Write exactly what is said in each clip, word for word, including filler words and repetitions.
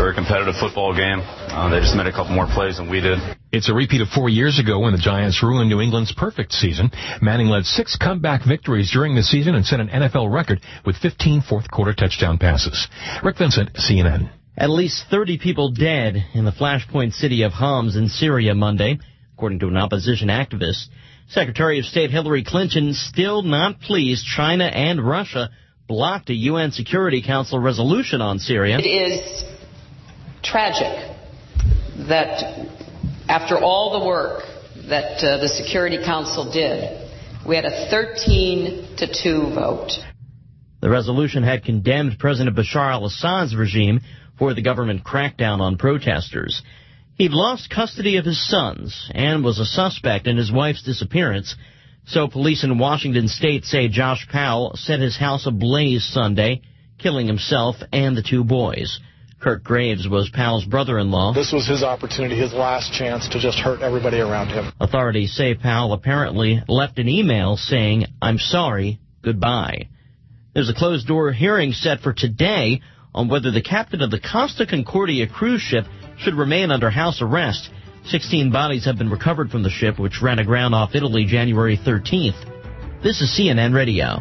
very competitive football game. Uh, they just made a couple more plays than we did. It's a repeat of four years ago when the Giants ruined New England's perfect season. Manning led six comeback victories during the season and set an N F L record with fifteen fourth-quarter touchdown passes. Rick Vincent, C N N. At least thirty people dead in the flashpoint city of Homs in Syria Monday, according to an opposition activist. Secretary of State Hillary Clinton still not pleased China and Russia blocked a U N Security Council resolution on Syria. It is tragic that after all the work that uh, the Security Council did, we had a thirteen to two vote. The resolution had condemned President Bashar al-Assad's regime for the government crackdown on protesters. He'd lost custody of his sons and was a suspect in his wife's disappearance. So police in Washington state say Josh Powell set his house ablaze Sunday, killing himself and the two boys. Kurt Graves was Powell's brother-in-law. This was his opportunity, his last chance to just hurt everybody around him. Authorities say Powell apparently left an email saying, "I'm sorry, goodbye." There's a closed-door hearing set for today on whether the captain of the Costa Concordia cruise ship should remain under house arrest. Sixteen bodies have been recovered from the ship, which ran aground off Italy January thirteenth. This is C N N Radio.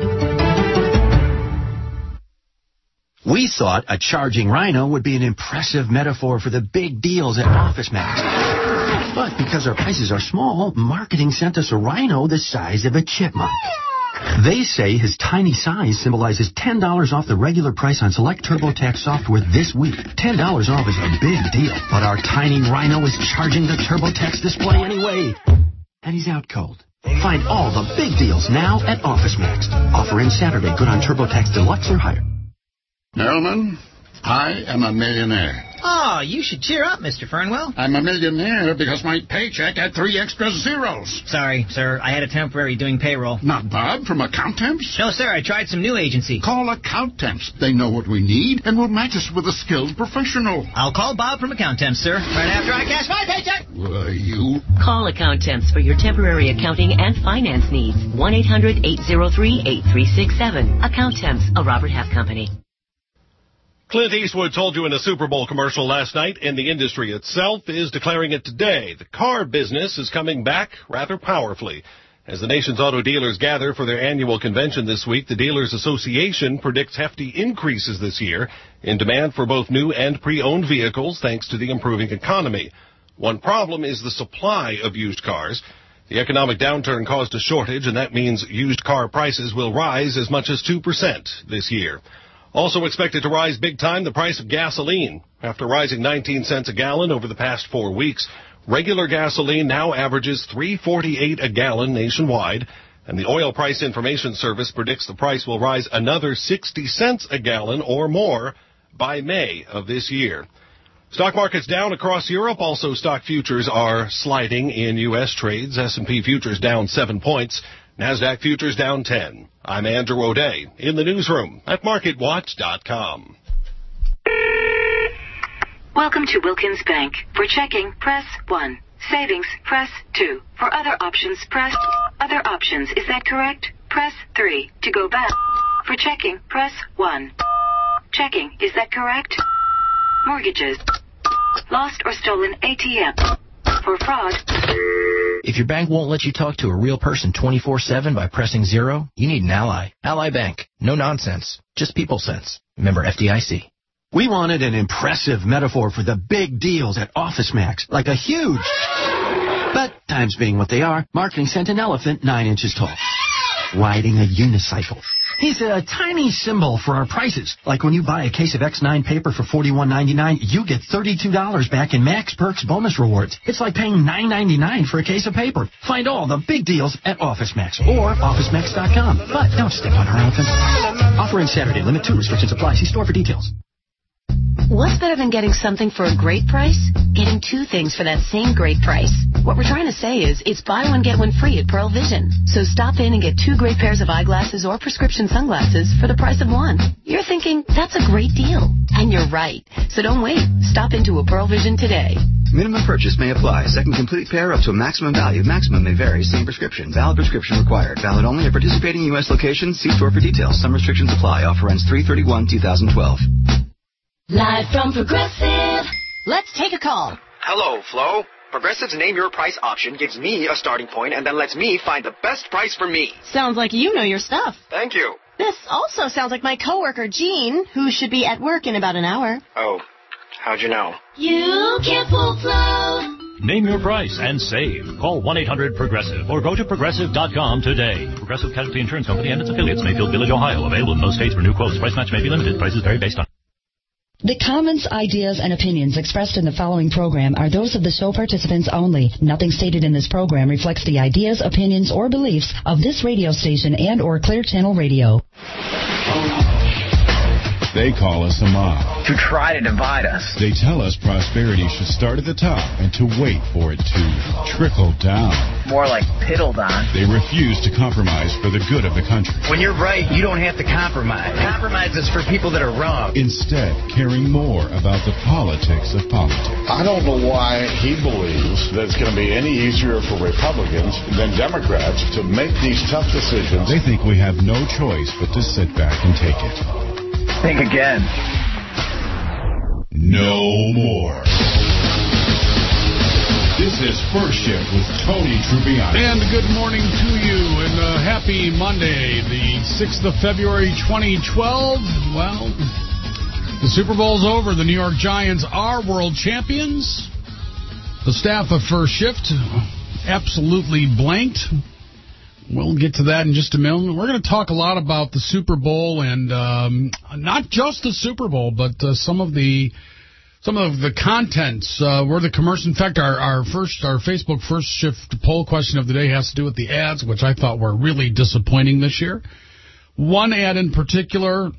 We thought a charging rhino would be an impressive metaphor for the big deals at OfficeMax. But because our prices are small, marketing sent us a rhino the size of a chipmunk. They say his tiny size symbolizes ten dollars off the regular price on select TurboTax software this week. ten dollars off is a big deal, but our tiny rhino is charging the TurboTax display anyway. And he's out cold. Find all the big deals now at OfficeMax. Offer ends Saturday. Good on TurboTax Deluxe or higher. Merriman, I am a millionaire. Oh, you should cheer up, Mister Fernwell. I'm a millionaire because my paycheck had three extra zeros. Sorry, sir. I had a temporary doing payroll. Not Bob from Accountemps? No, sir. I tried some new agency. Call Accountemps. They know what we need and will match us with a skilled professional. I'll call Bob from Accountemps, sir, right after I cash my paycheck. Why, you... Call Accountemps for your temporary accounting and finance needs. one eight hundred eight oh three eight three six seven. Accountemps, a Robert Half company. Clint Eastwood told you in a Super Bowl commercial last night, and the industry itself is declaring it today. The car business is coming back rather powerfully. As the nation's auto dealers gather for their annual convention this week, the Dealers Association predicts hefty increases this year in demand for both new and pre-owned vehicles thanks to the improving economy. One problem is the supply of used cars. The economic downturn caused a shortage, and that means used car prices will rise as much as two percent this year. Also expected to rise big time, the price of gasoline. After rising nineteen cents a gallon over the past four weeks, regular gasoline now averages three forty-eight a gallon nationwide, and the Oil Price Information Service predicts the price will rise another sixty cents a gallon or more by May of this year. Stock markets down across Europe. Also, stock futures are sliding in U S trades. S and P futures down seven points. NASDAQ futures down ten. I'm Andrew O'Day in the newsroom at market watch dot com. Welcome to Wilkins Bank. For checking, press one. Savings, press two. For other options, press other options. Is that correct? Press three. To go back. For checking, press one. Checking, is that correct? Mortgages. Lost or stolen A T M. For fraud. If your bank won't let you talk to a real person twenty-four seven by pressing zero, you need an Ally. Ally Bank. No nonsense. Just people sense. Member F D I C. We wanted an impressive metaphor for the big deals at OfficeMax, like a huge... But, times being what they are, marketing sent an elephant nine inches tall, riding a unicycle. He's a tiny symbol for our prices. Like when you buy a case of X nine paper for forty-one ninety-nine, you get thirty-two dollars back in Max Perks bonus rewards. It's like paying nine ninety-nine for a case of paper. Find all the big deals at OfficeMax or office max dot com. But don't step on our elephant. Offering Saturday. Limit two. Restrictions apply. See store for details. What's better than getting something for a great price? Getting two things for that same great price. What we're trying to say is, it's buy one, get one free at Pearl Vision. So stop in and get two great pairs of eyeglasses or prescription sunglasses for the price of one. You're thinking, that's a great deal. And you're right. So don't wait. Stop into a Pearl Vision today. Minimum purchase may apply. Second complete pair up to a maximum value. Maximum may vary. Same prescription. Valid prescription required. Valid only at participating U S locations. See store for details. Some restrictions apply. Offer ends three thirty-one twenty twelve. Live from Progressive. Let's take a call. Hello, Flo. Progressive's Name Your Price option gives me a starting point and then lets me find the best price for me. Sounds like you know your stuff. Thank you. This also sounds like my coworker, Jean, who should be at work in about an hour. Oh, how'd you know? You can fool Flo. Name your price and save. Call one eight hundred progressive or go to progressive dot com today. Progressive Casualty Insurance Company and its affiliates, Mayfield Village, Ohio. Available in most states for new quotes. Price match may be limited. Prices vary based on... The comments, ideas, and opinions expressed in the following program are those of the show participants only. Nothing stated in this program reflects the ideas, opinions, or beliefs of this radio station and or Clear Channel Radio. They call us a mob. To try to divide us. They tell us prosperity should start at the top and to wait for it to trickle down. More like piddled on. They refuse to compromise for the good of the country. When you're right, you don't have to compromise. Compromise is for people that are wrong. Instead, caring more about the politics of politics. I don't know why he believes that it's going to be any easier for Republicans than Democrats to make these tough decisions. They think we have no choice but to sit back and take it. Think again. No more. This is First Shift with Tony Trubbiani. And good morning to you, and uh, happy Monday, the sixth of February, twenty twelve. Well, the Super Bowl's over. The New York Giants are world champions. The staff of First Shift absolutely blanked. We'll get to that in just a minute. We're going to talk a lot about the Super Bowl, and um, not just the Super Bowl, but uh, some of the some of the contents. Uh, where the commercial. In fact, our our first our Facebook First Shift poll question of the day has to do with the ads, which I thought were really disappointing this year. One ad in particular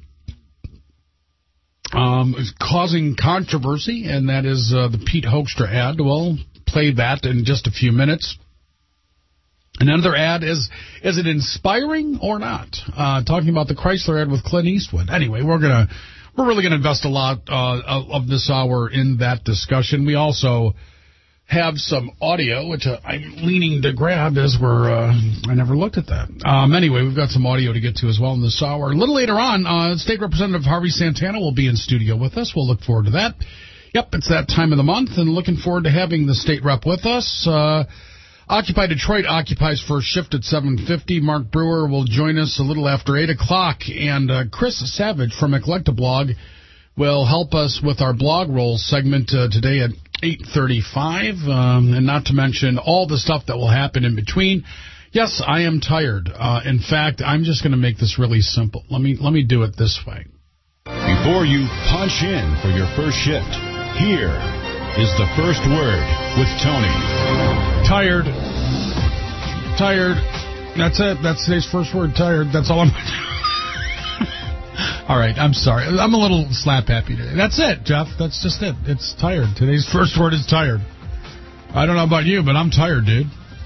um, is causing controversy, and that is uh, the Pete Hoekstra ad. We'll play that in just a few minutes. Another ad is, is it inspiring or not? Uh, talking about the Chrysler ad with Clint Eastwood. Anyway, we're gonna, we're really gonna invest a lot, uh, of this hour in that discussion. We also have some audio, which uh, I'm leaning to grab as we're, uh, I never looked at that. Um, anyway, we've got some audio to get to as well in this hour. A little later on, uh, State Representative Harvey Santana will be in studio with us. We'll look forward to that. Yep, it's that time of the month, and looking forward to having the state rep with us. Uh, Occupy Detroit occupies First Shift at seven fifty. Mark Brewer will join us a little after eight o'clock. And uh, Chris Savage from Eclectablog will help us with our blog roll segment uh, today at eight thirty-five. Um, and not to mention all the stuff that will happen in between. Yes, I am tired. Uh, in fact, I'm just going to make this really simple. Let me, let me do it this way. Before you punch in for your first shift, here is the first word with Tony. Tired. Tired. That's it. That's today's first word, tired. That's all I'm going to do. All right, I'm sorry. I'm a little slap happy today. That's it, Jeff. That's just it. It's tired. Today's first word is tired. I don't know about you, but I'm tired, dude.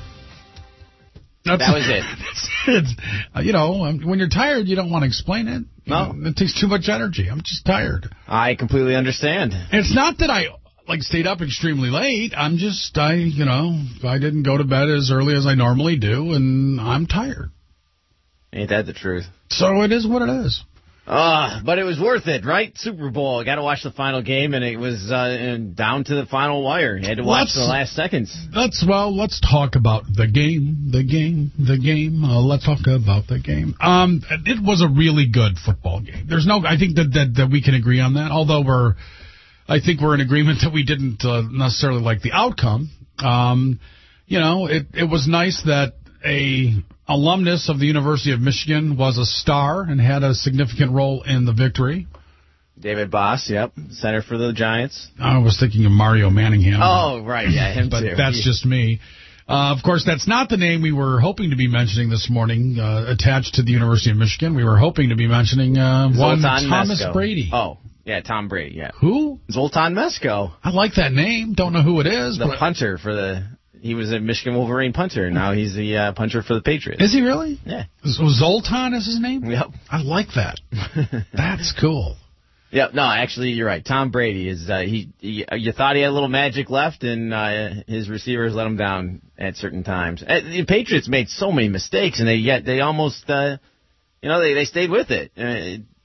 That's that was it. That's it. Uh, you know, when you're tired, you don't want to explain it. No. It takes too much energy. I'm just tired. I completely understand. It's not that I... like, stayed up extremely late. I'm just, I, you know, I didn't go to bed as early as I normally do, and I'm tired. Ain't that the truth? So it is what it is. Ah, uh, but it was worth it, right? Super Bowl. I got to watch the final game, and it was uh, down to the final wire. You had to watch let's, the last seconds. Let's, well, let's talk about the game, the game, the game. Uh, let's talk about the game. Um, it was a really good football game. There's no, I think that, that, that we can agree on that, although we're, I think we're in agreement that we didn't uh, necessarily like the outcome. Um, you know, it, it was nice that a alumnus of the University of Michigan was a star and had a significant role in the victory. David Boss, yep, center for the Giants. I was thinking of Mario Manningham. Oh, right, yeah, him but too. But that's just me. Uh, of course, that's not the name we were hoping to be mentioning this morning, uh, attached to the University of Michigan. We were hoping to be mentioning uh, one Thomas Mesko. Brady. Oh. Yeah, Tom Brady, yeah. Who? Zoltan Mesko. I like that name. Don't know who it is. The but punter for the... He was a Michigan Wolverine punter. Now he's the uh, punter for the Patriots. Is he really? Yeah. So Zoltan is his name? Yep. I like that. That's cool. Yep. No, actually, you're right. Tom Brady is... Uh, he, he. You thought he had a little magic left, and uh, his receivers let him down at certain times. Uh, the Patriots made so many mistakes, and they yet they almost... Uh, you know, they, they stayed with it. Uh,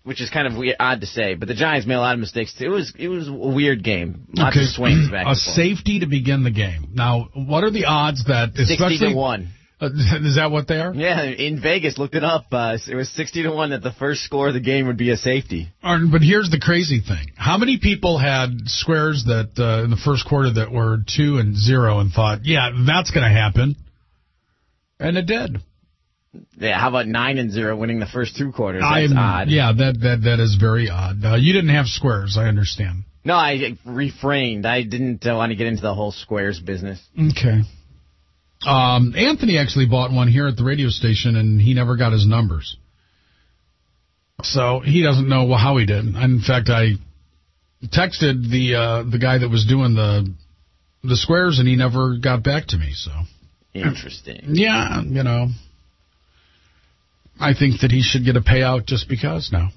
which is kind of weird, odd to say, but the Giants made a lot of mistakes too. It was it was a weird game. Lots okay. of swings back A and forth. Safety to begin the game. Now, what are the odds that, especially... sixty to one. Uh, is that what they are? Yeah, in Vegas, looked it up. Uh, it was sixty to one that the first score of the game would be a safety. But here's the crazy thing. How many people had squares that uh, in the first quarter that were two and zero and thought, yeah, that's going to happen? And it did. Yeah, how about nine and zero winning the first two quarters? That's I'm, odd. Yeah, that, that, that is very odd. Uh, you didn't have squares, I understand. No, I refrained. I didn't uh, want to get into the whole squares business. Okay. Um, Anthony actually bought one here at the radio station, and he never got his numbers. So he doesn't know how he did. In fact, I texted the uh, the guy that was doing the the squares, and he never got back to me. So interesting. Yeah, you know, I think that he should get a payout just because now.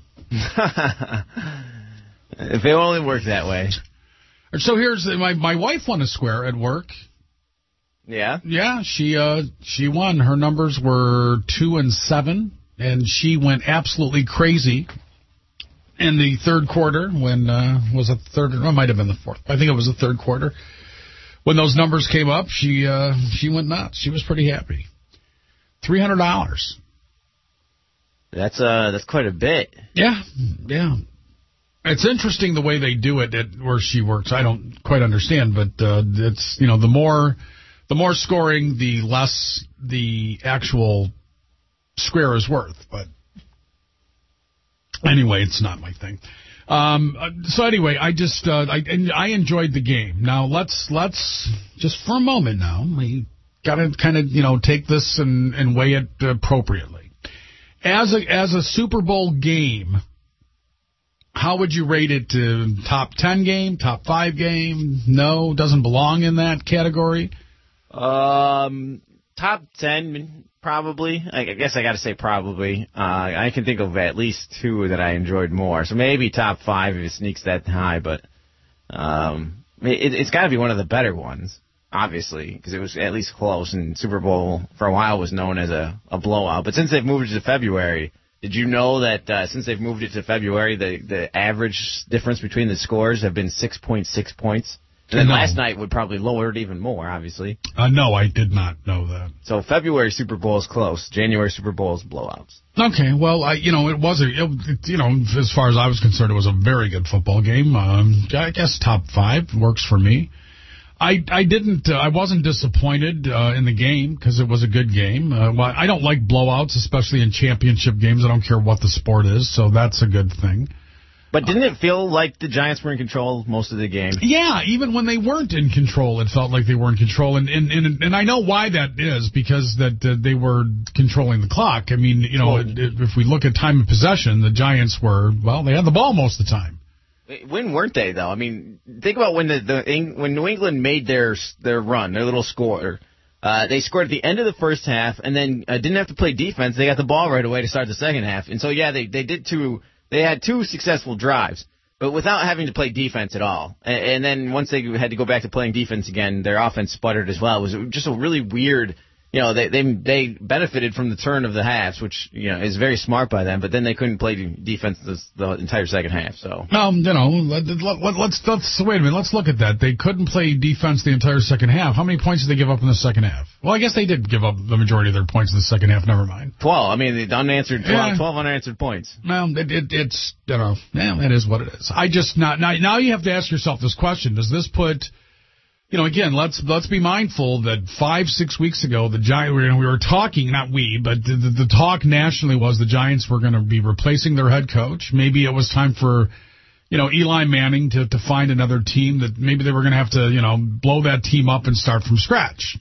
If it only worked that way. So here's my my wife won a square at work. Yeah? Yeah, she uh she won. Her numbers were two and seven, and she went absolutely crazy in the third quarter when, uh, was it the third? Or it might have been the fourth. I think it was the third quarter. When those numbers came up, she uh, she went nuts. She was pretty happy. three hundred dollars. That's uh that's quite a bit. Yeah, yeah. It's interesting the way they do it at where she works. I don't quite understand, but uh, it's, you know, the more... The more scoring, the less the actual square is worth. But anyway, it's not my thing. Um, so anyway, I just uh, I I enjoyed the game. Now let's let's just for a moment now we got to kind of you know take this and, and weigh it appropriately. As a as a Super Bowl game, how would you rate it? To top ten game, top five game? No, doesn't belong in that category. Um, top ten, probably. I guess I got to say probably. Uh, I can think of at least two that I enjoyed more. So maybe top five if it sneaks that high. But um, it, it's got to be one of the better ones, obviously, because it was at least close. And Super Bowl for a while was known as a, a blowout. But since they've moved it to February, did you know that uh, since they've moved it to February, the the average difference between the scores have been six point six points? And then no. last night would probably lower it even more, obviously. Uh, no, I did not know that. So February Super Bowl is close. January Super Bowl is blowouts. Okay, well, I you know, it was, a, it, you know, as far as I was concerned, it was a very good football game. Um, I guess top five works for me. I I didn't, uh, I wasn't disappointed uh, in the game because it was a good game. Uh, well, I don't like blowouts, especially in championship games. I don't care what the sport is, so that's a good thing. But didn't it feel like the Giants were in control most of the game? Yeah, even when they weren't in control, it felt like they were in control. And and, and, and I know why that is, because that uh, they were controlling the clock. I mean, you know, if we look at time of possession, the Giants were, well, they had the ball most of the time. When weren't they, though? I mean, think about when the, the when New England made their their run, their little score. Uh, they scored at the end of the first half, and then uh, didn't have to play defense. They got the ball right away to start the second half. And so, yeah, they, they did two... They had two successful drives, but without having to play defense at all. And then once they had to go back to playing defense again, their offense sputtered as well. It was just a really weird, you know, they they they benefited from the turn of the halves, which, you know, is very smart by them, but then they couldn't play defense the, the entire second half. So, um, you know, let, let, let's let's wait a minute. Let's look at that. They couldn't play defense the entire second half. How many points did they give up in the second half? Well, I guess they did give up the majority of their points in the second half. Never mind. Twelve. I mean, the unanswered twelve, yeah. twelve unanswered points. Well, it, it, it's you know, yeah, it is what it is. I just not now. Now you have to ask yourself this question: does this put You know, again, let's let's be mindful that five, six weeks ago, the Giants, we were talking, not we, but the, the, the talk nationally was the Giants were going to be replacing their head coach. Maybe it was time for, you know, Eli Manning to, to find another team that maybe they were going to have to, you know, blow that team up and start from scratch.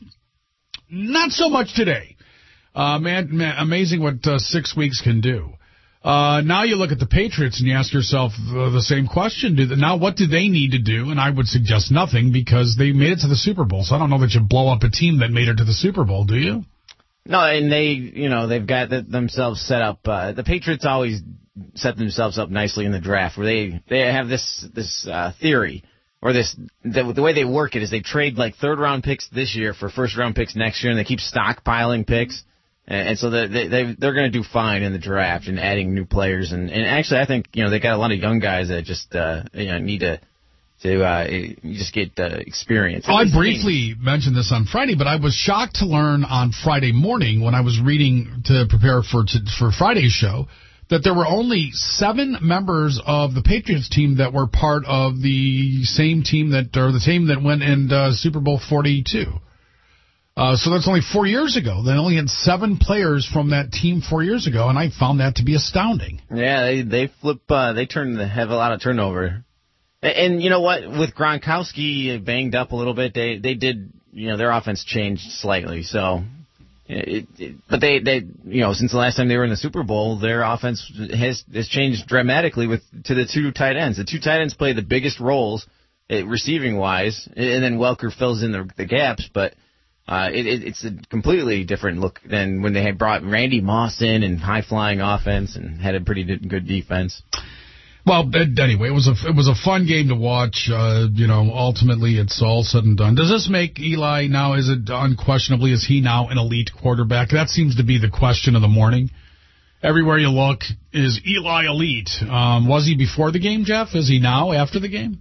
Not so much today. Uh, man, man, amazing what uh, six weeks can do. Uh, now you look at the Patriots and you ask yourself uh, the same question. Do they, now, what do they need to do? And I would suggest nothing because they made it to the Super Bowl. So I don't know that you blow up a team that made it to the Super Bowl, do you? No, and they, you know, they've got the, themselves set up. Uh, the Patriots always set themselves up nicely in the draft, where they they have this this uh, theory, or this the, the way they work it is they trade like third round picks this year for first round picks next year, and they keep stockpiling picks. And, and so they, they, they're going to do fine in the draft and adding new players. And, and actually, I think, you know, they got a lot of young guys that just, uh, you know, need to, to, uh, you just get, uh, experience. Oh, I briefly mentioned this on Friday, but I was shocked to learn on Friday morning when I was reading to prepare for, to, for Friday's show that there were only seven members of the Patriots team that were part of the same team that, or the team that went in uh, Super Bowl forty-two. Uh, so that's only four years ago. They only had seven players from that team four years ago, and I found that to be astounding. Yeah, they they flip, uh, they turn have a lot of turnover. And, and you know what? With Gronkowski banged up a little bit, they they did, you know, their offense changed slightly. So. It, it, but they, they, you know, since the last time they were in the Super Bowl, their offense has has changed dramatically with to the two tight ends. The two tight ends play the biggest roles, uh, receiving wise, and then Welker fills in the, the gaps. But uh, it, it, it's a completely different look than when they had brought Randy Moss in and high flying offense and had a pretty good defense. Well, anyway, it was a it was a fun game to watch. Uh, you know, ultimately, it's all said and done. Does this make Eli now? Is it unquestionably? Is he now an elite quarterback? That seems to be the question of the morning. Everywhere you look, is Eli elite? Um, was he before the game, Jeff? Is he now after the game?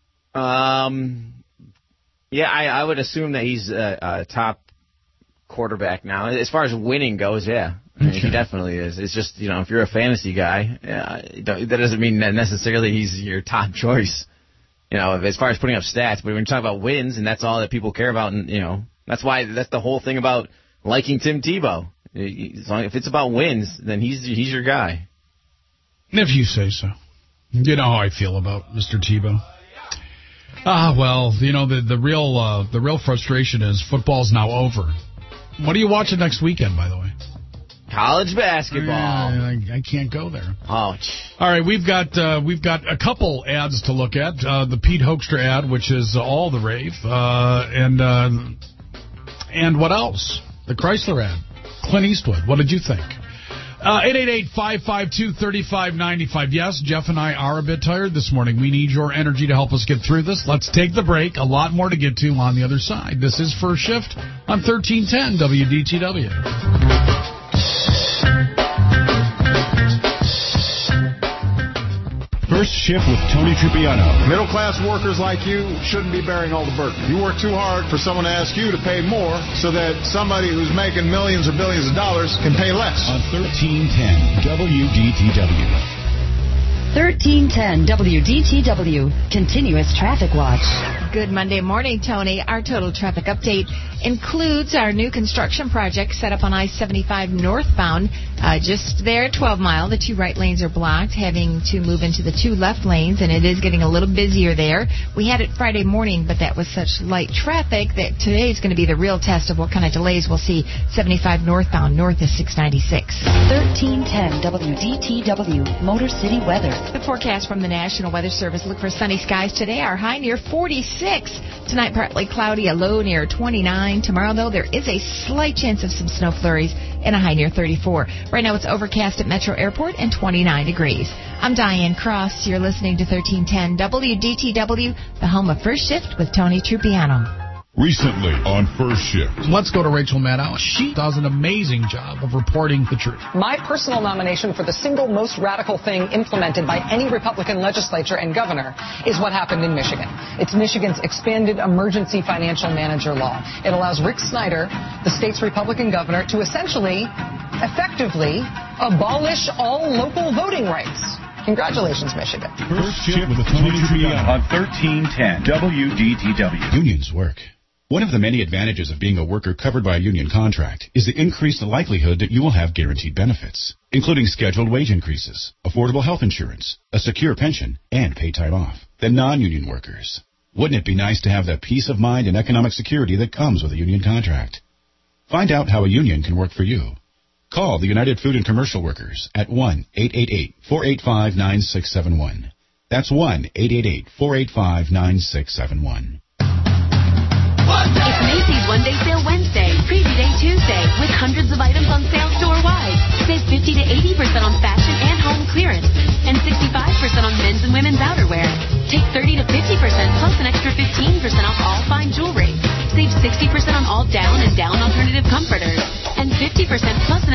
Um, yeah, I, I would assume that he's a, a top quarterback now. As far as winning goes, yeah. I mean, he definitely is. It's just, you know, if you're a fantasy guy, yeah, that doesn't mean that necessarily he's your top choice. You know, as far as putting up stats, but when you talk about wins, and that's all that people care about, and you know, that's why that's the whole thing about liking Tim Tebow. If it's about wins, then he's he's your guy. If you say so. You know how I feel about Mister Tebow. Ah, well, you know, the the real uh, the real frustration is football's now over. What are you watching next weekend, by the way? College basketball. I, I, I can't go there. Oh. All right, we've got uh, we've got a couple ads to look at. Uh, the Pete Hoekstra ad, which is all the rave, uh, and uh, and what else? The Chrysler ad. Clint Eastwood. What did you think? Uh, eight eight eight, five five two, three five nine five. Yes, Jeff and I are a bit tired this morning. We need your energy to help us get through this. Let's take the break. A lot more to get to on the other side. This is First Shift on thirteen ten W D T W. First Shift with Tony Tripiano. Middle-class workers like you shouldn't be bearing all the burden. You work too hard for someone to ask you to pay more so that somebody who's making millions or billions of dollars can pay less. On thirteen ten W D T W. thirteen ten W D T W. Continuous Traffic Watch. Good Monday morning, Tony. Our total traffic update includes our new construction project set up on I seventy-five northbound. Uh, just there, twelve mile. The two right lanes are blocked, having to move into the two left lanes, and it is getting a little busier there. We had it Friday morning, but that was such light traffic that today is going to be the real test of what kind of delays we'll see. seventy-five northbound, north of six ninety-six. thirteen ten W D T W. Motor City weather. The forecast from the National Weather Service look for sunny skies today. Our high near forty-six. Tonight, partly cloudy, a low near twenty-nine. Tomorrow, though, there is a slight chance of some snow flurries and a high near thirty-four. Right now, it's overcast at Metro Airport and twenty-nine degrees. I'm Diane Cross. You're listening to thirteen ten W D T W, the home of First Shift with Tony Trupiano. Recently on First Shift. Let's go to Rachel Maddow. She does an amazing job of reporting the truth. My personal nomination for the single most radical thing implemented by any Republican legislature and governor is what happened in Michigan. It's Michigan's expanded emergency financial manager law. It allows Rick Snyder, the state's Republican governor, to essentially, effectively, abolish all local voting rights. Congratulations, Michigan. First Shift with Tony Tripiano on thirteen ten W D T W. Unions work. One of the many advantages of being a worker covered by a union contract is the increased likelihood that you will have guaranteed benefits, including scheduled wage increases, affordable health insurance, a secure pension, and paid time off than non-union workers. Wouldn't it be nice to have that peace of mind and economic security that comes with a union contract? Find out how a union can work for you. Call the United Food and Commercial Workers at one eight eight eight, four eight five, nine six seven one. That's one eight eight eight, four eight five, nine six seven one. It's Macy's One Day Sale Wednesday, Preview Day Tuesday, with hundreds of items on sale store-wide. Save fifty to eighty percent on fashion and home clearance, and sixty-five percent on men's and women's outerwear. Take thirty to fifty percent plus an extra fifteen percent off all fine jewelry. Save sixty percent on all down and down alternative comforters, and fifty percent plus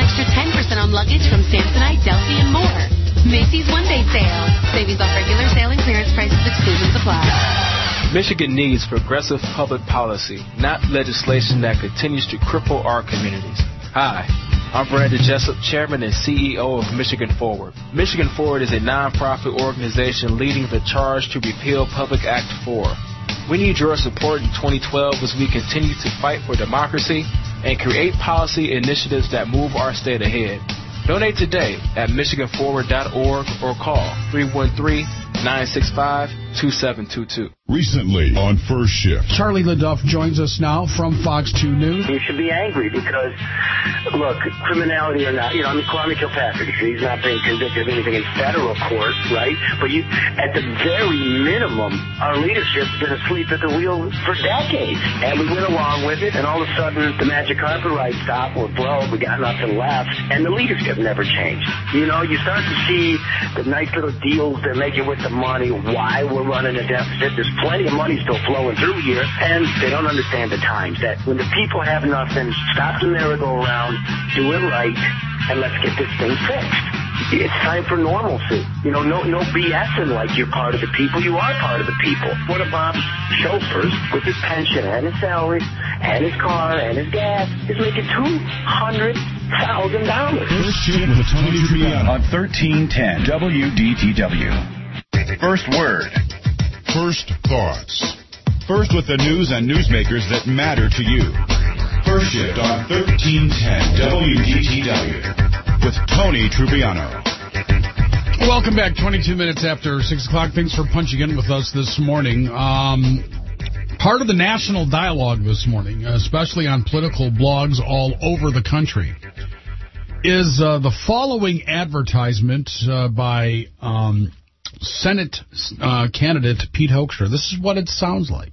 luggage from Samsonite, Delphi, and more. Macy's one-day sale. Savings off regular sale and clearance prices, exclusion supply. Michigan needs progressive public policy, not legislation that continues to cripple our communities. Hi, I'm Brandon Jessup, Chairman and C E O of Michigan Forward. Michigan Forward is a nonprofit organization leading the charge to repeal Public Act four. We need your support in twenty twelve as we continue to fight for democracy and create policy initiatives that move our state ahead. Donate today at michigan forward dot org or call three one three, nine six five, two seven two two. Recently on First Shift. Charlie LaDuff joins us now from Fox two News. You should be angry because, look, criminality or not, you know, I mean, Kwame Kilpatrick, he's not being convicted of anything in federal court, right? But you, at the very minimum, our leadership's been asleep at the wheel for decades. And we went along with it, and all of a sudden, the magic carpet ride stopped, we're broke, we got nothing left, and the leadership never changed. You know, you start to see the nice little deals they're making with the money, why we're running a deficit. There's plenty of money still flowing through here, and they don't understand the times. That when the people have nothing, stop the merry-go-round, do it right, and let's get this thing fixed. It's time for normalcy. You know, no no BSing like you're part of the people. You are part of the people. One of Bob's chauffeurs, with his pension and his salary and his car and his gas, is making two hundred thousand dollars. First Shift with Tony Triano on thirteen ten W D T W. First word. First thoughts. First with the news and newsmakers that matter to you. First Shift on thirteen ten W D T W with Tony Trubiano. Welcome back. twenty-two minutes after six o'clock. Thanks for punching in with us this morning. Um, part of the national dialogue this morning, especially on political blogs all over the country, is uh, the following advertisement uh, by um, Senate uh, candidate Pete Hoekstra. This is what it sounds like.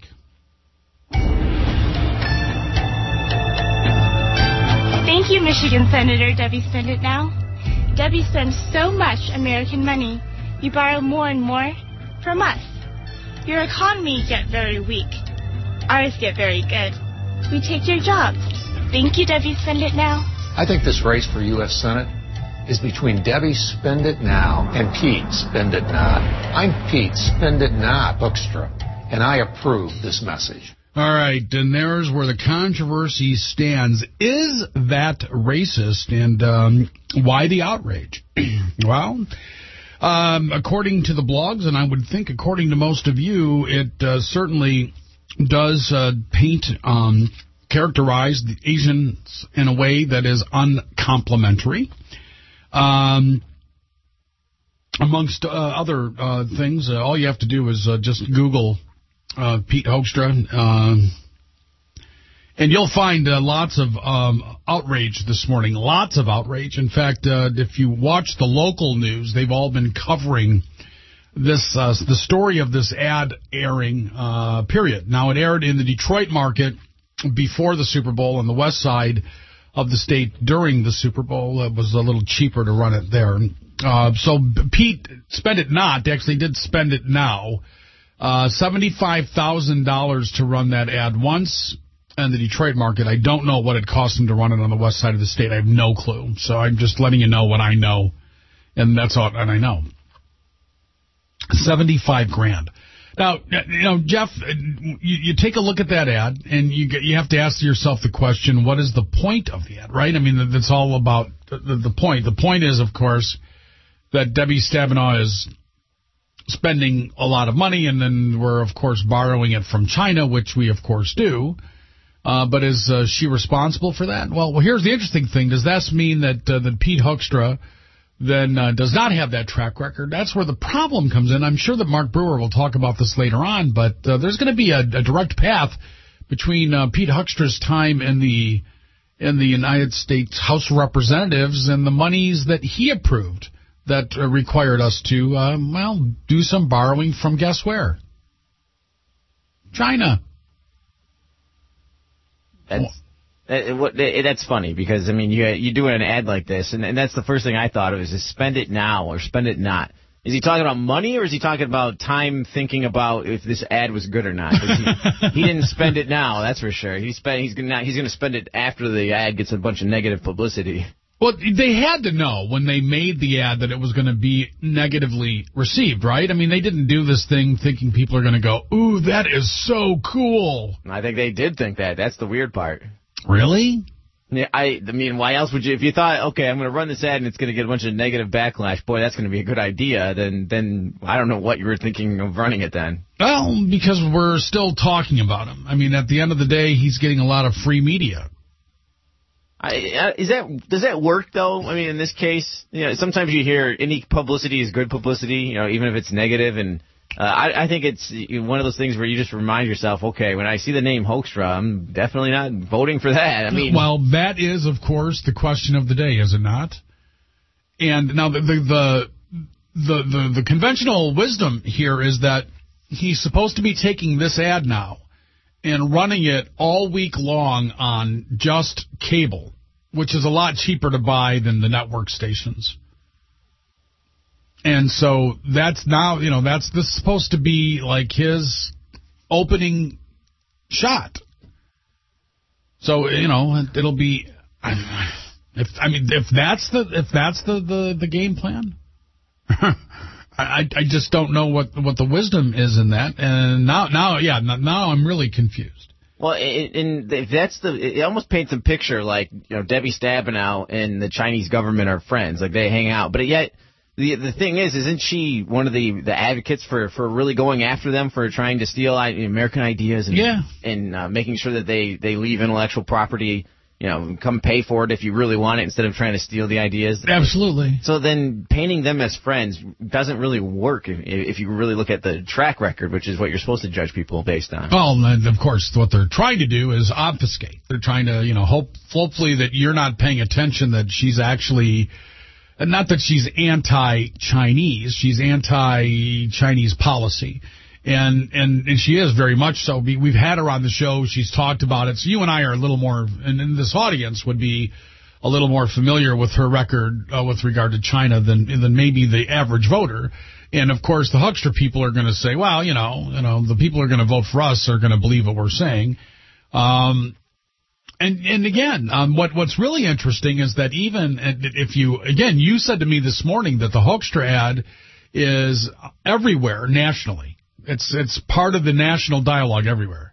Thank you, Michigan Senator Debbie Spend It Now. Debbie spends so much American money. You borrow more and more from us. Your economy get very weak. Ours get very good. We take your jobs. Thank you, Debbie Spend It Now. I think this race for U S Senate is between Debbie Spend It Now and Pete Spend It Not. I'm Pete Spend It Not Hoekstra, and I approve this message. All right, and there's where the controversy stands. Is that racist, and um, why the outrage? Well, um, according to the blogs, and I would think according to most of you, it uh, certainly does uh, paint, um, characterize the Asians in a way that is uncomplimentary. Um, amongst uh, other uh, things, uh, all you have to do is uh, just Google Uh, Pete Hoekstra, uh, and you'll find uh, lots of um, outrage this morning, lots of outrage. In fact, uh, if you watch the local news, they've all been covering this, uh, the story of this ad airing, uh, period. Now, it aired in the Detroit market before the Super Bowl on the west side of the state during the Super Bowl. It was a little cheaper to run it there. Uh, so Pete Spend It Not actually did Spend It Now. Uh, seventy-five thousand dollars to run that ad once in the Detroit market. I don't know what it cost him to run it on the west side of the state. I have no clue. So I'm just letting you know what I know. And that's all and I know. seventy-five grand. Now, you know, Jeff, you, you take a look at that ad, and you get, you have to ask yourself the question, what is the point of the ad, right? I mean, that's all about the, the point. The point is, of course, that Debbie Stabenow is spending a lot of money, and then we're, of course, borrowing it from China, which we, of course, do. Uh, but is uh, she responsible for that? Well, well, here's the interesting thing. Does that mean that, uh, that Pete Hoekstra then uh, does not have that track record? That's where the problem comes in. I'm sure that Mark Brewer will talk about this later on, but uh, there's going to be a, a direct path between uh, Pete Hoekstra's time in the in the United States House of Representatives and the monies that he approved that uh, required us to, uh, well, do some borrowing from guess where? China. That's, uh, what, uh, that's funny because, I mean, you, you do an ad like this, and, and that's the first thing I thought of is, is spend it now or spend it not. Is he talking about money or is he talking about time thinking about if this ad was good or not? He, he didn't spend it now, that's for sure. He spent, he's going he's to spend it after the ad gets a bunch of negative publicity. Well, they had to know when they made the ad that it was going to be negatively received, right? I mean, they didn't do this thing thinking people are going to go, ooh, that is so cool. I think they did think that. That's the weird part. Really? Yeah, I, I mean, why else would you, if you thought, okay, I'm going to run this ad and it's going to get a bunch of negative backlash, boy, that's going to be a good idea, then, then I don't know what you were thinking of running it then. Well, because we're still talking about him. I mean, at the end of the day, he's getting a lot of free media. I, is that does that work though? I mean, in this case, you know, sometimes you hear any publicity is good publicity, you know, even if it's negative. And uh, I, I think it's one of those things where you just remind yourself, okay, when I see the name Hoekstra, I'm definitely not voting for that. I mean, well, that is, of course, the question of the day, is it not? And now the the the the, the, the conventional wisdom here is that he's supposed to be taking this ad now and running it all week long on just cable, which is a lot cheaper to buy than the network stations. And so that's now, you know, that's this is supposed to be like his opening shot. So, you know, it'll be, if I mean, if that's the if that's the, the, the game plan, I, I just don't know what what the wisdom is in that, and now now yeah now I'm really confused. Well, and if that's the, it almost paints a picture like, you know, Debbie Stabenow and the Chinese government are friends, like they hang out. But yet the the thing is, isn't she one of the, the advocates for, for really going after them for trying to steal American ideas and yeah. and uh, making sure that they they leave intellectual property. You know, come pay for it if you really want it instead of trying to steal the ideas. Absolutely. So then painting them as friends doesn't really work if, if you really look at the track record, which is what you're supposed to judge people based on. Well, and of course, what they're trying to do is obfuscate. They're trying to, you know, hope, hopefully that you're not paying attention, that she's actually, not that she's anti-Chinese, she's anti-Chinese policy. And, and and she is very much so. We've had her on the show. She's talked about it. So you and I are a little more, and, and this audience would be a little more familiar with her record uh, with regard to China than than maybe the average voter. And, of course, the Hoekstra people are going to say, well, you know, you know, the people who are going to vote for us are going to believe what we're saying. Um, and, and again, um, what what's really interesting is that even if you, again, you said to me this morning that the Hoekstra ad is everywhere nationally. It's it's part of the national dialogue everywhere.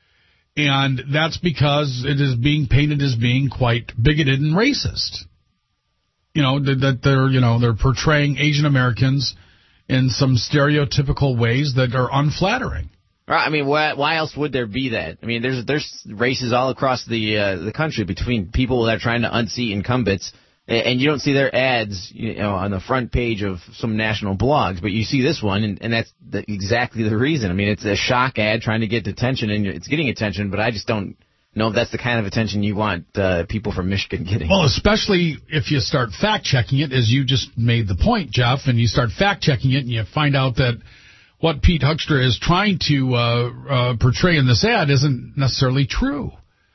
And that's because it is being painted as being quite bigoted and racist. You know, that, that they're, you know, they're portraying Asian Americans in some stereotypical ways that are unflattering. I mean, why, why else would there be that? I mean, there's there's races all across the uh, the country between people that are trying to unseat incumbents. And you don't see their ads, you know, on the front page of some national blogs, but you see this one, and, and that's the, exactly the reason. I mean, it's a shock ad trying to get attention, and it's getting attention, but I just don't know if that's the kind of attention you want uh, people from Michigan getting. Well, especially if you start fact-checking it, as you just made the point, Jeff, and you start fact-checking it, and you find out that what Pete Hoekstra is trying to uh, uh, portray in this ad isn't necessarily true.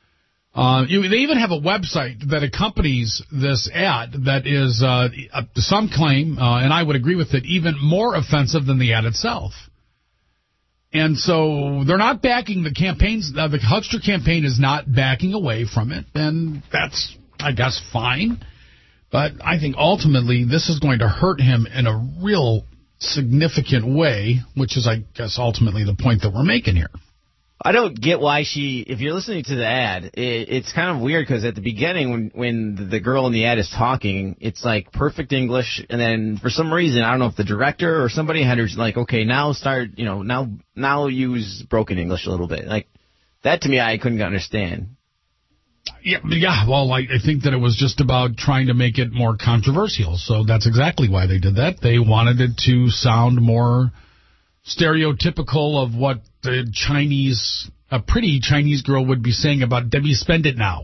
Uh, you, they even have a website that accompanies this ad that is, uh, some claim, uh, and I would agree with it, even more offensive than the ad itself. And so they're not backing the campaigns. Uh, the Hoekstra campaign is not backing away from it, and that's, I guess, fine. But I think ultimately this is going to hurt him in a real significant way, which is, I guess, ultimately the point that we're making here. I don't get why she, if you're listening to the ad, it, it's kind of weird because at the beginning when, when the girl in the ad is talking, it's like perfect English, and then for some reason, I don't know if the director or somebody had her like, okay, now start, you know, now now use broken English a little bit. Like, that to me, I couldn't understand. Yeah, yeah. Well, I, I think that it was just about trying to make it more controversial, so that's exactly why they did that. They wanted it to sound more stereotypical of what the Chinese, a pretty Chinese girl would be saying about Debbie Spend It Now.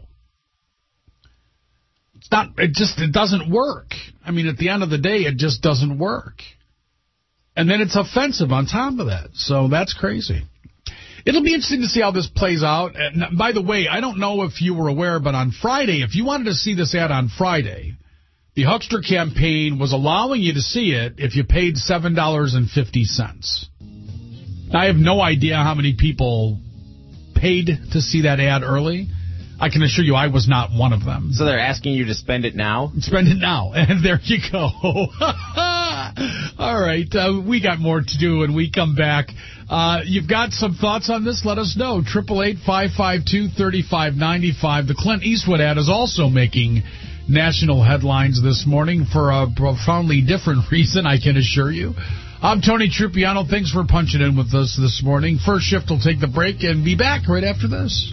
It's not, it just, it doesn't work. I mean, at the end of the day, it just doesn't work. And then it's offensive on top of that. So that's crazy. It'll be interesting to see how this plays out. And by the way, I don't know if you were aware, but on Friday, if you wanted to see this ad on Friday, the Hoekstra campaign was allowing you to see it if you paid seven dollars and fifty cents. I have no idea how many people paid to see that ad early. I can assure you I was not one of them. So they're asking you to spend it now? Spend it now. And there you go. All right. Uh, we got more to do when we come back. Uh, you've got some thoughts on this? Let us know. eight eight eight, five five two, three five nine five. The Clint Eastwood ad is also making national headlines this morning for a profoundly different reason, I can assure you. I'm Tony Trupiano. Thanks for punching in with us this morning. First Shift will take the break and be back right after this.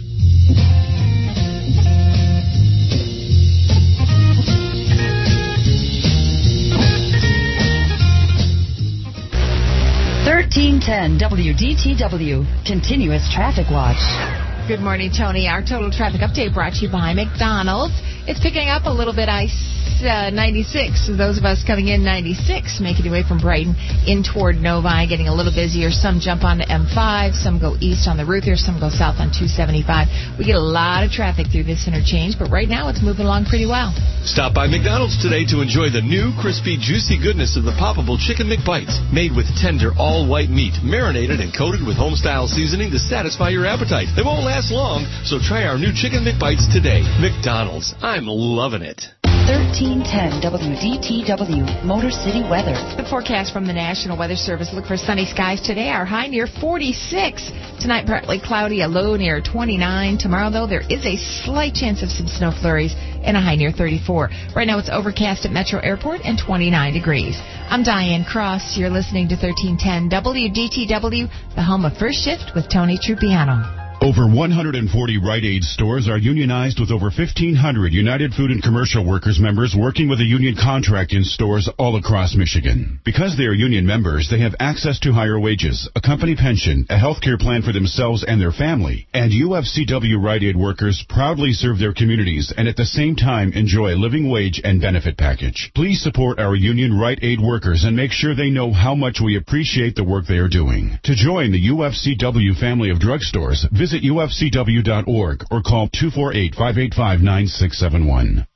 thirteen ten W D T W, Continuous Traffic Watch. Good morning, Tony. Our total traffic update brought to you by McDonald's. It's picking up a little bit. I uh, ninety-six. So those of us coming in ninety-six, making your way from Brighton in toward Novi, getting a little busier. Some jump onto M five, some go east on the route there, some go south on two seventy-five. We get a lot of traffic through this interchange, but right now it's moving along pretty well. Stop by McDonald's today to enjoy the new crispy, juicy goodness of the poppable Chicken McBites, made with tender, all-white meat, marinated and coated with home-style seasoning to satisfy your appetite. They won't last long, so try our new Chicken McBites today. McDonald's. I'm loving it. thirteen ten W D T W, Motor City weather. The forecast from the National Weather Service. Look for sunny skies today. Our high near forty-six. Tonight, partly cloudy, a low near twenty-nine. Tomorrow, though, there is a slight chance of some snow flurries and a high near thirty-four. Right now, it's overcast at Metro Airport and twenty-nine degrees. I'm Diane Cross. You're listening to thirteen ten W D T W, the home of First Shift with Tony Trupiano. Over one hundred forty Rite Aid stores are unionized with over fifteen hundred United Food and Commercial Workers members working with a union contract in stores all across Michigan. Because they are union members, they have access to higher wages, a company pension, a health care plan for themselves and their family, and U F C W Rite Aid workers proudly serve their communities and at the same time enjoy a living wage and benefit package. Please support our union Rite Aid workers and make sure they know how much we appreciate the work they are doing. To join the U F C W family of drugstores, visit U F C W dot org or call two four eight, five eight five, nine six seven one.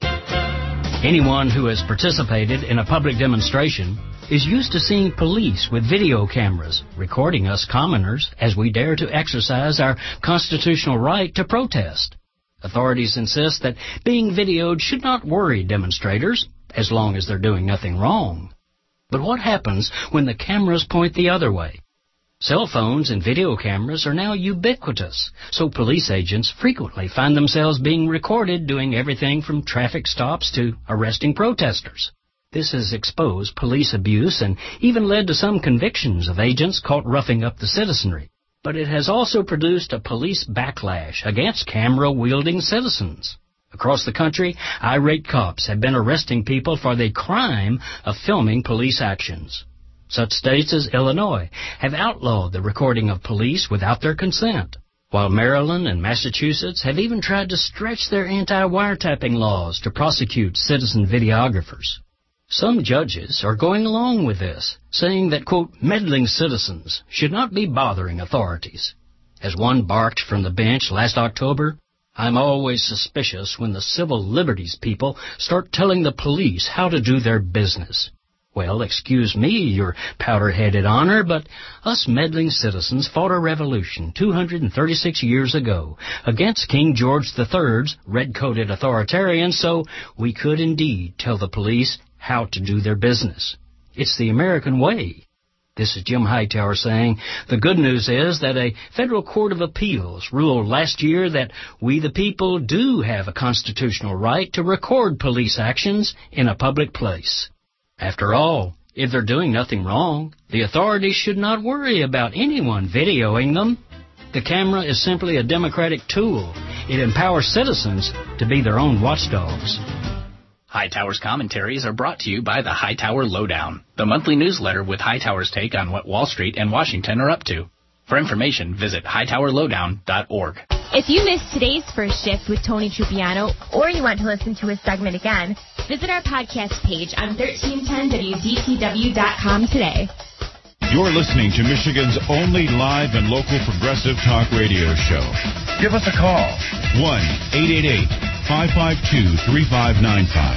Anyone who has participated in a public demonstration is used to seeing police with video cameras recording us commoners as we dare to exercise our constitutional right to protest. Authorities insist that being videoed should not worry demonstrators as long as they're doing nothing wrong. But what happens when the cameras point the other way? Cell phones and video cameras are now ubiquitous, so police agents frequently find themselves being recorded doing everything from traffic stops to arresting protesters. This has exposed police abuse and even led to some convictions of agents caught roughing up the citizenry. But it has also produced a police backlash against camera-wielding citizens. Across the country, irate cops have been arresting people for the crime of filming police actions. Such states as Illinois have outlawed the recording of police without their consent, while Maryland and Massachusetts have even tried to stretch their anti-wiretapping laws to prosecute citizen videographers. Some judges are going along with this, saying that, quote, meddling citizens should not be bothering authorities. As one barked from the bench last October, I'm always suspicious when the civil liberties people start telling the police how to do their business. Well, excuse me, your powder-headed honor, but us meddling citizens fought a revolution two hundred thirty-six years ago against King George the Third's red-coated authoritarians, so we could indeed tell the police how to do their business. It's the American way. This is Jim Hightower saying, the good news is that a federal court of appeals ruled last year that we the people do have a constitutional right to record police actions in a public place. After all, if they're doing nothing wrong, the authorities should not worry about anyone videoing them. The camera is simply a democratic tool. It empowers citizens to be their own watchdogs. Hightower's commentaries are brought to you by the Hightower Lowdown, the monthly newsletter with Hightower's take on what Wall Street and Washington are up to. For information, visit hightower lowdown dot org. If you missed today's First Shift with Tony Trupiano, or you want to listen to his segment again, visit our podcast page on thirteen ten W D T W dot com today. You're listening to Michigan's only live and local progressive talk radio show. Give us a call, one eight eight eight, five five two, three five nine five.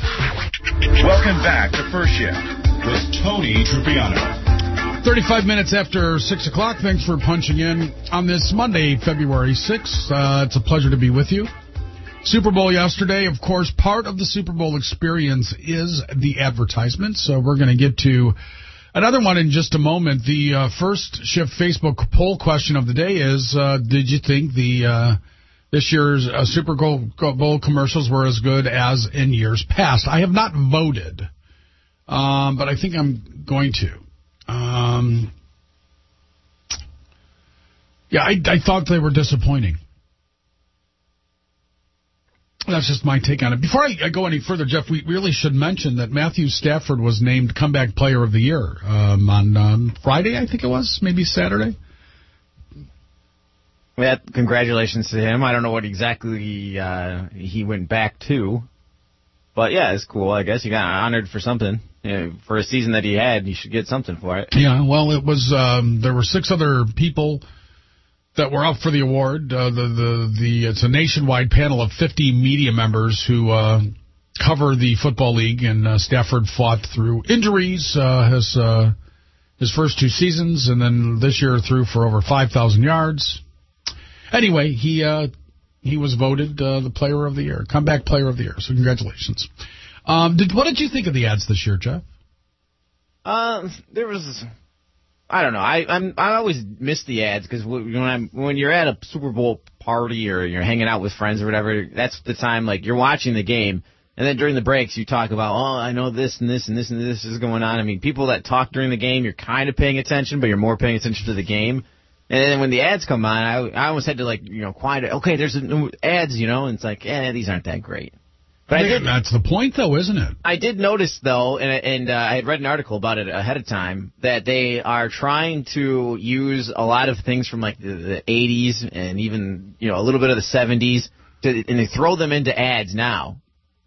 Welcome back to First Shift with Tony Trupiano. thirty-five minutes after six o'clock. Thanks for punching in on this Monday, February sixth. Uh, it's a pleasure to be with you. Super Bowl yesterday, of course, part of the Super Bowl experience is the advertisement. So we're going to get to another one in just a moment. The uh, first shift Facebook poll question of the day is, uh, did you think the uh, this year's uh, Super Bowl commercials were as good as in years past? I have not voted, um, but I think I'm going to. Um, yeah, I, I thought they were disappointing. That's just my take on it. Before I go any further, Jeff, we really should mention that Matthew Stafford was named Comeback Player of the Year um, on um, Friday, I think it was, maybe Saturday. Yeah, congratulations to him. I don't know what exactly uh, he went back to, but yeah, it's cool. I guess he got honored for something. You know, for a season that he had, he should get something for it. Yeah, well, it was. Um, there were six other people that were up for the award. Uh, the, the the it's a nationwide panel of fifty media members who uh, cover the football league, and uh, Stafford fought through injuries uh, his uh, his first two seasons, and then this year threw for over five thousand yards. Anyway, he uh, he was voted uh, the Player of the Year, Comeback Player of the Year. So congratulations. Um, did what did you think of the ads this year, Jeff? Uh, there was. I don't know. I I'm, I always miss the ads because when I'm when you're at a Super Bowl party or you're hanging out with friends or whatever, that's the time like you're watching the game, and then during the breaks you talk about, oh, I know this and this and this and this is going on. I mean, people that talk during the game, you're kind of paying attention, but you're more paying attention to the game. And then when the ads come on, I I almost had to like you know quiet it. Okay, there's ads, you know, and it's like, eh, these aren't that great. But I did, that's the point, though, isn't it? I did notice, though, and, and uh, I had read an article about it ahead of time, that they are trying to use a lot of things from, like, the, the eighties and even, you know, a little bit of the seventies, to, and they throw them into ads now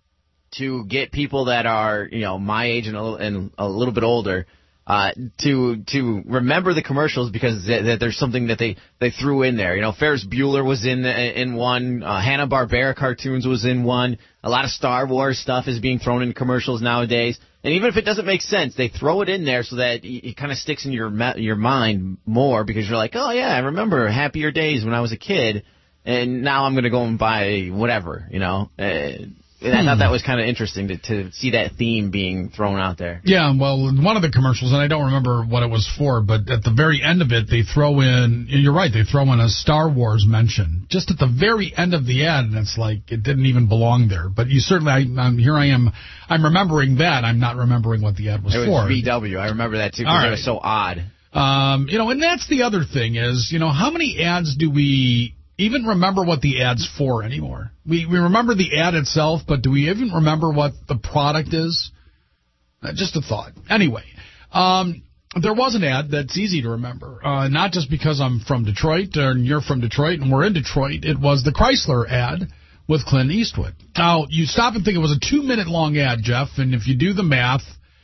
to get people that are, you know, my age and a little, and a little bit older uh, to to remember the commercials because th- that there's something that they, they threw in there. You know, Ferris Bueller was in in one. Uh, Hanna-Barbera cartoons was in one. A lot of Star Wars stuff is being thrown in commercials nowadays. And even if it doesn't make sense, they throw it in there so that it kind of sticks in your your mind more because you're like, oh, yeah, I remember happier days when I was a kid, and now I'm going to go and buy whatever, you know. Uh, And I thought that was kind of interesting to, to see that theme being thrown out there. Yeah, well, one of the commercials, and I don't remember what it was for, but at the very end of it, they throw in, you're right, they throw in a Star Wars mention. Just at the very end of the ad, and it's like it didn't even belong there. But you certainly, I, I'm, here I am, I'm remembering that. I'm not remembering what the ad was, it was for. V W. I remember that, too, because right. It was so odd. Um, you know, and that's the other thing is, you know, how many ads do we even remember what the ad's for anymore? We we remember the ad itself, but do we even remember what the product is? Uh, just a thought. Anyway, um, there was an ad that's easy to remember, uh, not just because I'm from Detroit and you're from Detroit and we're in Detroit. It was the Chrysler ad with Clint Eastwood. Now, you stop and think it was a two-minute long ad, Jeff, and if you do the math,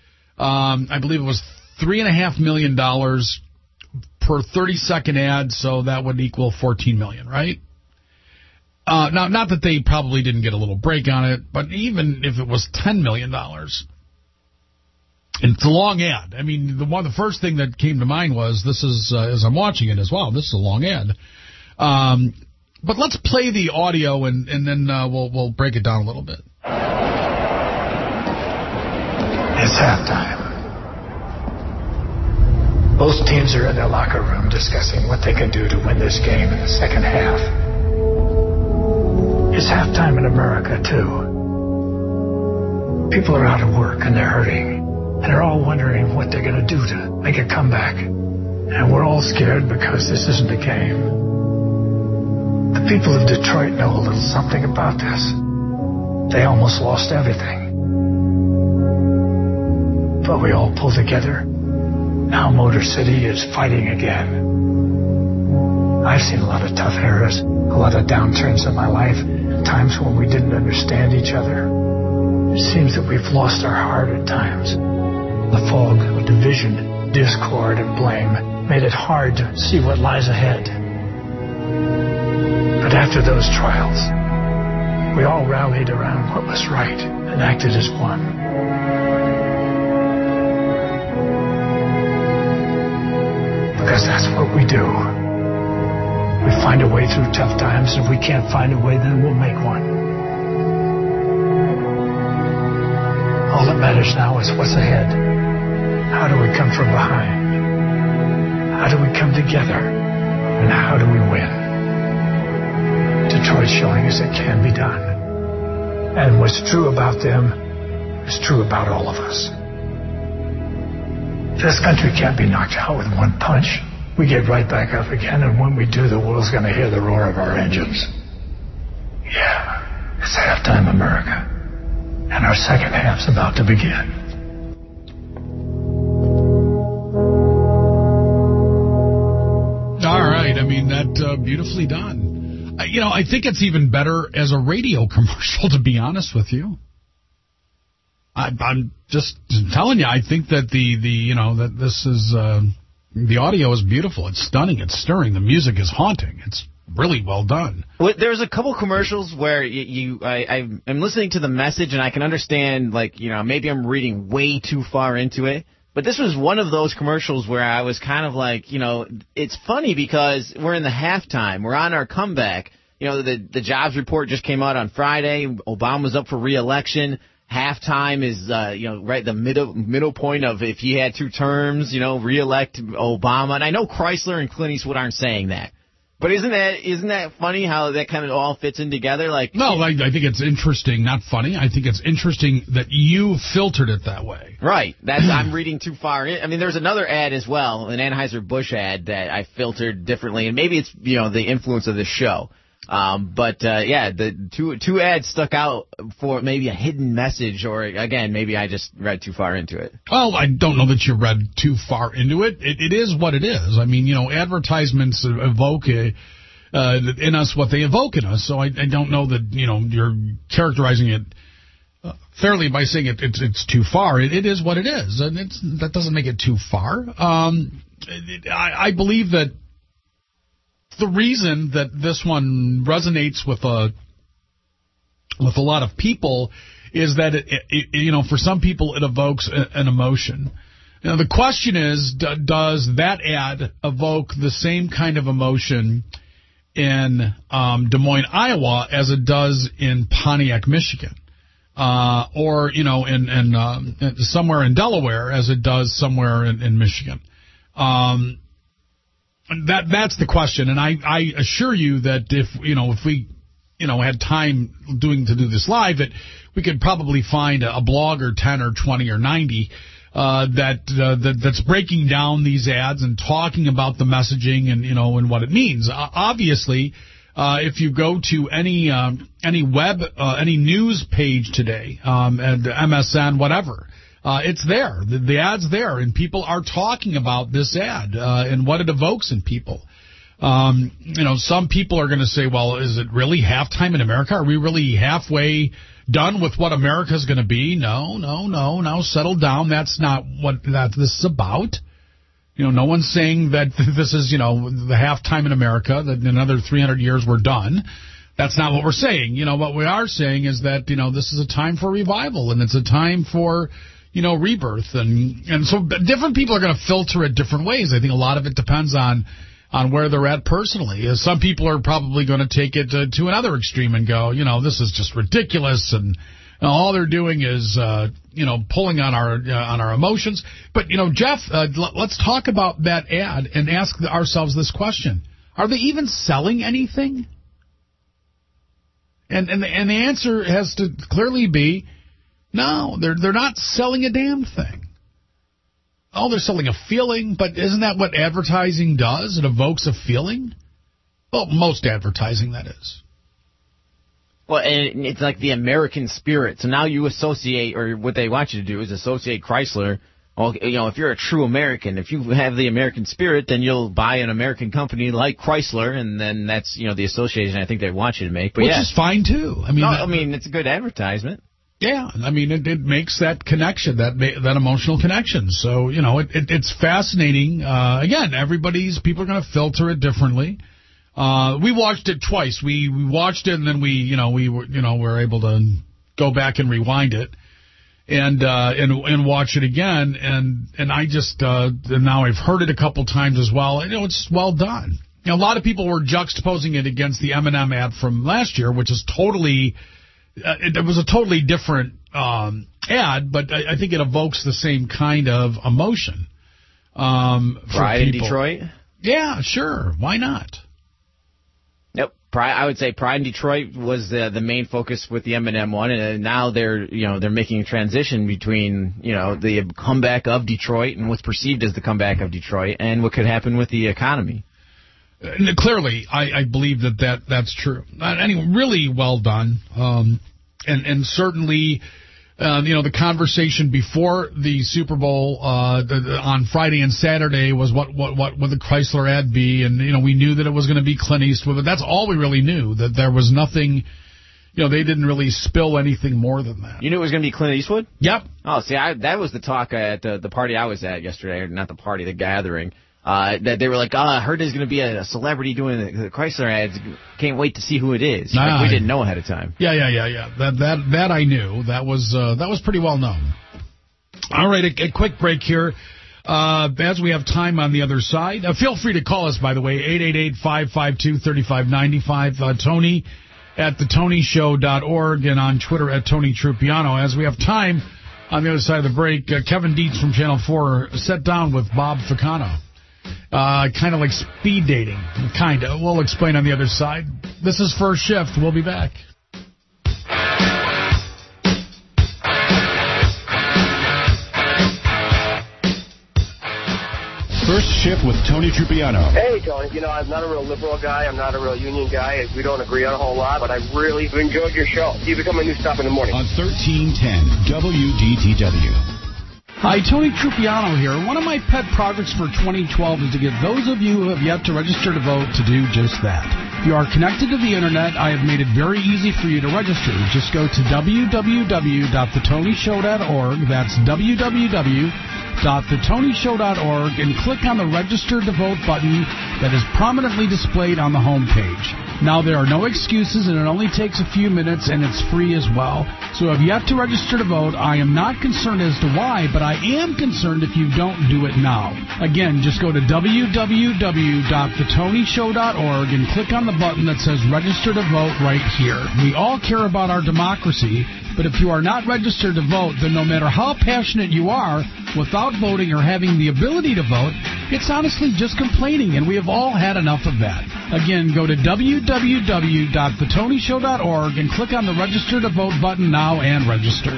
um, I believe it was three and a half million dollars per thirty-second ad, so that would equal fourteen million dollars, right? Uh, now, not that they probably didn't get a little break on it, but even if it was ten million dollars, it's a long ad. I mean, the one, the first thing that came to mind was, this is, uh, as I'm watching it as well, this is a long ad. Um, but let's play the audio, and, and then uh, we'll, we'll break it down a little bit. It's halftime. Both teams are in their locker room discussing what they can do to win this game in the second half. It's halftime in America, too. People are out of work and they're hurting, and they're all wondering what they're going to do to make a comeback. And we're all scared because this isn't a game. The people of Detroit know a little something about this. They almost lost everything. But we all pull together. Now Motor City is fighting again. I've seen a lot of tough eras, a lot of downturns in my life, times when we didn't understand each other. It seems that we've lost our heart at times. The fog of division, discord, and blame made it hard to see what lies ahead. But after those trials, we all rallied around what was right and acted as one. Because that's what we do. We find a way through tough times, and if we can't find a way, then we'll make one. matters now is what's ahead. How do we come from behind? How do we come together? And how do we win? Detroit's showing us it can be done. And what's true about them is true about all of us. This country can't be knocked out with one punch. We get right back up again, and when we do, the world's going to hear the roar of our engines. Yeah, it's halftime America. And our second half's about to begin. All right. I mean, that uh, beautifully done. Uh, you know, I think it's even better as a radio commercial, to be honest with you. I, I'm just telling you, I think that the, the you know, that this is, uh, the audio is beautiful. It's stunning. It's stirring. The music is haunting. It's really well done. Well, there's a couple commercials where you, you I, I'm listening to the message and I can understand, like, you know, maybe I'm reading way too far into it. But this was one of those commercials where I was kind of like, you know, it's funny because we're in the halftime. We're on our comeback. You know, the the jobs report just came out on Friday. Obama's up for re-election. Halftime is, uh, you know, right the middle middle point of if he had two terms, you know, re-elect Obama. And I know Chrysler and Clint Eastwood aren't saying that. But isn't that isn't that funny how that kind of all fits in together? Like, no, I, I think it's interesting, not funny. I think it's interesting that you filtered it that way. Right. That's I'm reading too far in. I mean, there's another ad as well, an Anheuser-Busch ad that I filtered differently, and maybe it's, you know, the influence of this show. Um, but uh, yeah, the two two ads stuck out for maybe a hidden message, or again, maybe I just read too far into it. Well, I don't know that you read too far into it. It, it is what it is. I mean, you know, advertisements evoke a, uh, in us what they evoke in us. So I, I don't know that, you know, you're characterizing it uh, fairly by saying it, it's it's too far. It, it is what it is, and it's that doesn't make it too far. Um, it, I, I believe that. The reason that this one resonates with a with a lot of people is that it, it, you know, for some people it evokes a, an emotion. Now the question is, d- does that ad evoke the same kind of emotion in um, Des Moines, Iowa, as it does in Pontiac, Michigan, uh, or you know, in, in um, somewhere in Delaware as it does somewhere in, in Michigan? Um, That that's the question, and I, I assure you that if you know if we you know had time doing to do this live, that we could probably find a, a blog or ten or twenty or ninety uh, that, uh, that that's breaking down these ads and talking about the messaging and you know and what it means. Uh, obviously, uh, if you go to any um, any web uh, any news page today, um, and M S N, whatever. Uh, it's there. The, the ad's there, and people are talking about this ad uh, and what it evokes in people. Um, you know, some people are going to say, well, is it really halftime in America? Are we really halfway done with what America's going to be? No, no, no. Now settle down. That's not what that this is about. You know, no one's saying that this is, you know, the halftime in America, that in another three hundred years we're done. That's not what we're saying. You know, what we are saying is that, you know, this is a time for revival, and it's a time for... you know, rebirth, and and so different people are going to filter it different ways. I think a lot of it depends on on where they're at personally. Some people are probably going to take it to, to another extreme and go, you know, this is just ridiculous, and you know, all they're doing is, uh, you know, pulling on our uh, on our emotions. But you know, Jeff, uh, l- let's talk about that ad and ask ourselves this question: are they even selling anything? And and the, and the answer has to clearly be. No, they're they're not selling a damn thing. Oh, they're selling a feeling, but isn't that what advertising does? It evokes a feeling? Well, most advertising, that is. Well, and it's like the American spirit. So now you associate, or what they want you to do is associate Chrysler. Well, you know, if you're a true American, if you have the American spirit, then you'll buy an American company like Chrysler, and then that's, you know, the association I think they want you to make. But Which yeah. is fine, too. I mean, no, that, I mean, it's a good advertisement. Yeah, I mean, it, it makes that connection, that that emotional connection. So, you know, it, it it's fascinating. Uh, again, everybody's, people are going to filter it differently. Uh, we watched it twice. We, we watched it, and then we, you know, we were, you know, were able to go back and rewind it and uh, and and watch it again. And and I just, uh, and now I've heard it a couple times as well. You know, it's well done. You know, a lot of people were juxtaposing it against the Eminem ad from last year, which is totally... uh, it, it was a totally different um, ad, but I, I think it evokes the same kind of emotion. Um, for Pride in people. Detroit? Yeah, sure. Why not? Yep. Pride, I would say Pride in Detroit was the the main focus with the M and M one, and now they're you know they're making a transition between you know the comeback of Detroit and what's perceived as the comeback of Detroit and what could happen with the economy. Uh, clearly, I, I believe that, that that's true. Uh, anyway, really well done, um, and and certainly. Uh, you know, the conversation before the Super Bowl uh, the, the, on Friday and Saturday was what, what, what would the Chrysler ad be? And, you know, we knew that it was going to be Clint Eastwood, but that's all we really knew, that there was nothing, you know, they didn't really spill anything more than that. You knew it was going to be Clint Eastwood? Yep. Oh, see, I, that was the talk at the, the party I was at yesterday, or not the party, the gathering. Uh, that they were like, oh, I heard there's going to be a, a celebrity doing the, the Chrysler ads. Can't wait to see who it is. Nah, like, we didn't know ahead of time. Yeah, yeah, yeah, yeah. That that that I knew. That was uh, that was pretty well known. All right, a, a quick break here. Uh, as we have time on the other side, uh, feel free to call us, by the way, eight eight eight, five five two, three five nine five. Uh, Tony at the tony show dot org and on Twitter at Tony Trupiano. As we have time on the other side of the break, uh, Kevin Dietz from Channel four sat down with Bob Ficano. Uh, kind of like speed dating. Kind of. We'll explain on the other side. This is First Shift. We'll be back. First Shift with Tony Trupiano. Hey, Tony. You know, I'm not a real liberal guy. I'm not a real union guy. We don't agree on a whole lot, but I really enjoyed your show. You become my new stop in the morning. On thirteen ten W D T W. Hi, Tony Trupiano here. One of my pet projects for twenty twelve is to get those of you who have yet to register to vote to do just that. If you are connected to the Internet, I have made it very easy for you to register. Just go to w w w dot the tony show dot org. That's w w w dot the tony show dot org and click on the Register to Vote button that is prominently displayed on the home page. Now, there are no excuses, and it only takes a few minutes, and it's free as well. So if you have to register to vote, I am not concerned as to why, but I am concerned if you don't do it now. Again, just go to w w w dot the tony show dot org and click on the button that says Register to Vote right here. We all care about our democracy, but if you are not registered to vote, then no matter how passionate you are, without voting or having the ability to vote, it's honestly just complaining, and we have all had enough of that. Again, go to w w w dot the tony show dot org and click on the Register to Vote button now and register.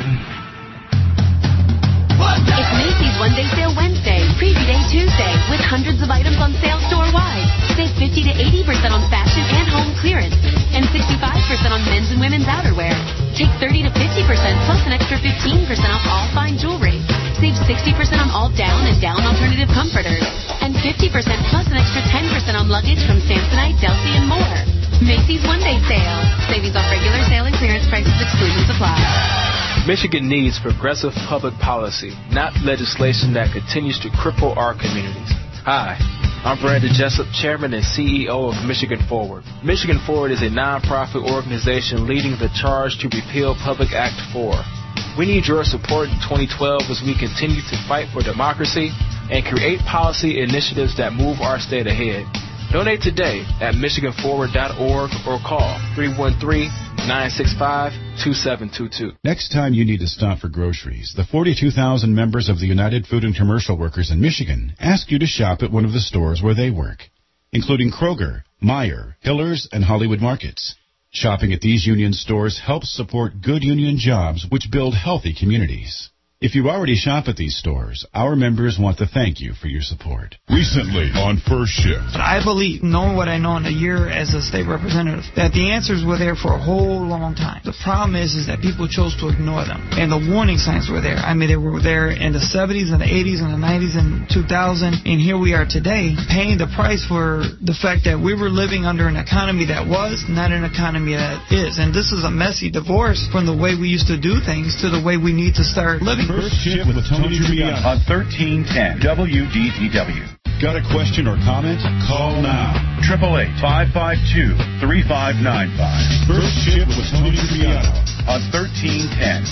It's Macy's One Day Sale Wednesday, Preview Day Tuesday, with hundreds of items on sale store-wide. Save fifty to eighty percent on fashion and home clearance, and sixty-five percent on men's and women's outerwear. Take thirty to fifty percent plus an extra fifteen percent off all fine jewelry. Save sixty percent on all down and down alternative comforters, and fifty percent plus an extra ten percent on luggage from Samsonite, Delphi, and more. Macy's One Day Sale. Savings off regular sale and clearance prices, exclusion supply. Michigan needs progressive public policy, not legislation that continues to cripple our communities. Hi, I'm Brandon Jessup, Chairman and C E O of Michigan Forward. Michigan Forward is a nonprofit organization leading the charge to repeal Public Act four. We need your support in twenty twelve as we continue to fight for democracy and create policy initiatives that move our state ahead. Donate today at michigan forward dot org or call three one three, nine six five, two seven two two. Next time you need to stop for groceries, the forty-two thousand members of the United Food and Commercial Workers in Michigan ask you to shop at one of the stores where they work, including Kroger, Meijer, Hillers, and Hollywood Markets. Shopping at these union stores helps support good union jobs which build healthy communities. If you already shop at these stores, our members want to thank you for your support. Recently on First Shift. I believe, knowing what I know in a year as a state representative, that the answers were there for a whole long time. The problem is, is that people chose to ignore them. And the warning signs were there. I mean, they were there in the seventies and the eighties and the nineties and two thousand. And here we are today, paying the price for the fact that we were living under an economy that was, not an economy that is. And this is a messy divorce from the way we used to do things to the way we need to start living. First Shift with Tony Trupiano on thirteen ten W D T W. Got a question or comment? Call now. eight eight eight, five five two, three five nine five. First Shift with Tony Trupiano on thirteen ten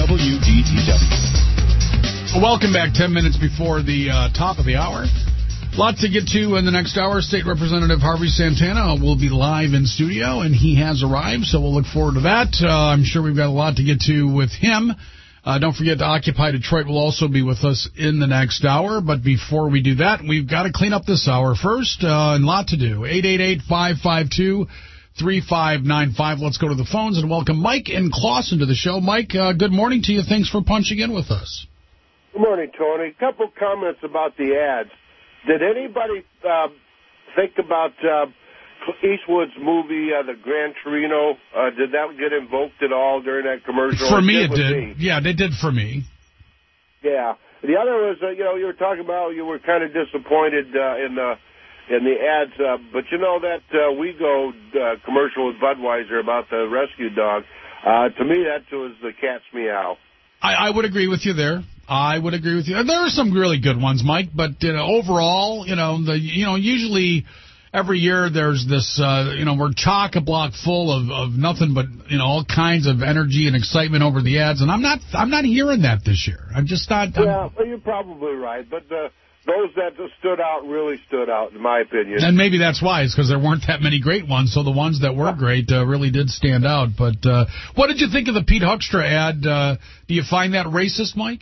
W D T W. Welcome back. Ten minutes before the uh, top of the hour. Lot to get to in the next hour. State Representative Harvey Santana will be live in studio, and he has arrived, so we'll look forward to that. Uh, I'm sure we've got a lot to get to with him. Uh, don't forget, Occupy Detroit will also be with us in the next hour. But before we do that, we've got to clean up this hour first, uh, and a lot to do. eight eight eight, five five two, three five nine five. Let's go to the phones and welcome Mike in Clawson to the show. Mike, uh, good morning to you. Thanks for punching in with us. Good morning, Tony. A couple comments about the ads. Did anybody uh, think about uh, Eastwood's movie, uh, The Gran Torino? Uh, did that get invoked at all during that commercial? For it me, did it did. me. Yeah, they did for me. Yeah. The other was, uh, you know, you were talking about you were kind of disappointed uh, in the in the ads, uh, but you know that uh, WeGo uh, commercial with Budweiser about the rescue dog. Uh, to me, that was the cat's meow. I, I would agree with you there. I would agree with you. There are some really good ones, Mike, but you know, overall, you know, the you know, usually every year there's this, uh, you know, we're chock-a-block full of, of nothing but, you know, all kinds of energy and excitement over the ads, and I'm not I'm not hearing that this year. I'm just not. I'm, yeah, well, you're probably right, but uh, those that stood out really stood out, in my opinion. And maybe that's why, it's because there weren't that many great ones, so the ones that were great uh, really did stand out. But uh, what did you think of the Pete Hoekstra ad? Uh, do you find that racist, Mike?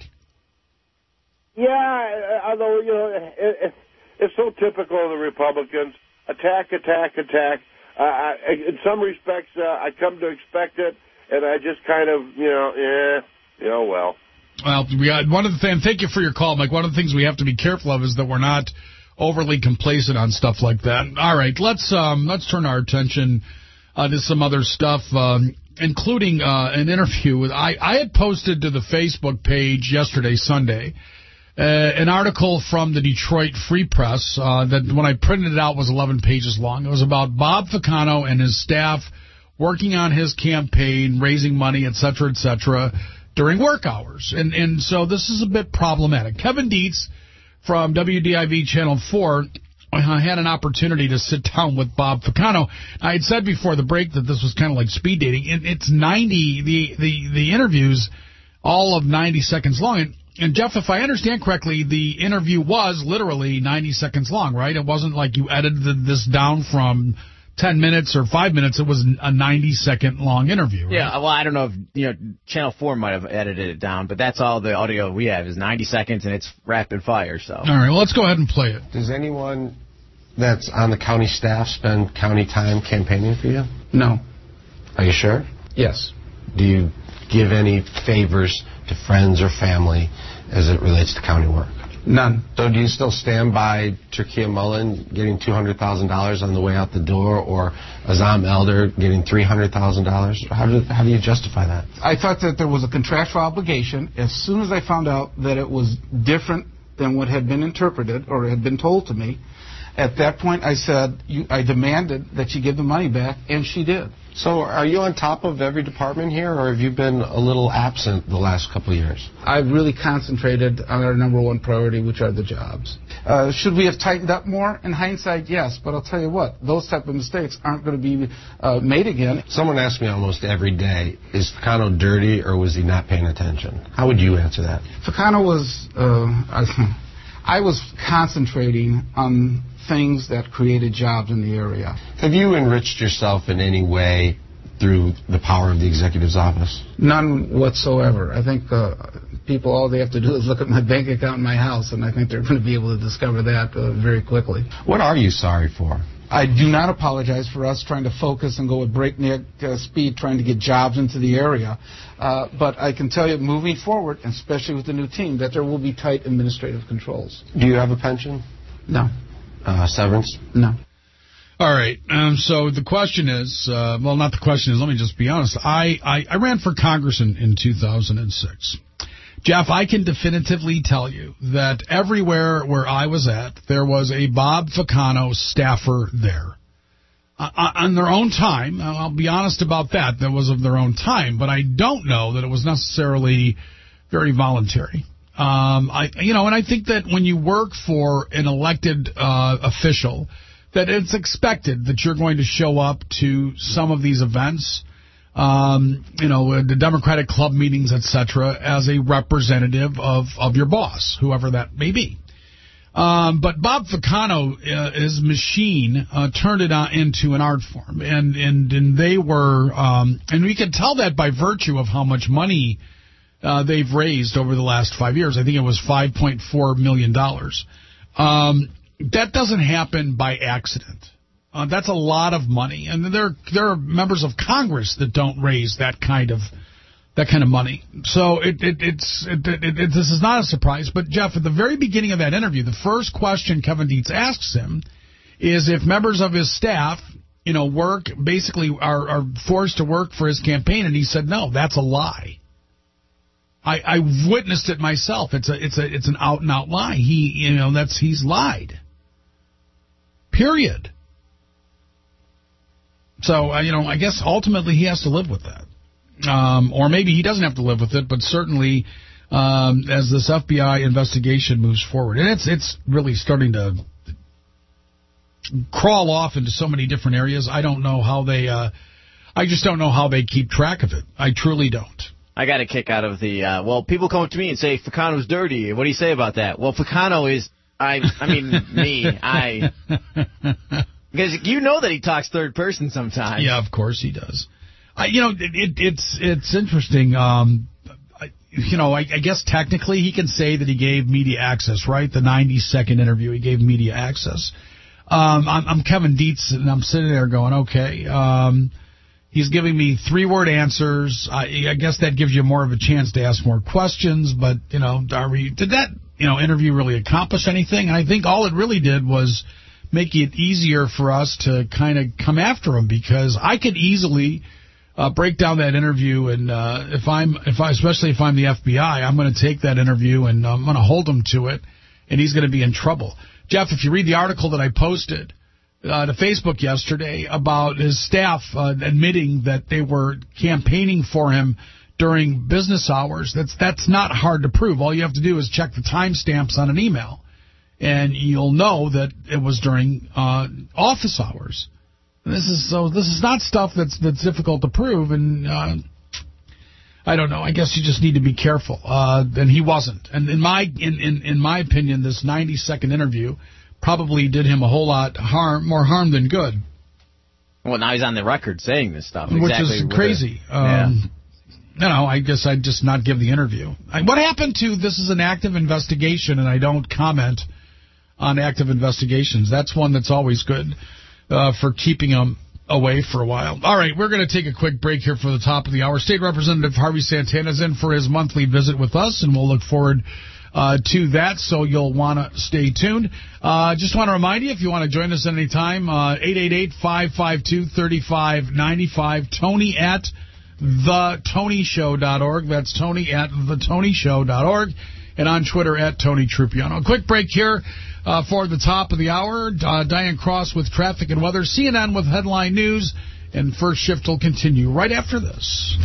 Yeah, although, you know, it, it's so typical of the Republicans. Attack, attack, attack. Uh, I, in some respects, uh, I come to expect it, and I just kind of, you know, eh, you know, well. Well, we got one of the things, thank you for your call, Mike. One of the things we have to be careful of is that we're not overly complacent on stuff like that. All right, let's um, let's turn our attention uh, to some other stuff, um, including uh, an interview with, I, I had posted to the Facebook page yesterday, Sunday, Uh, an article from the Detroit Free Press uh, that when I printed it out was eleven pages long. It was about Bob Ficano and his staff working on his campaign, raising money, et cetera, et cetera, during work hours. And, and so this is a bit problematic. Kevin Dietz from W D I V Channel four uh, had an opportunity to sit down with Bob Ficano. I had said before the break that this was kind of like speed dating. It, it's ninety, the, the, the interview's all of ninety seconds long. And, And, Jeff, if I understand correctly, the interview was literally ninety seconds long, right? It wasn't like you edited this down from ten minutes or five minutes. It was a ninety-second long interview, right? Yeah, well, I don't know if, you know, Channel four might have edited it down, but that's all the audio we have is ninety seconds, and it's rapid fire, so. All right, well, let's go ahead and play it. Does anyone that's on the county staff spend county time campaigning for you? No. Are you sure? Yes. Do you give any favors to friends or family as it relates to county work? None. So do you still stand by Turkia Mullen getting two hundred thousand dollars on the way out the door, or Azam Elder getting three hundred thousand dollars? How do, how do you justify that? I thought that there was a contractual obligation. As soon as I found out that it was different than what had been interpreted or had been told to me, at that point I said, you, I demanded that she give the money back, and she did. So are you on top of every department here, or have you been a little absent the last couple of years? I've really concentrated on our number one priority, which are the jobs. Uh, should we have tightened up more? In hindsight, yes. But I'll tell you what, those type of mistakes aren't going to be uh, made again. Someone asks me almost every day, is Ficano dirty or was he not paying attention? How would you answer that? Ficano was, uh, I, I was concentrating on things that created jobs in the area. Have you enriched yourself in any way through the power of the executive's office? None whatsoever. I think uh, people, all they have to do is look at my bank account in my house, and I think they're going to be able to discover that uh, very quickly. What are you sorry for? I do not apologize for us trying to focus and go at breakneck uh, speed trying to get jobs into the area. Uh, but I can tell you, moving forward, and especially with the new team, that there will be tight administrative controls. Do you have a pension? No. Uh, severance? No. All right. Um, so the question is, uh, well, not the question is, let me just be honest. I, I, I ran for Congress in, in two thousand six. Jeff, I can definitively tell you that everywhere where I was at, there was a Bob Ficano staffer there. Uh, on their own time, I'll be honest about that, that was of their own time, but I don't know that it was necessarily very voluntary. Um, I, you know, and I think that when you work for an elected uh, official, that it's expected that you're going to show up to some of these events, um, you know, the Democratic club meetings, et cetera, as a representative of, of your boss, whoever that may be. Um, but Bob Ficano, uh, his machine, uh, turned it on into an art form. And, and, and they were, um, and we can tell that by virtue of how much money uh, they've raised over the last five years. I think it was five point four million dollars. Um, that doesn't happen by accident. Uh, that's a lot of money. And there, there are members of Congress that don't raise that kind of that kind of money. So it, it, it's it, it, it, this is not a surprise. But, Jeff, at the very beginning of that interview, the first question Kevin Dietz asks him is if members of his staff, you know, work, basically are, are forced to work for his campaign. And he said, no, that's a lie. I, I witnessed it myself. It's a it's a it's an out and out lie. He you know that's he's lied. Period. So uh, you know I guess ultimately he has to live with that, um, or maybe he doesn't have to live with it. But certainly, um, as this F B I investigation moves forward, and it's it's really starting to crawl off into so many different areas. I don't know how they. Uh, I just don't know how they keep track of it. I truly don't. I got a kick out of the, uh, well, people come up to me and say, Ficano's dirty. What do you say about that? Well, Ficano is, I I mean, me, I, because you know that he talks third person sometimes. Yeah, of course he does. I, you know, it, it, it's it's interesting. Um, I, you know, I, I guess technically he can say that he gave media access, right? The ninety second interview, he gave media access. Um, I'm, I'm Kevin Dietz, and I'm sitting there going, okay, um, he's giving me three-word answers. I, I guess that gives you more of a chance to ask more questions. But, you know, are we, did that, you know, interview really accomplish anything? And I think all it really did was make it easier for us to kind of come after him, because I could easily uh, break down that interview. And uh, if I'm, if I, especially if I'm the F B I, I'm going to take that interview and I'm going to hold him to it, and he's going to be in trouble. Jeff, if you read the article that I posted Uh, to Facebook yesterday about his staff uh, admitting that they were campaigning for him during business hours, that's that's not hard to prove. All you have to do is check the timestamps on an email, and you'll know that it was during uh, office hours. And this is so. This is not stuff that's that's difficult to prove, and uh, I don't know. I guess you just need to be careful. Uh, and he wasn't. And in my in, in in my opinion, this ninety second interview probably did him a whole lot harm, more harm than good. Well, now he's on the record saying this stuff. Which exactly is crazy. A, yeah. Um, you know, I guess I'd just not give the interview. I, what happened to this is an active investigation, and I don't comment on active investigations. That's one that's always good uh, for keeping them away for a while. All right, we're going to take a quick break here for the top of the hour. State Representative Harvey Santana is in for his monthly visit with us, and we'll look forward Uh, to that, so you'll want to stay tuned. Uh, just want to remind you, if you want to join us at any time, uh, eight eight eight, five five two, three five nine five, Tony at the tony show dot org. That's Tony at the tony show dot org, and on Twitter at Tony Trupiano. A quick break here uh, for the top of the hour. Uh, Diane Cross with traffic and weather, C N N with headline news, and First Shift will continue right after this.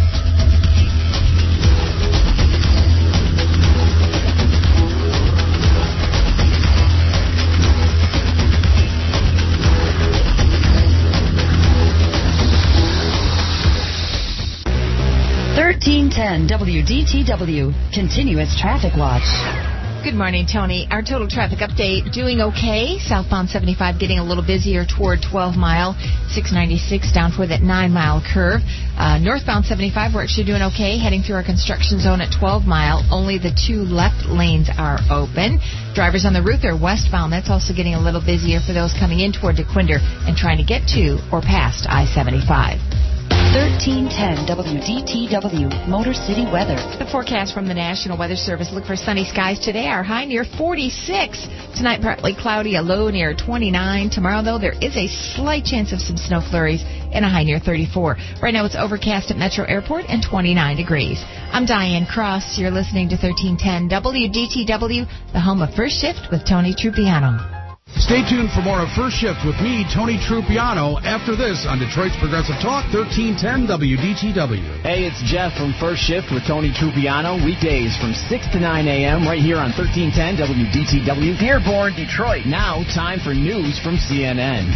thirteen ten W D T W, continuous traffic watch. Good morning, Tony. Our total traffic update, doing okay. Southbound seventy-five getting a little busier toward twelve mile. six ninety-six down for that nine mile curve. Uh, northbound seventy-five, we're actually doing okay. Heading through our construction zone at twelve mile. Only the two left lanes are open. Drivers on the route, they're westbound. That's also getting a little busier for those coming in toward DeQuinder and trying to get to or past I seventy-five. thirteen ten W D T W, Motor City weather. The forecast from the National Weather Service, look for sunny skies today. Our high near forty-six. Tonight, partly cloudy, a low near twenty-nine. Tomorrow, though, there is a slight chance of some snow flurries and a high near thirty-four. Right now, it's overcast at Metro Airport and twenty-nine degrees. I'm Diane Cross. You're listening to thirteen ten W D T W, the home of First Shift with Tony Trupiano. Stay tuned for more of First Shift with me, Tony Trupiano, after this on Detroit's Progressive Talk, thirteen ten W D T W. Hey, it's Jeff from First Shift with Tony Trupiano, weekdays from six to nine a.m. right here on thirteen ten W D T W, Dearborn, Detroit. Now, time for news from C N N.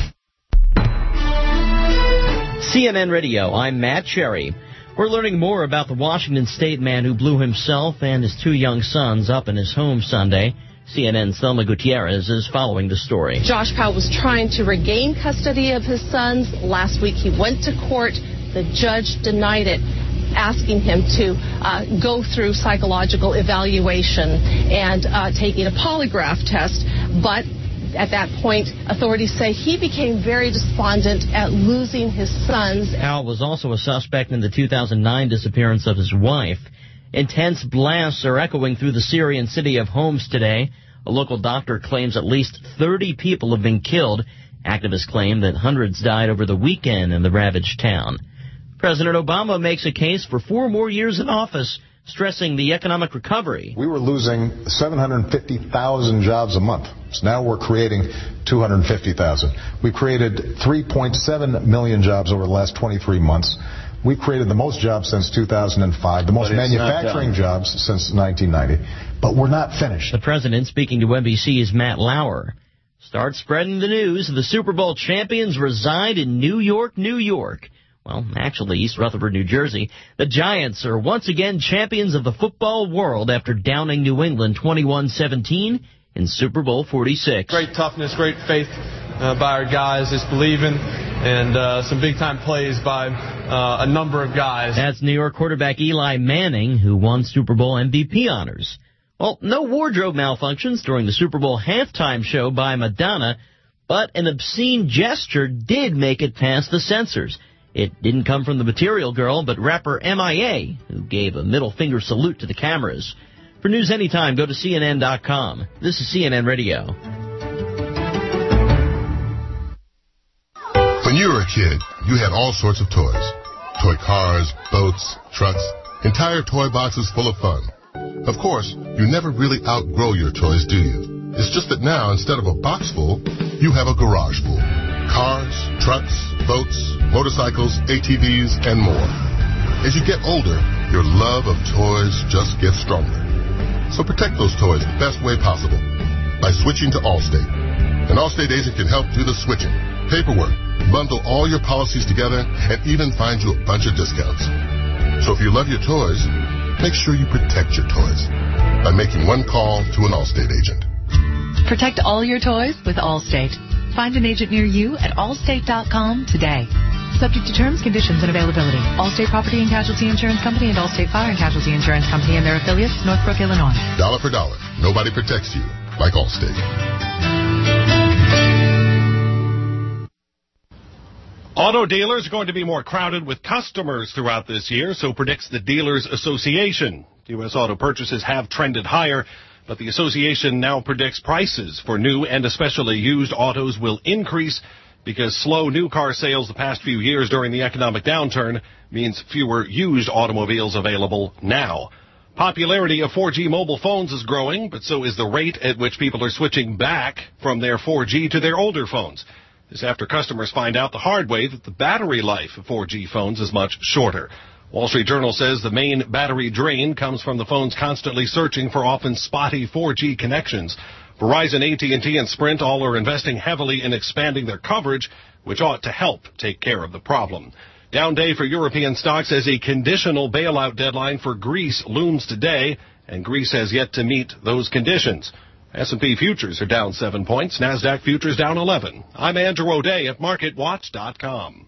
C N N Radio, I'm Matt Cherry. We're learning more about the Washington State man who blew himself and his two young sons up in his home Sunday. C N N's Thelma Gutierrez is following the story. Josh Powell was trying to regain custody of his sons. Last week he went to court. The judge denied it, asking him to uh, go through psychological evaluation and uh, taking a polygraph test. But at that point, authorities say he became very despondent at losing his sons. Powell was also a suspect in the two thousand nine disappearance of his wife. Intense blasts are echoing through the Syrian city of Homs today. A local doctor claims at least thirty people have been killed. Activists claim that hundreds died over the weekend in the ravaged town. President Obama makes a case for four more years in office, stressing the economic recovery. We were losing seven hundred fifty thousand jobs a month. So now we're creating two hundred fifty thousand. We created three point seven million jobs over the last twenty-three months. We created the most jobs since two thousand five, the most manufacturing jobs since nineteen ninety. But we're not finished. The president, speaking to N B C's Matt Lauer, start spreading the news. The Super Bowl champions reside in New York, New York. Well, actually, East Rutherford, New Jersey. The Giants are once again champions of the football world after downing New England twenty-one seventeen in Super Bowl forty-six. Great toughness, great faith uh, by our guys, just believing, and uh, some big-time plays by uh, a number of guys. That's New York quarterback Eli Manning, who won Super Bowl M V P honors. Well, no wardrobe malfunctions during the Super Bowl halftime show by Madonna, but an obscene gesture did make it past the censors. It didn't come from the Material Girl, but rapper M I A, who gave a middle finger salute to the cameras. For news anytime, go to C N N dot com. This is C N N Radio. When you were a kid, you had all sorts of toys. Toy cars, boats, trucks, entire toy boxes full of fun. Of course, you never really outgrow your toys, do you? It's just that now, instead of a box full, you have a garage full. Cars, trucks, boats, motorcycles, A T Vs, and more. As you get older, your love of toys just gets stronger. So protect those toys the best way possible by switching to Allstate. An Allstate agent can help do the switching, paperwork, bundle all your policies together, and even find you a bunch of discounts. So if you love your toys, make sure you protect your toys by making one call to an Allstate agent. Protect all your toys with Allstate. Find an agent near you at allstate dot com today. Subject to terms, conditions, and availability. Allstate Property and Casualty Insurance Company and Allstate Fire and Casualty Insurance Company and their affiliates, Northbrook, Illinois. Dollar for dollar. Nobody protects you like Allstate. Auto dealers are going to be more crowded with customers throughout this year, so predicts the Dealers Association. U S auto purchases have trended higher, but the association now predicts prices for new and especially used autos will increase because slow new car sales the past few years during the economic downturn means fewer used automobiles available now. Popularity of four G mobile phones is growing, but so is the rate at which people are switching back from their four G to their older phones. This after customers find out the hard way that the battery life of four G phones is much shorter. Wall Street Journal says the main battery drain comes from the phones constantly searching for often spotty four G connections. Verizon, A T and T, and Sprint all are investing heavily in expanding their coverage, which ought to help take care of the problem. Down day for European stocks as a conditional bailout deadline for Greece looms today, and Greece has yet to meet those conditions. S and P futures are down seven points, NASDAQ futures down eleven. I'm Andrew O'Day at market watch dot com.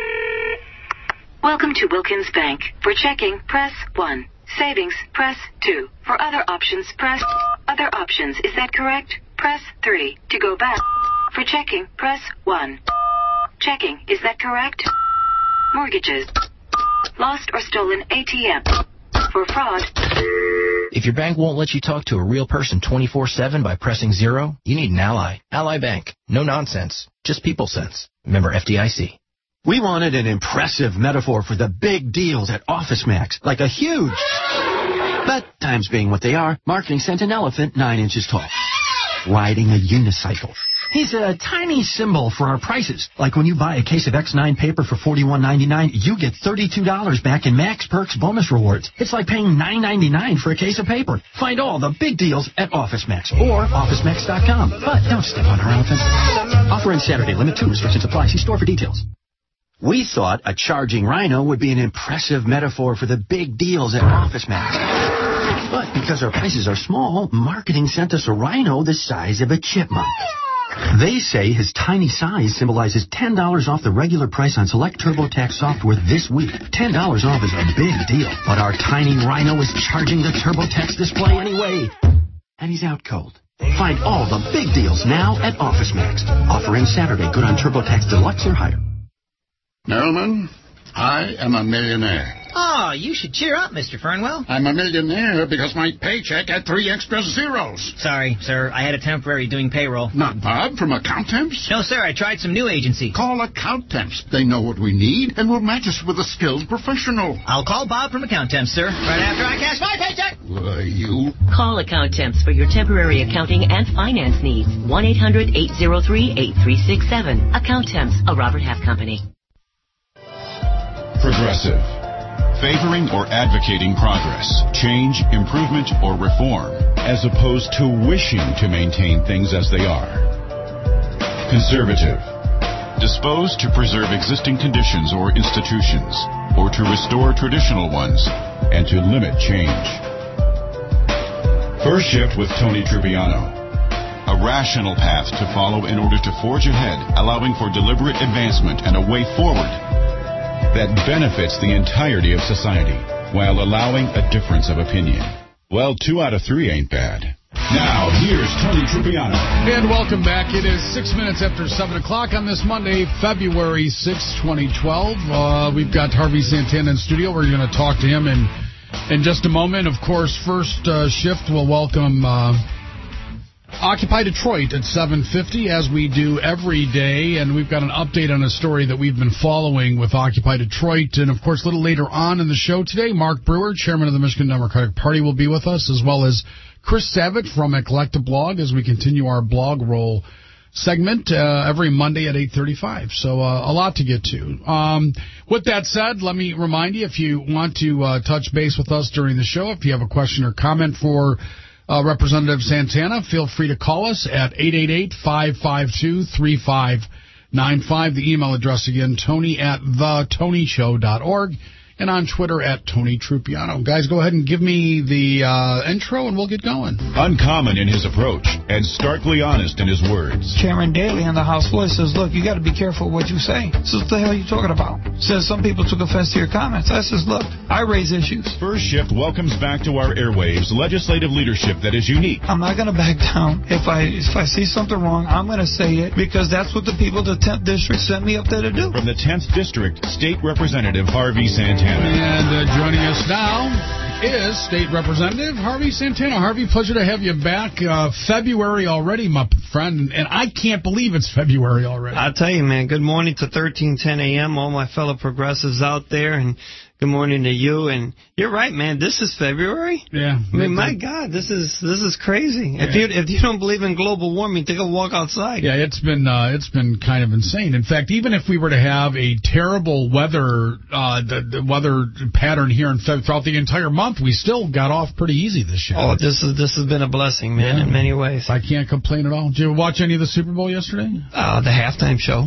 Welcome to Wilkins Bank. For checking, press one. Savings, press two. For other options, press other options. Is that correct? Press three. To go back. For checking, press one. Checking, is that correct? Mortgages. Lost or stolen A T M. For fraud. If your bank won't let you talk to a real person twenty-four seven by pressing zero, you need an Ally. Ally Bank. No nonsense. Just people sense. Member F D I C. We wanted an impressive metaphor for the big deals at OfficeMax, like a huge. But times being what they are, marketing sent an elephant nine inches tall, riding a unicycle. He's a tiny symbol for our prices. Like when you buy a case of X nine paper for forty-one ninety-nine, you get thirty-two dollars back in Max Perks bonus rewards. It's like paying nine ninety-nine for a case of paper. Find all the big deals at OfficeMax or office max dot com. But don't step on our elephant. Offer ends Saturday. Limit two. Restrictions apply. See store for details. We thought a charging rhino would be an impressive metaphor for the big deals at OfficeMax. But because our prices are small, marketing sent us a rhino the size of a chipmunk. They say his tiny size symbolizes ten dollars off the regular price on select TurboTax software this week. ten dollars off is a big deal, but our tiny rhino is charging the TurboTax display anyway. And he's out cold. Find all the big deals now at OfficeMax. Offer ends Saturday. Good on TurboTax Deluxe or higher. Merriman, I am a millionaire. Oh, you should cheer up, Mister Fernwell. I'm a millionaire because my paycheck had three extra zeros. Sorry, sir. I had a temporary doing payroll. Not Bob from Accountemps? No, sir. I tried some new agency. Call Accountemps. They know what we need and will match us with a skilled professional. I'll call Bob from Accountemps, sir, right after I cash my paycheck. Why, you... Call Accountemps for your temporary accounting and finance needs. one eight hundred eight oh three eight three six seven. Accountemps, a Robert Half company. Progressive. Favoring or advocating progress, change, improvement, or reform, as opposed to wishing to maintain things as they are. Conservative. Disposed to preserve existing conditions or institutions, or to restore traditional ones, and to limit change. First Shift with Tony Trupiano. A rational path to follow in order to forge ahead, allowing for deliberate advancement and a way forward that benefits the entirety of society while allowing a difference of opinion. Well, two out of three ain't bad. Now, here's Tony Trupiano. And welcome back. It is six minutes after seven o'clock on this Monday, February sixth, twenty twelve. Uh, we've got Harvey Santana in studio. We're going to talk to him in, in just a moment. Of course, first uh, shift will welcome... Uh, Occupy Detroit at seven fifty, as we do every day, and we've got an update on a story that we've been following with Occupy Detroit. And, of course, a little later on in the show today, Mark Brewer, chairman of the Michigan Democratic Party, will be with us, as well as Chris Savitt from Eclectic Blog, as we continue our blog roll segment uh, every Monday at eight thirty-five. So uh, a lot to get to. Um, with that said, let me remind you, if you want to uh, touch base with us during the show, if you have a question or comment for Uh, Representative Santana, feel free to call us at eight eight eight, five five two, three five nine five. The email address again, Tony at the tony show dot org, and on Twitter at Tony Trupiano. Guys, go ahead and give me the uh, intro and we'll get going. Uncommon in his approach and starkly honest in his words. Chairman Daley in the House floor says, look, you got to be careful what you say. So what the hell are you talking about? Says some people took offense to your comments. I says, look, I raise issues. First Shift welcomes back to our airwaves legislative leadership that is unique. I'm not going to back down. If I if I see something wrong, I'm going to say it because that's what the people of the tenth District sent me up there to do. From the tenth District, State Representative Harvey Santana. And uh, joining us now is State Representative Harvey Santana. Harvey, pleasure to have you back. Uh, February already, my friend, and I can't believe it's February already. I'll tell you, man, good morning to thirteen ten a.m., all my fellow progressives out there, and good morning to you. And you're right, man, this is February. Yeah. I mean, my God, this is this is crazy. Yeah. If you if you don't believe in global warming, take a walk outside. Yeah, it's been uh, it's been kind of insane. In fact, even if we were to have a terrible weather uh, the, the weather pattern here in Feb- throughout the entire month, we still got off pretty easy this year. Oh, this is this has been a blessing, man, yeah. in many ways. I can't complain at all. Did you watch any of the Super Bowl yesterday? Uh, the halftime show.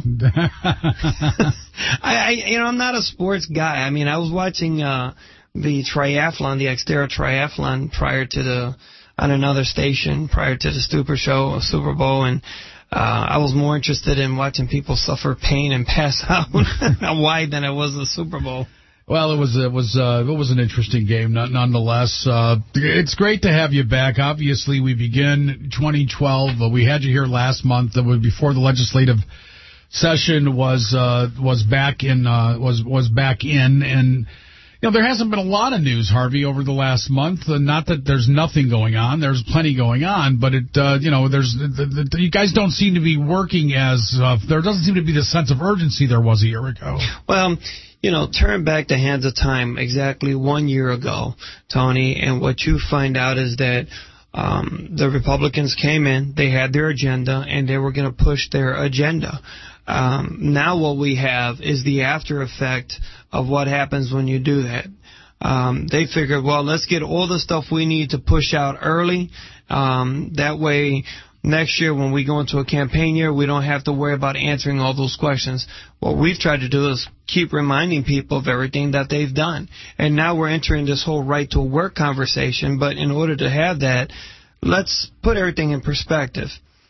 I, I you know I'm not a sports guy. I mean, I was watching uh, the triathlon, the Xterra triathlon, prior to the on another station, prior to the Super Show, Super Bowl, and uh, I was more interested in watching people suffer pain and pass out wide than I was the Super Bowl. Well, it was it was uh, it was an interesting game, nonetheless. Uh, it's great to have you back. Obviously, we begin twenty twelve. Uh, we had you here last month. That was before the legislative session was uh, was back in uh, was was back in, and you know there hasn't been a lot of news, Harvey, over the last month. Uh, not that there's nothing going on. There's plenty going on, but it uh, you know there's the, the, you guys don't seem to be working as uh, there doesn't seem to be the sense of urgency there was a year ago. Well. You know, turn back the hands of time exactly one year ago, Tony, and what you find out is that um, the Republicans came in, they had their agenda, and they were going to push their agenda. Um, now what we have is the after effect of what happens when you do that. Um, they figured, well, let's get all the stuff we need to push out early. Um, that way, next year when we go into a campaign year, we don't have to worry about answering all those questions. What we've tried to do is keep reminding people of everything that they've done. And now we're entering this whole right to work conversation, but in order to have that, let's put everything in perspective.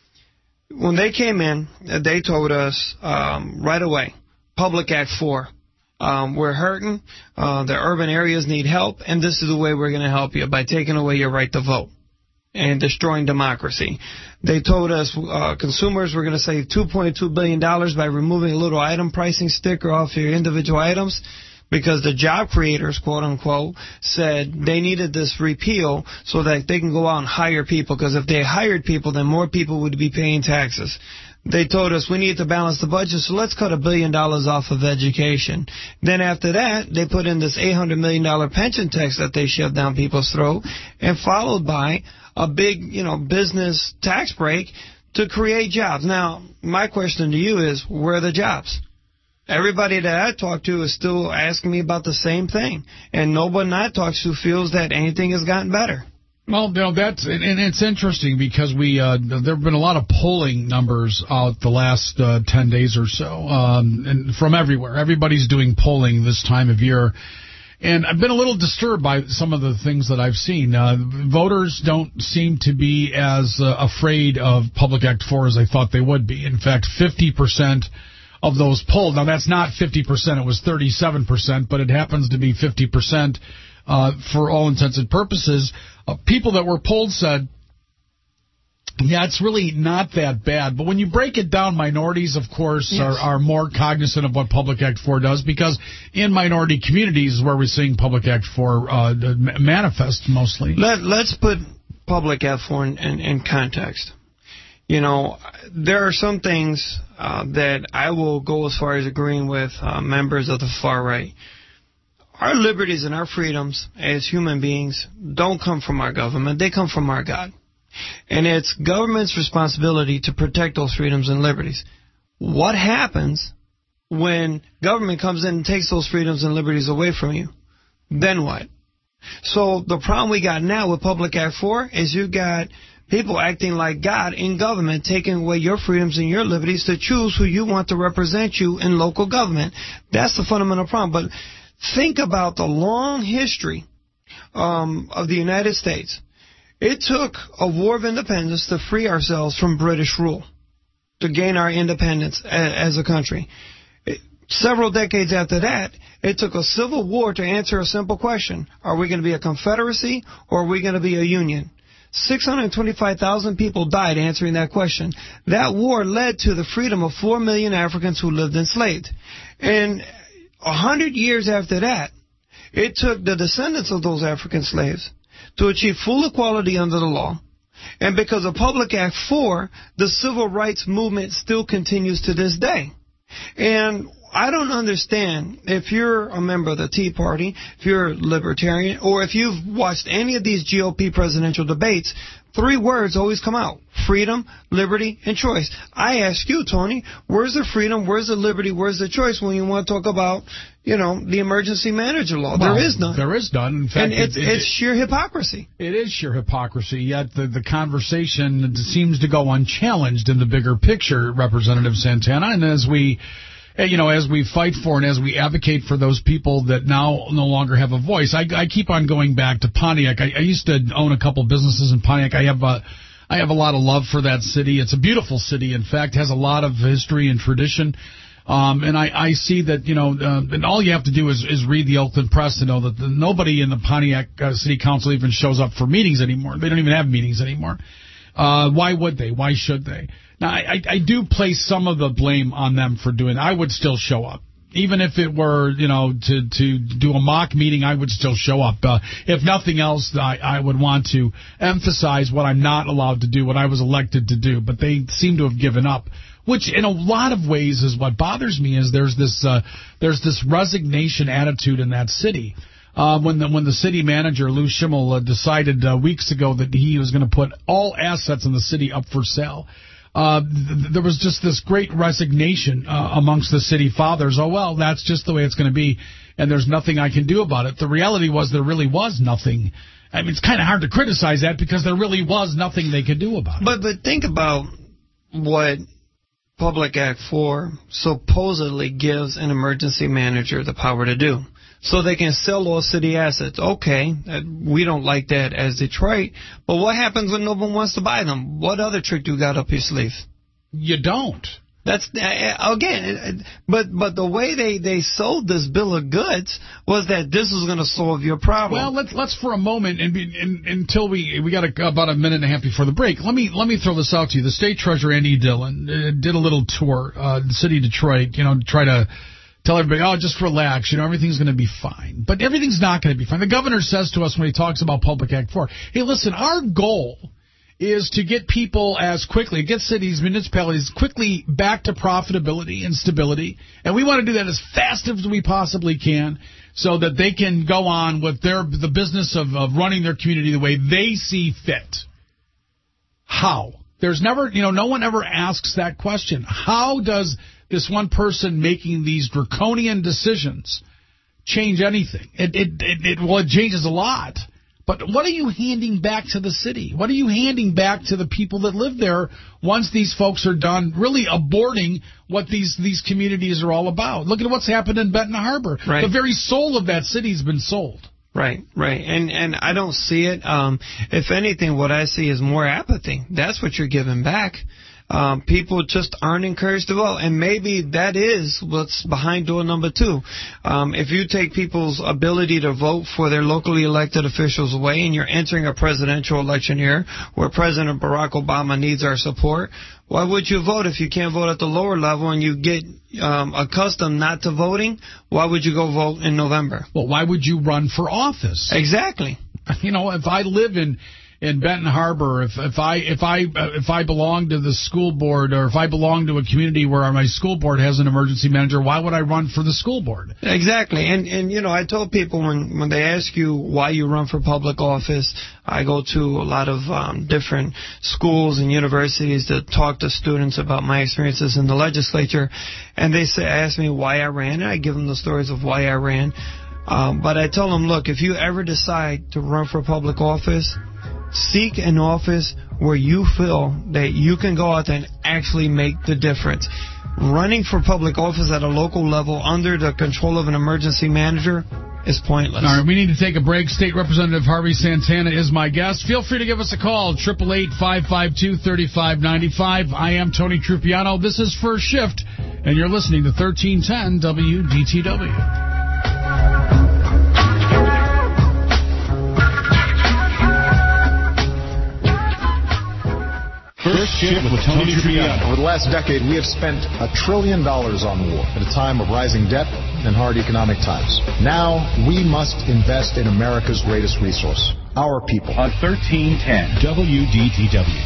When they came in, they told us um, right away, Public Act four, um, we're hurting, uh, the urban areas need help, and this is the way we're going to help you, by taking away your right to vote and destroying democracy. They told us uh, consumers were going to save two point two billion dollars by removing a little item pricing sticker off your individual items, because the job creators, quote unquote, said they needed this repeal so that they can go out and hire people, because if they hired people, then more people would be paying taxes. They told us we need to balance the budget, so let's cut a billion dollars off of education. Then after that, they put in this eight hundred million dollars pension tax that they shoved down people's throat, and followed by a big, you know, business tax break to create jobs. Now, my question to you is, where are the jobs? Everybody that I talk to is still asking me about the same thing, and nobody I talk to feels that anything has gotten better. Well, you know, that's and it's interesting because we uh, there have been a lot of polling numbers out the last uh, ten days or so, um, and from everywhere. Everybody's doing polling this time of year, and I've been a little disturbed by some of the things that I've seen. Uh, voters don't seem to be as uh, afraid of Public Act four as I thought they would be. In fact, fifty percent of those polled. Now, that's not fifty percent. It was thirty-seven percent, but it happens to be fifty percent uh, for all intents and purposes. Uh, people that were polled said, yeah, it's really not that bad. But when you break it down, minorities, of course, yes. are, are more cognizant of what Public Act four does, because in minority communities is where we're seeing Public Act four uh, manifest mostly. Let, let's put Public Act four in, in, in context. You know, there are some things uh, that I will go as far as agreeing with uh, members of the far right. Our liberties and our freedoms as human beings don't come from our government. They come from our God. And it's government's responsibility to protect those freedoms and liberties. What happens when government comes in and takes those freedoms and liberties away from you? Then what? So the problem we got now with Public Act four is you got people acting like God in government, taking away your freedoms and your liberties to choose who you want to represent you in local government. That's the fundamental problem. But think about the long history um, of the United States. It took a war of independence to free ourselves from British rule, to gain our independence as a country. Several decades after that, it took a civil war to answer a simple question. Are we going to be a confederacy or are we going to be a union? six hundred twenty-five thousand people died answering that question. That war led to the freedom of four million Africans who lived enslaved. And a hundred years after that, it took the descendants of those African slaves to achieve full equality under the law. And because of Public Act four, the civil rights movement still continues to this day. And I don't understand if you're a member of the Tea Party, if you're a libertarian, or if you've watched any of these G O P presidential debates, three words always come out: freedom, liberty, and choice. I ask you, Tony, where's the freedom, where's the liberty, where's the choice when you want to talk about, you know, the emergency manager law? Well, there is none. There is none. In fact, and it's, it, it, it's sheer hypocrisy. It is sheer hypocrisy, yet the, the conversation seems to go unchallenged in the bigger picture, Representative Santana. And as we... You know, as we fight for and as we advocate for those people that now no longer have a voice, I, I keep on going back to Pontiac. I, I used to own a couple businesses in Pontiac. I have a, I have a lot of love for that city. It's a beautiful city. In fact, has a lot of history and tradition. Um, and I, I see that, you know, uh, and all you have to do is, is read the Oakland Press to know that the, nobody in the Pontiac uh, City Council even shows up for meetings anymore. They don't even have meetings anymore. Uh, why would they? Why should they? Now, I, I do place some of the blame on them for doing it. I would still show up. Even if it were, you know, to, to do a mock meeting, I would still show up. Uh, if nothing else, I, I would want to emphasize what I'm not allowed to do, what I was elected to do. But they seem to have given up, which in a lot of ways is what bothers me, is there's this, uh, there's this resignation attitude in that city. Uh, when the when the city manager, Lou Schimmel, uh, decided uh, weeks ago that he was going to put all assets in the city up for sale, uh, th- there was just this great resignation uh, amongst the city fathers. Oh, well, that's just the way it's going to be, and there's nothing I can do about it. The reality was there really was nothing. I mean, it's kind of hard to criticize that because there really was nothing they could do about it. But but think about what Public Act four supposedly gives an emergency manager the power to do. So they can sell all city assets. Okay, we don't like that as Detroit, but what happens when no one wants to buy them? What other trick you got up your sleeve? You don't. That's again, but but the way they, they sold this bill of goods was that this was going to solve your problem. Well, let's let's for a moment and, and until we we got a, about a minute and a half before the break. Let me let me throw this out to you. The State Treasurer Andy Dillon uh, did a little tour, uh, the city of Detroit. You know, to try to tell everybody, oh, just relax. You know, everything's going to be fine. But everything's not going to be fine. The governor says to us when he talks about Public Act four, hey, listen, our goal is to get people as quickly, get cities, municipalities quickly back to profitability and stability. And we want to do that as fast as we possibly can so that they can go on with their the business of, of running their community the way they see fit. How? There's never, you know, no one ever asks that question. How does this one person making these draconian decisions change anything? It, it, it, it well, it changes a lot. But what are you handing back to the city? What are you handing back to the people that live there once these folks are done really aborting what these, these communities are all about? Look at what's happened in Benton Harbor. Right. The very soul of that city has been sold. Right, right. And and I don't see it. Um, if anything, what I see is more apathy. That's what you're giving back. Um, people just aren't encouraged to vote. And maybe that is what's behind door number two. Um, if you take people's ability to vote for their locally elected officials away and you're entering a presidential election here where President Barack Obama needs our support, why would you vote if you can't vote at the lower level and you get um, accustomed not to voting? Why would you go vote in November? Well, why would you run for office? Exactly. You know, if I live in... in Benton Harbor, if if I if I if I belong to the school board or if I belong to a community where my school board has an emergency manager, why would I run for the school board? Exactly. And and you know, I told people when when they ask you why you run for public office, I go to a lot of um, different schools and universities to talk to students about my experiences in the legislature, and they say ask me why I ran, and I give them the stories of why I ran. Um, but I tell them, look, if you ever decide to run for public office, seek an office where you feel that you can go out there and actually make the difference. Running for public office at a local level under the control of an emergency manager is pointless. All right, we need to take a break. State Representative Harvey Santana is my guest. Feel free to give us a call, eight eight eight, five five two, three five nine five. I am Tony Trupiano. This is First Shift, and you're listening to thirteen ten W D T W. First Shift with Tony Trupiano. Over the last decade, we have spent a trillion dollars on war at a time of rising debt and hard economic times. Now, we must invest in America's greatest resource, our people. On thirteen ten W D T W.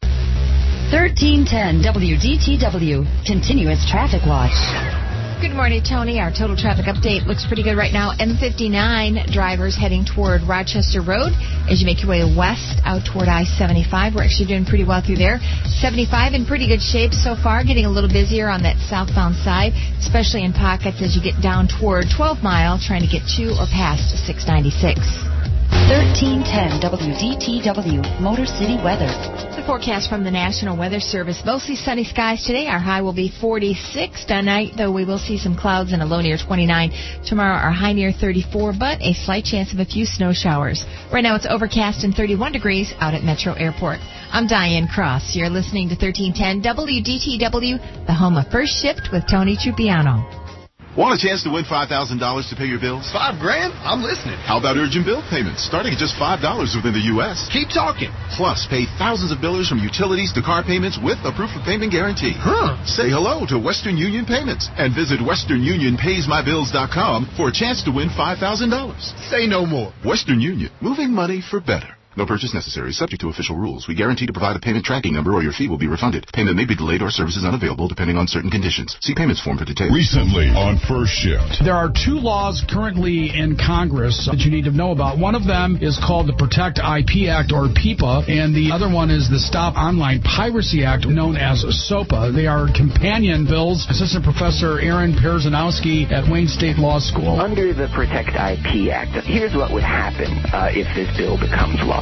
thirteen ten W D T W. Continuous Traffic Watch. Good morning, Tony. Our total traffic update looks pretty good right now. M fifty-nine drivers heading toward Rochester Road as you make your way west out toward I seventy-five. We're actually doing pretty well through there. seventy-five in pretty good shape so far, getting a little busier on that southbound side, especially in pockets as you get down toward twelve mile, trying to get to or past six ninety-six. thirteen ten W D T W. Motor City Weather. The forecast from the National Weather Service. Mostly sunny skies today. Our high will be forty-six. Tonight, though, we will see some clouds and a low near twenty-nine. Tomorrow, our high near thirty-four, but a slight chance of a few snow showers. Right now, it's overcast and thirty-one degrees out at Metro Airport. I'm Diane Cross. You're listening to thirteen ten W D T W, the home of First Shift with Tony Trupiano. Want a chance to win five thousand dollars to pay your bills? Five grand? I'm listening. How about urgent bill payments, starting at just five dollars within the U S? Keep talking. Plus, pay thousands of billers from utilities to car payments with a proof of payment guarantee. Huh. Say hello to Western Union Payments and visit western union pays my bills dot com for a chance to win five thousand dollars. Say no more. Western Union, moving money for better. No purchase necessary, subject to official rules. We guarantee to provide a payment tracking number or your fee will be refunded. Payment may be delayed or services unavailable depending on certain conditions. See payments form for details. Recently on First Shift. There are two laws currently in Congress that you need to know about. One of them is called the Protect I P Act, or PIPA, and the other one is the Stop Online Piracy Act, known as SOPA. They are companion bills. Assistant Professor Aaron Perzanowski at Wayne State Law School. Under the Protect I P Act, here's what would happen uh, if this bill becomes law.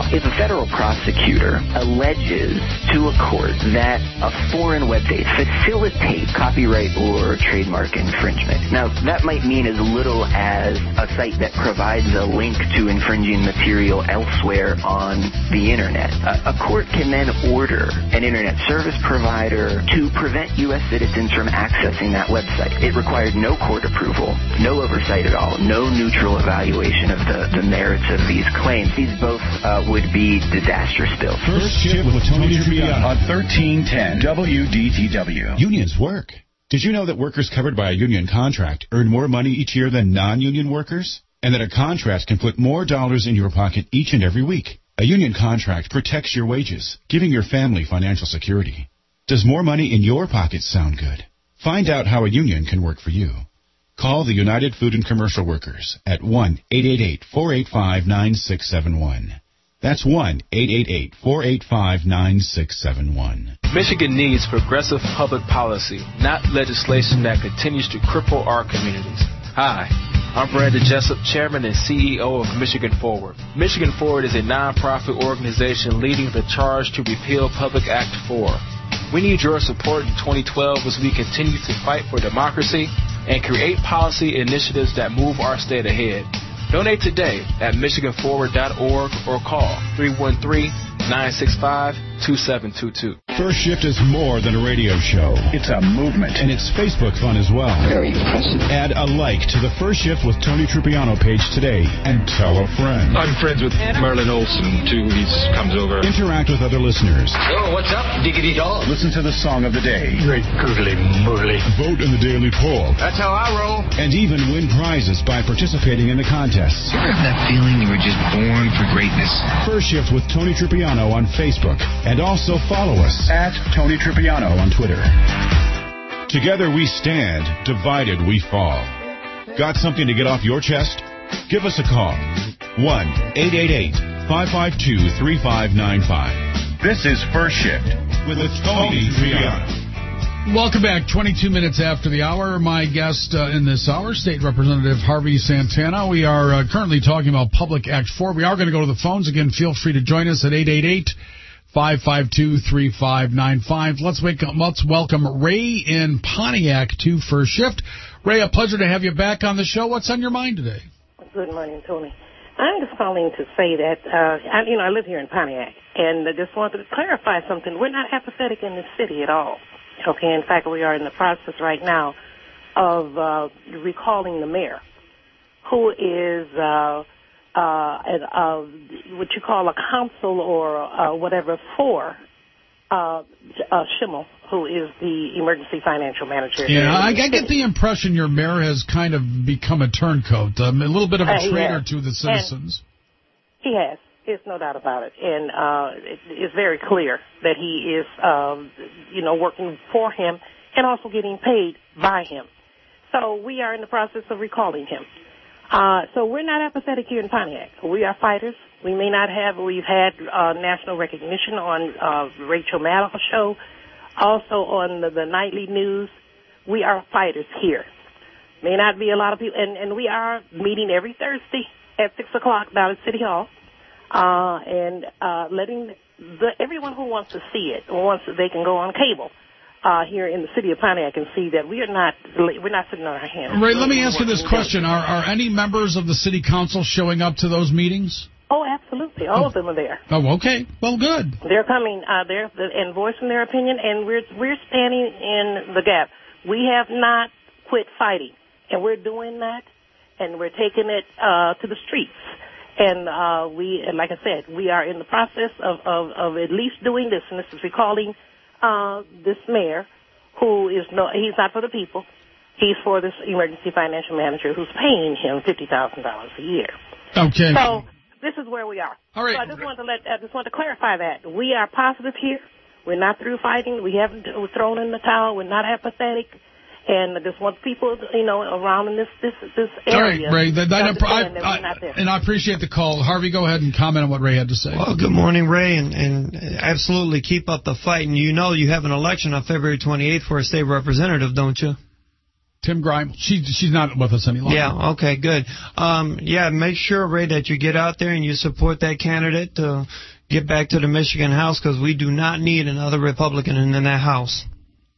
If a federal prosecutor alleges to a court that a foreign website facilitates copyright or trademark infringement, now that might mean as little as a site that provides a link to infringing material elsewhere on the internet. A, a court can then order an internet service provider to prevent U S citizens from accessing that website. It required no court approval, no oversight at all, no neutral evaluation of the, the merits of these claims. These both uh, would be disastrous bills. First Shift with Tony Tripiano on thirteen ten W D T W. Unions work. Did you know that workers covered by a union contract earn more money each year than non-union workers? And that a contract can put more dollars in your pocket each and every week? A union contract protects your wages, giving your family financial security. Does more money in your pocket sound good? Find out how a union can work for you. Call the United Food and Commercial Workers at one eight eight eight, four eight five, nine six seven one. That's one eight eight eight, four eight five, nine six seven one. Michigan needs progressive public policy, not legislation that continues to cripple our communities. Hi, I'm Brandon Jessup, Chairman and C E O of Michigan Forward. Michigan Forward is a nonprofit organization leading the charge to repeal Public Act four. We need your support in twenty twelve as we continue to fight for democracy and create policy initiatives that move our state ahead. Donate today at michigan forward dot org or call three one three, nine six five, two seven two two. First Shift is more than a radio show. It's a movement, and it's Facebook fun as well. Very impressive. Add a like to the First Shift with Tony Tripiano page today and tell a friend. I'm friends with Merlin Olsen, too. He comes over. Interact with other listeners. Oh, what's up, diggity dog? Listen to the song of the day. Great googly moogly. Vote in the daily poll. That's how I roll. And even win prizes by participating in the contests. You ever have that feeling you were just born for greatness? First Shift with Tony Tripiano on Facebook. And also follow us at Tony Tripiano on Twitter. Together we stand, divided we fall. Got something to get off your chest? Give us a call. one eight eight eight, five five two, three five nine five. This is First Shift with Tony Tripiano. Welcome back. twenty-two minutes after the hour. My guest uh, in this hour, State Representative Harvey Santana. We are uh, currently talking about Public Act four. We are going to go to the phones. Again, feel free to join us at eight eight eight, five five two, three five nine five. Let's, wake up, let's welcome Ray in Pontiac to First Shift. Ray, a pleasure to have you back on the show. What's on your mind today? Good morning, Tony. I'm just calling to say that, uh, I, you know, I live here in Pontiac, and I just wanted to clarify something. We're not apathetic in this city at all. Okay, in fact, we are in the process right now of uh, recalling the mayor, who is uh, uh, an, uh, what you call a council or uh, whatever for uh, uh, Schimmel, who is the emergency financial manager. Yeah, I, I get the impression your mayor has kind of become a turncoat, um, a little bit of a uh, traitor to the citizens. And he has. There's no doubt about it. And uh, it, it's very clear that he is, um, you know, working for him and also getting paid by him. So we are in the process of recalling him. Uh, so we're not apathetic here in Pontiac. We are fighters. We may not have, we've had uh, national recognition on uh, Rachel Maddow's show, also on the, the nightly news. We are fighters here. May not be a lot of people, and, and we are meeting every Thursday at six o'clock down at City Hall. Uh, and uh, letting the, everyone who wants to see it, wants to, they can go on cable uh, here in the city of Pontiac and see that we are not we're not sitting on our hands. Ray, let me ask you this question: Are are any members of the city council showing up to those meetings? Oh, absolutely, all oh. of them are there. Oh, okay, well, good. They're coming, uh, they're and voicing their opinion, and we're we're standing in the gap. We have not quit fighting, and we're doing that, and we're taking it uh, to the streets. And uh, we, like I said, we are in the process of, of, of at least doing this, and this is recalling uh, this mayor, who is no, he's not for the people. He's for this emergency financial manager who's paying him fifty thousand dollars a year. Okay. So this is where we are. All right. So I just want to let, I just want to clarify that we are positive here. We're not through fighting. We haven't thrown in the towel. We're not apathetic. And I just want people, you know, around in this this this area. All right, Ray. That, that, I, that I, I, and I appreciate the call. Harvey, go ahead and comment on what Ray had to say. Well, good morning, Ray, and, and absolutely keep up the fight. And you know you have an election on February twenty-eighth for a state representative, don't you? Tim Grime. She, she's not with us any longer. Yeah, okay, good. Um, yeah, make sure, Ray, that you get out there and you support that candidate to get back to the Michigan House, because we do not need another Republican in, in that House.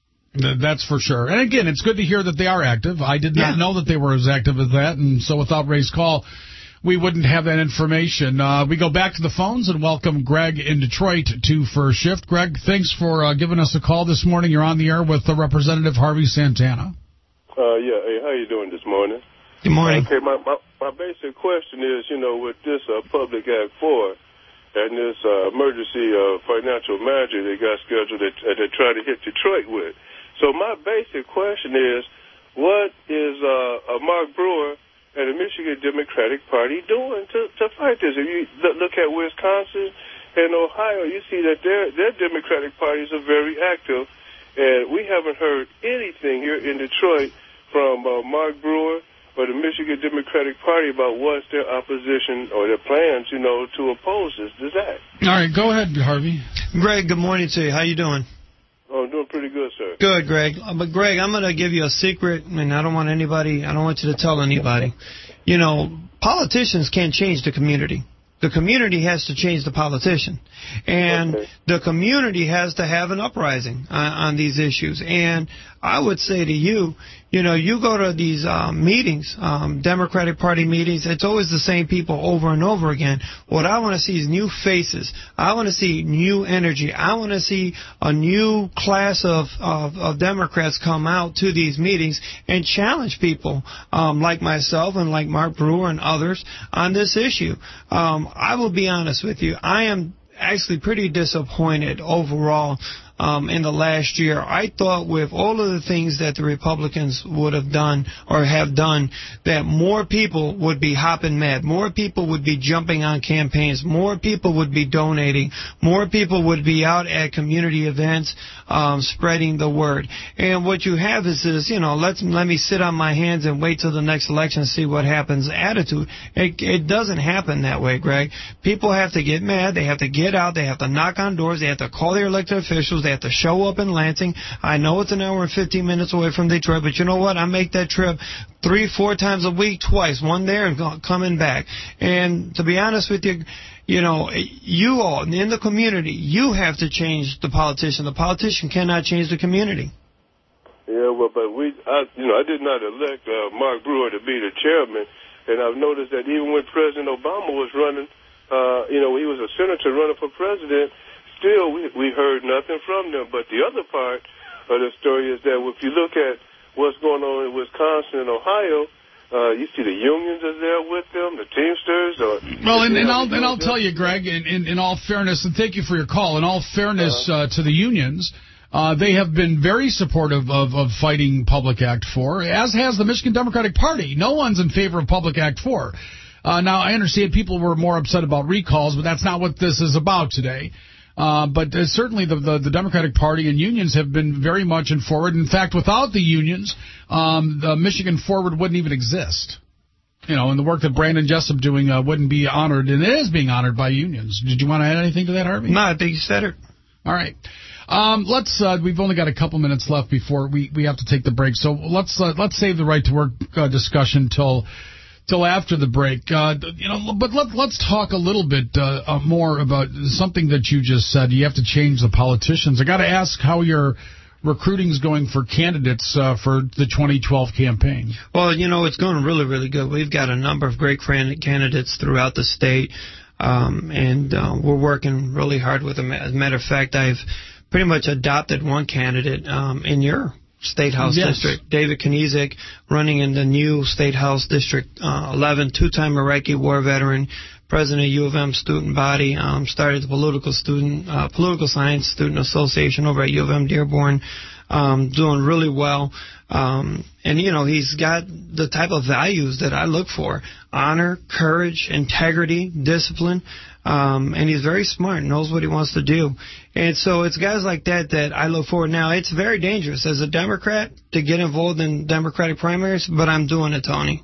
That's for sure. And again, it's good to hear that they are active. I did not yeah. know that they were as active as that, and so without Ray's call, we wouldn't have that information. Uh, we go back to the phones and welcome Greg in Detroit to First Shift. Greg, thanks for uh, giving us a call this morning. You're on the air with uh, Representative Harvey Santana. Uh, yeah, hey, how you doing this morning? Good morning. Okay, my, my, my basic question is, you know, with this uh, Public Act four and this uh, emergency uh, financial manager they got scheduled that uh, they're trying to hit Detroit with. So my basic question is, what is uh, uh, Mark Brewer and the Michigan Democratic Party doing to, to fight this? If you look at Wisconsin and Ohio, you see that their, their Democratic parties are very active, and we haven't heard anything here in Detroit from uh, Mark Brewer or the Michigan Democratic Party about what's their opposition or their plans, you know, to oppose this, this act. All right, go ahead, Harvey. Greg, good morning to you. How you doing? Oh, I'm doing pretty good, sir. Good, Greg. Uh, but, Greg, I'm going to give you a secret, and I don't want anybody, I don't want you to tell anybody. You know, politicians can't change the community. The community has to change the politician. And okay. the community has to have an uprising on, on these issues. And I would say to you, you know, you go to these um, meetings, um, Democratic Party meetings, it's always the same people over and over again. What I want to see is new faces. I want to see new energy. I want to see a new class of, of, of Democrats come out to these meetings and challenge people um, like myself and like Mark Brewer and others on this issue. Um, I will be honest with you. I am actually pretty disappointed overall um, in the last year. I thought with all of the things that the Republicans would have done or have done, that more people would be hopping mad, more people would be jumping on campaigns, more people would be donating, more people would be out at community events um, spreading the word. And what you have is this, you know, let's let me sit on my hands and wait till the next election and see what happens attitude. It, it doesn't happen that way, Greg. People have to get mad. They have to get out. They have to knock on doors. They have to call their elected officials. They have to show up in Lansing. I know it's an hour and fifteen minutes away from Detroit, but you know what? I make that trip three, four times a week, twice, one there and coming back. And to be honest with you, you know, you all in the community, you have to change the politician. The politician cannot change the community. Yeah, well, but we, I, you know, I did not elect uh, Mark Brewer to be the chairman, and I've noticed that even when President Obama was running, uh, you know, he was a senator running for president, still we, we heard nothing from them. But the other part of the story is that if you look at what's going on in Wisconsin and Ohio, Uh, you see the unions are there with them, the Teamsters. Or, well, and, and I'll and I'll tell you, Greg, in, in, in all fairness, and thank you for your call, in all fairness uh, to the unions, uh, they have been very supportive of, of fighting Public Act four, as has the Michigan Democratic Party. No one's in favor of Public Act four. Uh, now, I understand people were more upset about recalls, but that's not what this is about today. Uh, but uh, certainly the, the, the Democratic Party and unions have been very much in forward. In fact, without the unions, um, the Michigan Forward wouldn't even exist. You know, and the work that Brandon Jessup doing uh, wouldn't be honored, and it is being honored by unions. Did you want to add anything to that, Harvey? No, I think you said it. All right. Um, let's. Uh, we've only got a couple minutes left before we, we have to take the break. So let's uh, let's save the right to work uh, discussion till. Till after the break, uh, you know. But let, let's talk a little bit uh, uh, more about something that you just said. You have to change the politicians. I got to ask how your recruiting's going for candidates uh, for the twenty twelve campaign. Well, you know, it's going really, really good. We've got a number of great candidates throughout the state, um, and uh, we're working really hard with them. As a matter of fact, I've pretty much adopted one candidate um, in your State House yes. District, David Kniezek, running in the new State House District uh, eleven, two-time Iraqi war veteran, president of U of M student body, um, started the political student, uh, political science student association over at U of M Dearborn, um, doing really well. Um, and, you know, he's got the type of values that I look for: honor, courage, integrity, discipline. Um, and he's very smart and knows what he wants to do. And so it's guys like that that I look forward. Now, it's very dangerous as a Democrat to get involved in Democratic primaries, but I'm doing it, Tony.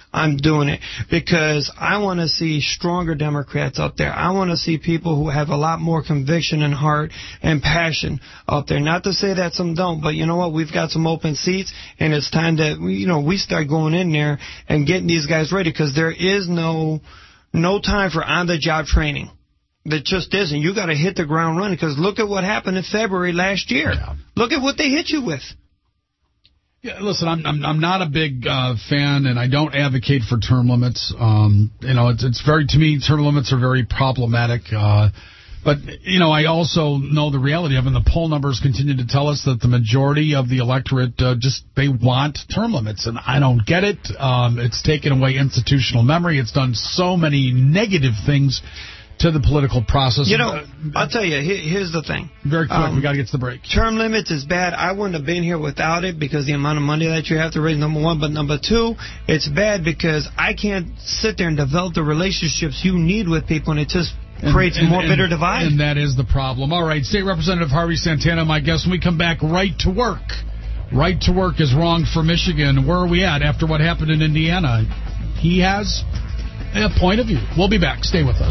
I'm doing it because I want to see stronger Democrats out there. I want to see people who have a lot more conviction and heart and passion out there. Not to say that some don't, but you know what? We've got some open seats, and it's time that we, you know, we start going in there and getting these guys ready because there is no no time for on-the-job training. There just isn't. You got to hit the ground running because look at what happened in February last year. Yeah. Look at what they hit you with. Yeah, listen, I'm I'm, I'm not a big uh, fan, and I don't advocate for term limits. Um, you know, it's it's very to me, term limits are very problematic. Uh, but you know, I also know the reality of it. And the poll numbers continue to tell us that the majority of the electorate uh, just they want term limits, and I don't get it. Um, it's taken away institutional memory. It's done so many negative things to the political process. You know, I'll tell you, here, here's the thing. Very quick, um, we got to get to the break. Term limits is bad. I wouldn't have been here without it because the amount of money that you have to raise, number one. But number two, it's bad because I can't sit there and develop the relationships you need with people, and it just creates and, and, more and, bitter divide. And that is the problem. All right, State Representative Harvey Santana, my guest. When we come back, right to work. Right to work is wrong for Michigan. Where are we at after what happened in Indiana? He has a point of view. We'll be back. Stay with us.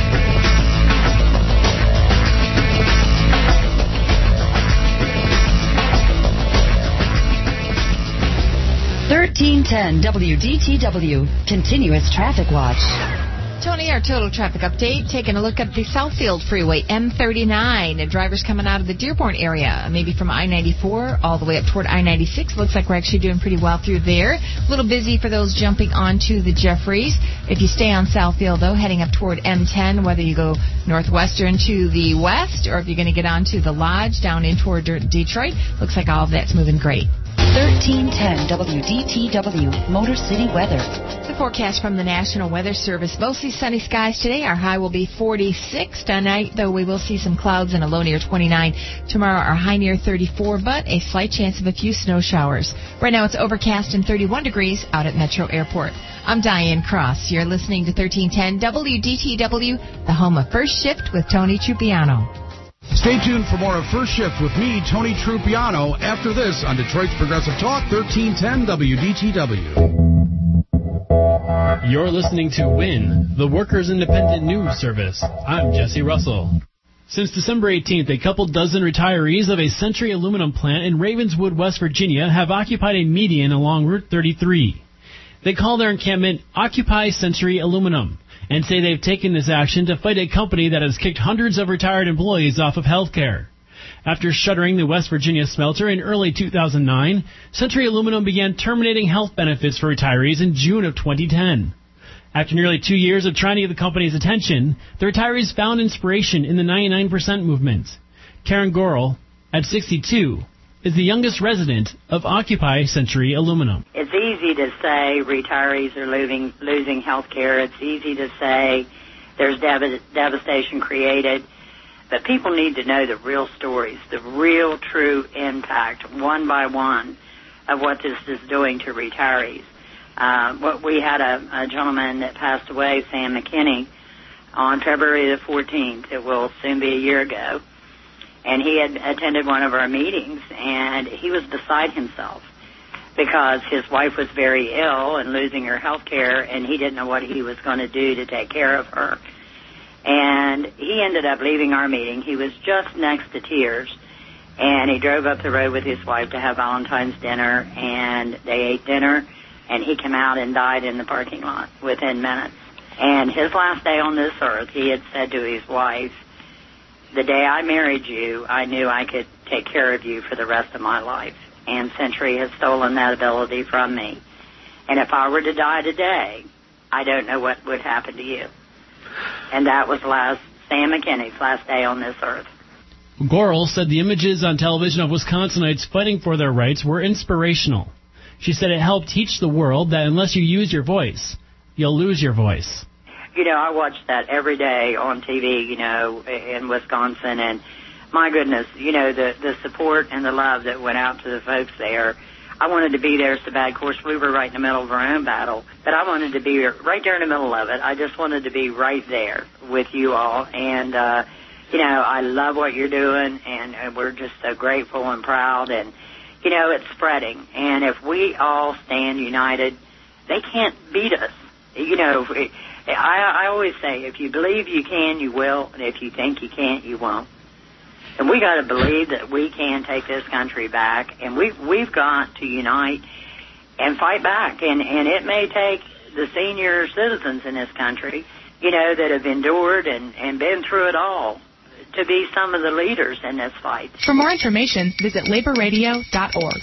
thirteen ten W D T W, Continuous Traffic Watch. Tony, our total traffic update, taking a look at the Southfield Freeway, M thirty-nine. Drivers coming out of the Dearborn area, maybe from I ninety-four all the way up toward I ninety-six. Looks like we're actually doing pretty well through there. A little busy for those jumping onto the Jeffries. If you stay on Southfield, though, heading up toward M ten, whether you go northwestern to the west or if you're going to get onto the Lodge down in toward Detroit, looks like all of that's moving great. thirteen ten W D T W, Motor City weather. The forecast from the National Weather Service. Mostly sunny skies today. Our high will be forty-six. Tonight, though, we will see some clouds and a low near twenty-nine. Tomorrow, our high near thirty-four, but a slight chance of a few snow showers. Right now, it's overcast and thirty-one degrees out at Metro Airport. I'm Diane Cross. You're listening to thirteen ten W D T W, the home of First Shift with Tony Trupiano. Stay tuned for more of First Shift with me, Tony Trupiano, after this on Detroit's Progressive Talk, thirteen ten W D T W. You're listening to WIN, the Workers' Independent News Service. I'm Jesse Russell. Since December eighteenth, a couple dozen retirees of a Century Aluminum plant in Ravenswood, West Virginia, have occupied a median along Route thirty-three. They call their encampment Occupy Century Aluminum, and say they've taken this action to fight a company that has kicked hundreds of retired employees off of health care. After shuttering the West Virginia smelter in early two thousand nine, Century Aluminum began terminating health benefits for retirees in June of twenty ten. After nearly two years of trying to get the company's attention, the retirees found inspiration in the ninety-nine percent movement. Karen Gorel, at sixty-two, is the youngest resident of Occupy Century Aluminum. It's easy to say retirees are losing, losing health care. It's easy to say there's dev- devastation created. But people need to know the real stories, the real, true impact, one by one, of what this is doing to retirees. Uh, what we had a, a gentleman that passed away, Sam McKinney, on February the fourteenth. It will soon be a year ago. And he had attended one of our meetings, and he was beside himself because his wife was very ill and losing her health care, and he didn't know what he was going to do to take care of her. And he ended up leaving our meeting. He was just next to tears, and he drove up the road with his wife to have Valentine's dinner, and they ate dinner, and he came out and died in the parking lot within minutes. And his last day on this earth, he had said to his wife, "The day I married you, I knew I could take care of you for the rest of my life. And Century has stolen that ability from me. And if I were to die today, I don't know what would happen to you." And that was last Sam McKinney's last day on this earth. Gorel said the images on television of Wisconsinites fighting for their rights were inspirational. She said it helped teach the world that unless you use your voice, you'll lose your voice. You know, I watch that every day on T V, you know, in Wisconsin, and my goodness, you know, the, the support and the love that went out to the folks there. I wanted to be there so bad. Of course, we were right in the middle of our own battle, but I wanted to be right there in the middle of it. I just wanted to be right there with you all, and, uh, you know, I love what you're doing, and, and we're just so grateful and proud, and, you know, it's spreading. And if we all stand united, They can't beat us. You know, I, I always say, if you believe you can, you will, and if you think you can't, you won't. And we got to believe that we can take this country back, and we've, we've got to unite and fight back. And, and it may take the senior citizens in this country, you know, that have endured and, and been through it all, to be some of the leaders in this fight. For more information, visit labor radio dot org.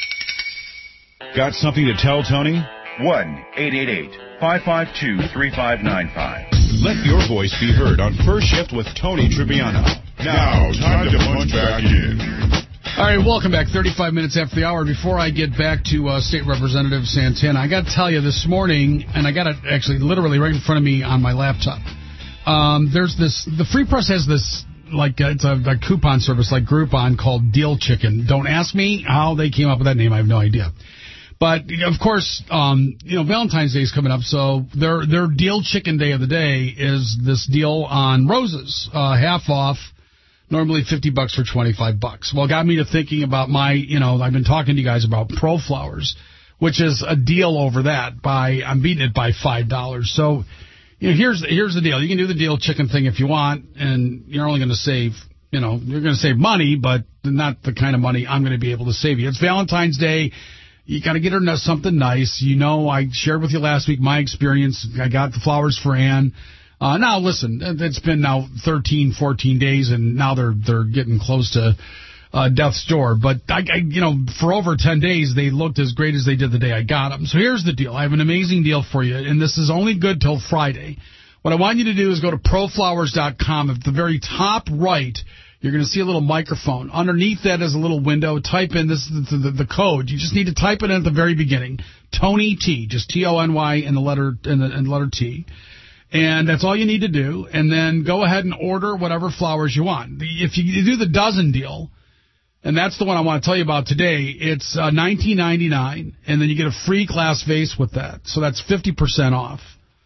Got something to tell Tony? one eight eight eight, five five two, three five nine five. Let your voice be heard on First Shift with Tony Triviano. Now, time to punch back in. All right, welcome back. thirty-five minutes after the hour. Before I get back to uh, State Representative Santana, I got to tell you this morning, and I got it actually literally right in front of me on my laptop. Um, there's this, the Free Press has this, like, uh, it's a, a coupon service like Groupon called Deal Chicken. Don't ask me how they came up with that name. I have no idea. But, of course, um, you know, Valentine's Day is coming up, so their their Deal Chicken Day of the day is this deal on roses, uh, half off, normally fifty bucks for twenty-five bucks. Well, it got me to thinking about my, you know, I've been talking to you guys about Pro Flowers, which is a deal over that by, I'm beating it by five dollars. So, you know, here's, here's the deal. You can do the Deal Chicken thing if you want, and you're only going to save, you know, you're going to save money, but not the kind of money I'm going to be able to save you. It's Valentine's Day. You got to get her something nice. You know, I shared with you last week my experience. I got the flowers for Ann. Uh, now, listen, it's been now thirteen, fourteen days, and now they're they're getting close to uh, death's door. But, I, I, you know, for over ten days, they looked as great as they did the day I got them. So here's the deal. I have an amazing deal for you, and this is only good till Friday. What I want you to do is go to pro flowers dot com. At the very top right, you're going to see a little microphone. Underneath that is a little window. Type in this the, the, the code. You just need to type it in at the very beginning. Tony T, just T O N Y and the letter and the, and the letter T. And that's all you need to do. And then go ahead and order whatever flowers you want. If you, you do the dozen deal, and that's the one I want to tell you about today, it's uh, nineteen ninety-nine, and then you get a free glass vase with that. So that's fifty percent off.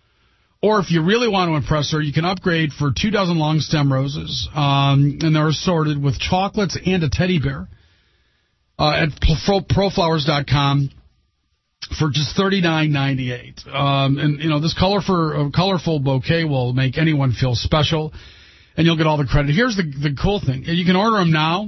Or if you really want to impress her, you can upgrade for two dozen long stem roses, um, and they're assorted with chocolates and a teddy bear uh, at pro flowers dot com for just thirty-nine ninety-eight. Um, and you know, this colorful, uh, colorful bouquet will make anyone feel special, and you'll get all the credit. Here's the the cool thing: you can order them now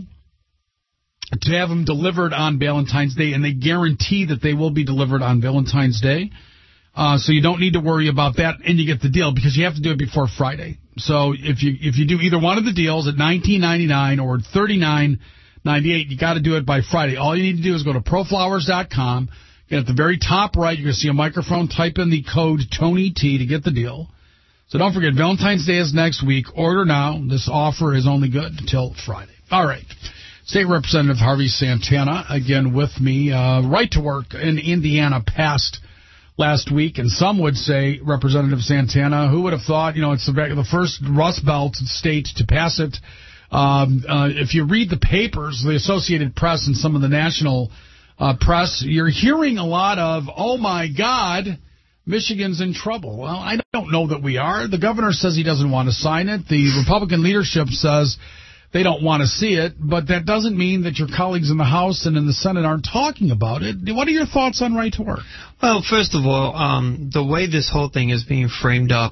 to have them delivered on Valentine's Day, and they guarantee that they will be delivered on Valentine's Day. Uh, so you don't need to worry about that, and you get the deal because you have to do it before Friday. So if you if you do either one of the deals at nineteen ninety-nine or thirty-nine ninety-eight, you got to do it by Friday. All you need to do is go to pro flowers dot com. And at the very top right, you're going to see a microphone. Type in the code Tony T to get the deal. So don't forget, Valentine's Day is next week. Order now. This offer is only good until Friday. All right. State Representative Harvey Santana, again with me. Uh, right to work in Indiana passed last week, and some would say, Representative Santana, who would have thought, you know, it's the, the first Rust Belt state to pass it. Um, uh, if you read the papers, the Associated Press and some of the national uh, press, you're hearing a lot of, oh, my God, Michigan's in trouble. Well, I don't know that we are. The governor says he doesn't want to sign it. The Republican leadership says they don't want to see it, but that doesn't mean that your colleagues in the House and in the Senate aren't talking about it. What are your thoughts on right to work? Well, first of all, um, the way this whole thing is being framed up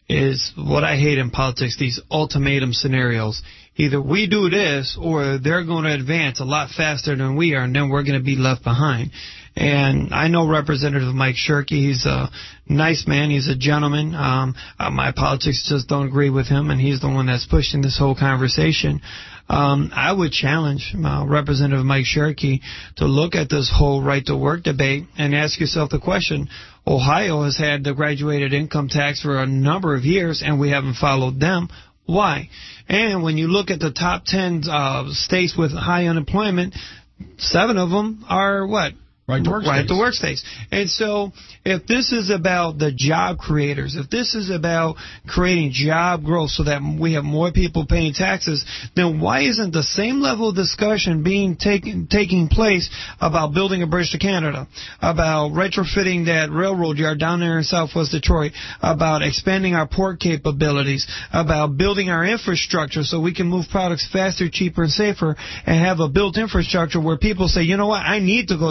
is what I hate in politics, these ultimatum scenarios. Either we do this or they're going to advance a lot faster than we are, and then we're going to be left behind. And I know Representative Mike Shirkey. He's a nice man. He's a gentleman. Um, uh, my politics just don't agree with him, and he's the one that's pushing this whole conversation. Um, I would challenge uh, Representative Mike Shirkey to look at this whole right-to-work debate and ask yourself the question, Ohio has had the graduated income tax for a number of years, and we haven't followed them. Why? And when you look at the top ten uh, states with high unemployment, seven of them are what? Right to work right states. to work states. And so if this is about the job creators, if this is about creating job growth so that we have more people paying taxes, then why isn't the same level of discussion being taken taking place about building a bridge to Canada, about retrofitting that railroad yard down there in southwest Detroit, about expanding our port capabilities, about building our infrastructure so we can move products faster, cheaper, and safer, and have a built infrastructure where people say, you know what, I need to go to Detroit.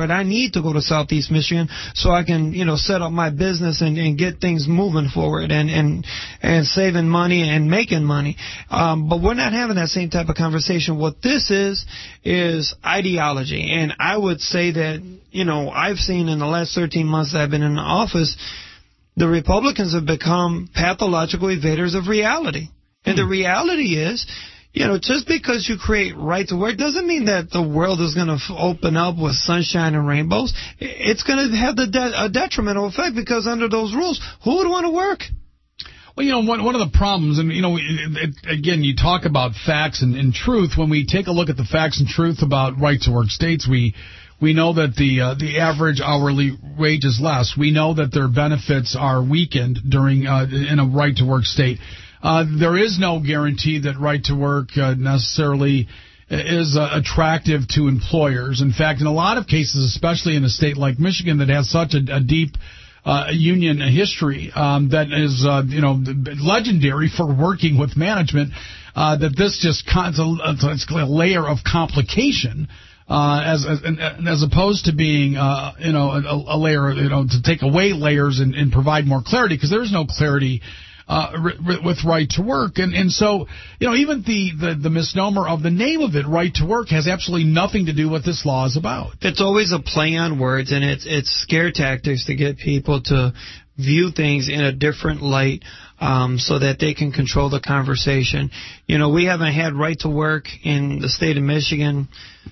what I need to go to Southeast Michigan so I can, you know, set up my business and, and get things moving forward and, and, and saving money and making money. Um, but we're not having that same type of conversation. What this is, is ideology. And I would say that, you know, I've seen in the last thirteen months that I've been in the office, the Republicans have become pathological evaders of reality. And the reality is, you know, just because you create right to work doesn't mean that the world is going to f- open up with sunshine and rainbows. It's going to have the de- a detrimental effect because under those rules, who would want to work? Well, you know, one, one of the problems, and, you know, it, it, again, you talk about facts and, and truth. When we take a look at the facts and truth about right-to-work states, we we know that the uh, the average hourly wage is less. We know that their benefits are weakened during uh, in a right-to-work state. Uh, there is no guarantee that right-to-work uh, necessarily is uh, attractive to employers. In fact, in a lot of cases, especially in a state like Michigan that has such a, a deep uh, union history um, that is, uh, you know, legendary for working with management, uh, that this just cons- it's a layer of complication. Uh, as, as as opposed to being, uh, you know, a, a layer, you know, to take away layers and, and provide more clarity, because there is no clarity Uh, r- with right to work. And, and so, you know, even the, the, the misnomer of the name of it, right to work, has absolutely nothing to do with what this law is about. It's always a play on words, and it's, it's scare tactics to get people to view things in a different light um, so that they can control the conversation. You know, we haven't had right to work in the state of Michigan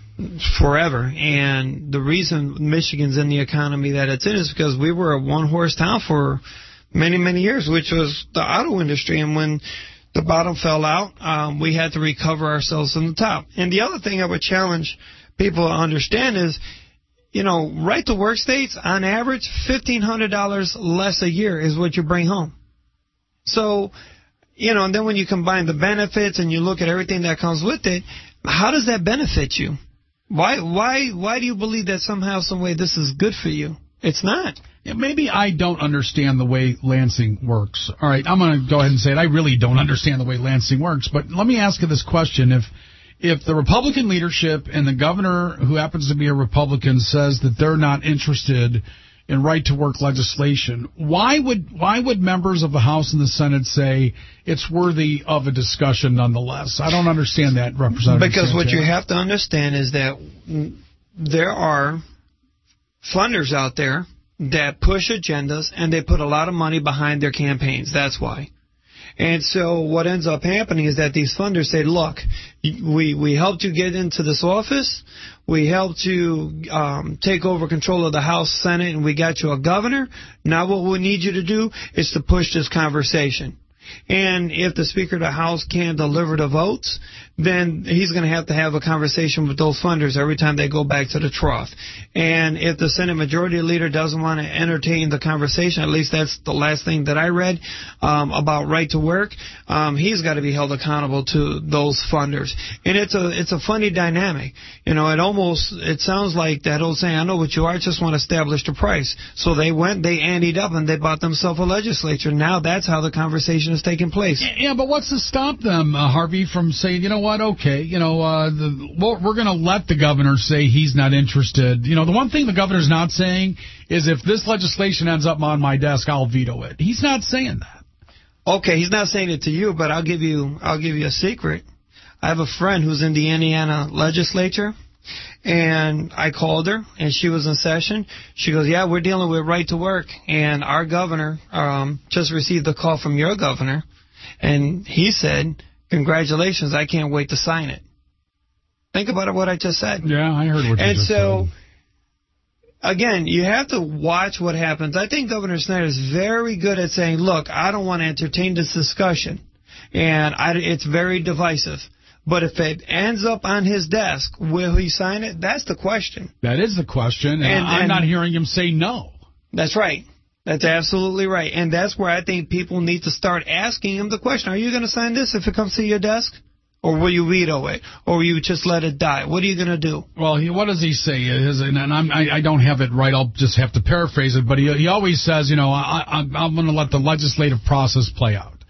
forever, and the reason Michigan's in the economy that it's in is because we were a one-horse town for many, many years, which was the auto industry. And when the bottom fell out, um, we had to recover ourselves from the top. And the other thing I would challenge people to understand is, you know, right-to-work states, on average, fifteen hundred dollars less a year is what you bring home. So, you know, and then when you combine the benefits and you look at everything that comes with it, how does that benefit you? Why, why, why do you believe that somehow, some way, this is good for you? It's not. Yeah, maybe I don't understand the way Lansing works. All right, I'm going to go ahead and say it. I really don't understand the way Lansing works. But let me ask you this question. If if the Republican leadership and the governor, who happens to be a Republican, says that they're not interested in right-to-work legislation, why would why would members of the House and the Senate say it's worthy of a discussion nonetheless? I don't understand that, Representative Because Sanchez. What you have to understand is that there are funders out there that push agendas, and they put a lot of money behind their campaigns. That's why. And so what ends up happening is that these funders say, look, we, we helped you get into this office. We helped you um, take over control of the House, Senate, and we got you a governor. Now what we need you to do is to push this conversation. And if the Speaker of the House can't deliver the votes, then he's going to have to have a conversation with those funders every time they go back to the trough. And if the Senate Majority Leader doesn't want to entertain the conversation, at least that's the last thing that I read um, about right to work, um, he's got to be held accountable to those funders. And it's a it's a funny dynamic. You know, it almost it sounds like that old saying, I know what you are, just want to establish the price. So they went, they anteed up, and they bought themselves a legislature. Now that's how the conversation is taking place. Yeah, but what's to stop them, uh, Harvey, from saying, you know what, okay, you know, uh, the, well, we're going to let the governor say he's not interested. You know, the one thing the governor's not saying is if this legislation ends up on my desk, I'll veto it. He's not saying that. Okay, he's not saying it to you, but I'll give you I'll give you a secret. I have a friend who's in the Indiana legislature, and I called her, and she was in session. She goes, yeah, we're dealing with right to work, and our governor um, just received a call from your governor, and he said, congratulations, I can't wait to sign it. Think about it, what I just said. Yeah, I heard what you and just so, said. Again, you have to watch what happens. I think Governor Snyder is very good at saying, look, I don't want to entertain this discussion, and I, it's very divisive. But if it ends up on his desk, will he sign it? That's the question. That is the question, and, and I'm and, not hearing him say no. That's right. That's absolutely right. And that's where I think people need to start asking him the question, are you going to sign this if it comes to your desk? Or will you veto it? Or will you just let it die? What are you going to do? Well, he, what does he say? His, and I'm, I, I don't have it right. I'll just have to paraphrase it. But he, he always says, you know, I, I, I'm going to let the legislative process play out.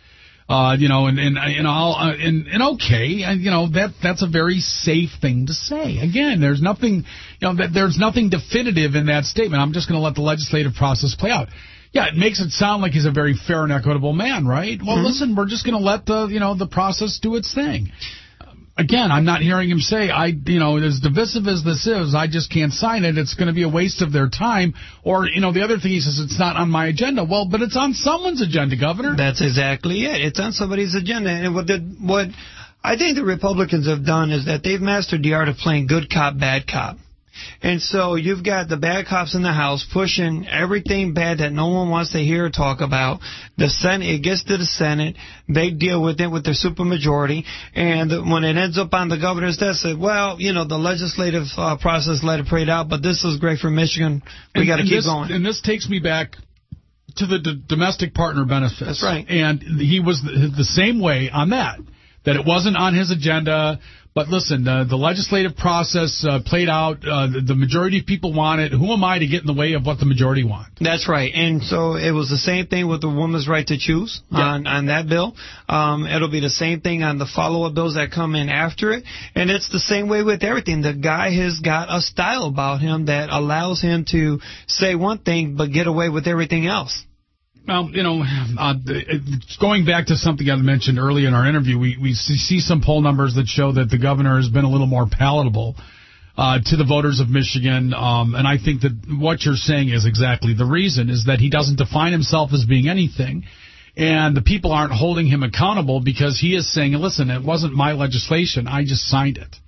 Uh, you know, and and and all uh, and and okay, and, you know that that's a very safe thing to say. Again, there's nothing, you know, that there's nothing definitive in that statement. I'm just going to let the legislative process play out. Yeah, it makes it sound like he's a very fair and equitable man, right? Well, mm-hmm. listen, we're just going to let the you know the process do its thing. Again, I'm not hearing him say, I, you know, as divisive as this is, I just can't sign it. It's going to be a waste of their time. Or, you know, the other thing he says, it's not on my agenda. Well, but it's on someone's agenda, Governor. That's exactly it. It's on somebody's agenda. And what the, what I think the Republicans have done is that they've mastered the art of playing good cop, bad cop. And so you've got the bad cops in the House pushing everything bad that no one wants to hear or talk about. The Senate, it gets to the Senate. They deal with it with their supermajority. And when it ends up on the governor's desk, say, well, you know, the legislative uh, process let it play out, but this is great for Michigan. We got to keep this, going. And this takes me back to the d- domestic partner benefits. That's right. And he was the, the same way on that, that it wasn't on his agenda. But listen, uh, the legislative process uh, played out. Uh, the, the majority of people want it. Who am I to get in the way of what the majority want? That's right. And so it was the same thing with the woman's right to choose yeah. on, on that bill. Um, it'll be the same thing on the follow-up bills that come in after it. And it's the same way with everything. The guy has got a style about him that allows him to say one thing but get away with everything else. Well, you know, uh, going back to something I mentioned earlier in our interview, we, we see some poll numbers that show that the governor has been a little more palatable uh, to the voters of Michigan. Um, and I think that what you're saying is exactly the reason, is that he doesn't define himself as being anything. And the people aren't holding him accountable because he is saying, listen, it wasn't my legislation. I just signed it.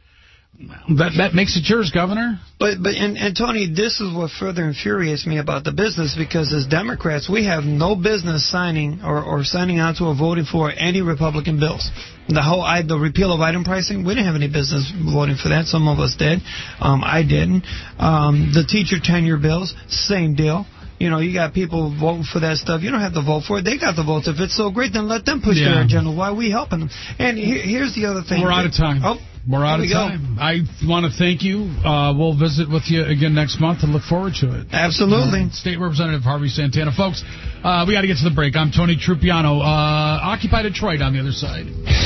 That that makes it yours, Governor. But but and, and Tony, this is what further infuriates me about the business, because as Democrats, we have no business signing or, or signing on to or voting for any Republican bills. The whole I, the repeal of item pricing, we didn't have any business voting for that. Some of us did. Um, I didn't. Um, the teacher tenure bills, same deal. You know, you got people voting for that stuff. You don't have to vote for it. They got the votes. If it's so great, then let them push yeah. their agenda. Why are we helping them? And here, here's the other thing. We're out of time. Oh. We're out of time. Go. I want to thank you. Uh, we'll visit with you again next month and look forward to it. Absolutely. Uh, State Representative Harvey Santana. Folks, uh, we got to get to the break. I'm Tony Trupiano. Uh, Occupy Detroit on the other side.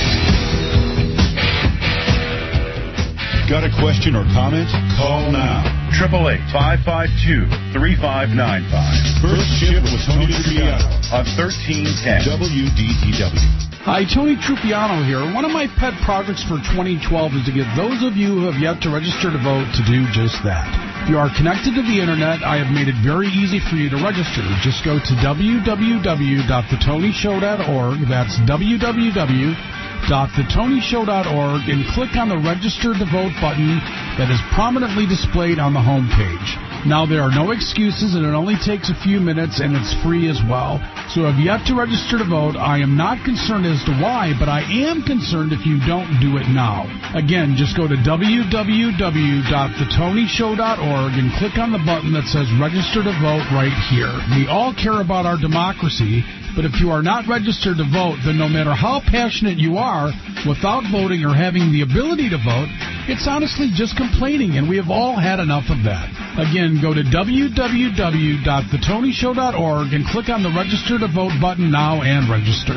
Got a question or comment? Call now. eight eight eight, five five two, three five nine five. First Shift with Tony Trupiano on thirteen ten W D T W. Hi, Tony Trupiano here. One of my pet projects for twenty twelve is to get those of you who have yet to register to vote to do just that. If you are connected to the Internet, I have made it very easy for you to register. Just go to w w w dot the tony show dot org. That's w w w dot the tony show dot org and click on the Register to Vote button that is prominently displayed on the home page. Now, there are no excuses, and it only takes a few minutes, and it's free as well. So if you have to register to vote, I am not concerned as to why, but I am concerned if you don't do it now. Again, just go to w w w dot the tony show dot org and click on the button that says Register to Vote right here. We all care about our democracy, but if you are not registered to vote, then no matter how passionate you are, without voting or having the ability to vote, it's honestly just complaining, and we have all had enough of that. Again, go to w w w dot the tony show dot org and click on the Register to Vote button now and register.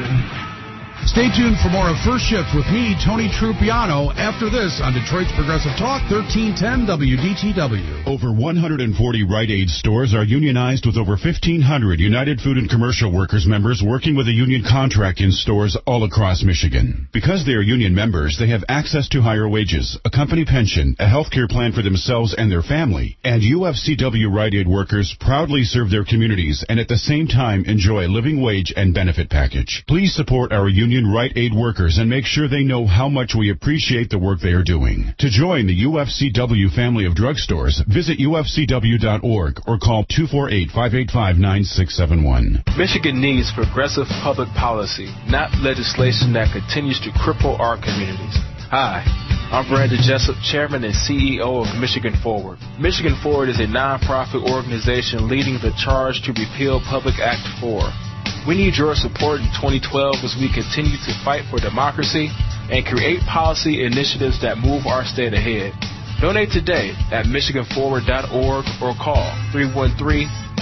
Stay tuned for more of First Shift with me, Tony Trupiano, after this on Detroit's Progressive Talk, thirteen ten W D T W. Over one hundred forty Rite Aid stores are unionized with over fifteen hundred United Food and Commercial Workers members working with a union contract in stores all across Michigan. Because they are union members, they have access to higher wages, a company pension, a health care plan for themselves and their family, and U F C W Rite Aid workers proudly serve their communities and at the same time enjoy a living wage and benefit package. Please support our union Rite Aid workers and make sure they know how much we appreciate the work they are doing. To join the U F C W family of drugstores, visit u f c w dot org or call two four eight, five eight five, nine six seven one. Michigan needs progressive public policy, not legislation that continues to cripple our communities. Hi, I'm Brandon Jessup, Chairman and C E O of Michigan Forward. Michigan Forward is a nonprofit organization leading the charge to repeal Public Act four. We need your support in twenty twelve as we continue to fight for democracy and create policy initiatives that move our state ahead. Donate today at michigan forward dot org or call three one three,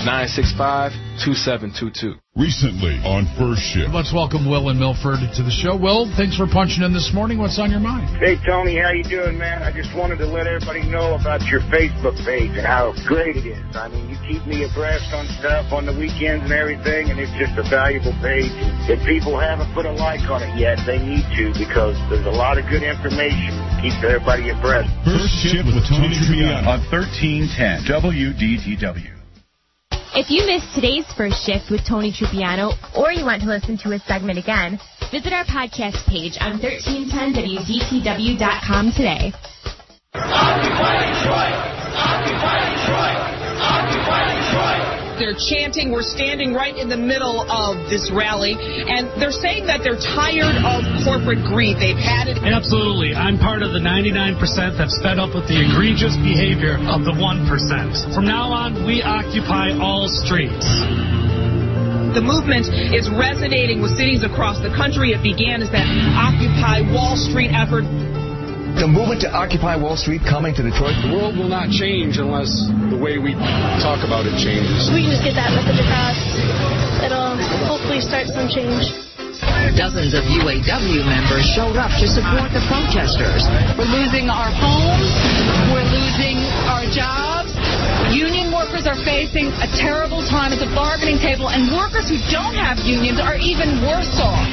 nine six five, two seven two two. Recently on First Shift. Let's welcome Will in Milford to the show. Will, thanks for punching in this morning. What's on your mind? Hey, Tony, how you doing, man? I just wanted to let everybody know about your Facebook page and how great it is. I mean, you keep me abreast on stuff on the weekends and everything, and it's just a valuable page. If people haven't put a like on it yet, they need to, because there's a lot of good information that keeps everybody abreast. First Shift with Tony Trippiano on thirteen ten W D T W. If you missed today's First Shift with Tony Trippiano, or you want to listen to a segment again, visit our podcast page on thirteen ten W D T W dot com today. Occupy Detroit! Occupy Detroit! Occupy Detroit! They're chanting, we're standing right in the middle of this rally, and they're saying that they're tired of corporate greed. They've had it. Absolutely. I'm part of the ninety-nine percent that's fed up with the egregious behavior of the one percent. From now on, we occupy all streets. The movement is resonating with cities across the country. It began as that Occupy Wall Street effort. The movement to Occupy Wall Street coming to Detroit. The world will not change unless the way we talk about it changes. We can just get that message across. It'll hopefully start some change. Dozens of U A W members showed up to support the protesters. We're losing our homes. We're losing our jobs. Union workers are facing a terrible time at the bargaining table, and workers who don't have unions are even worse off.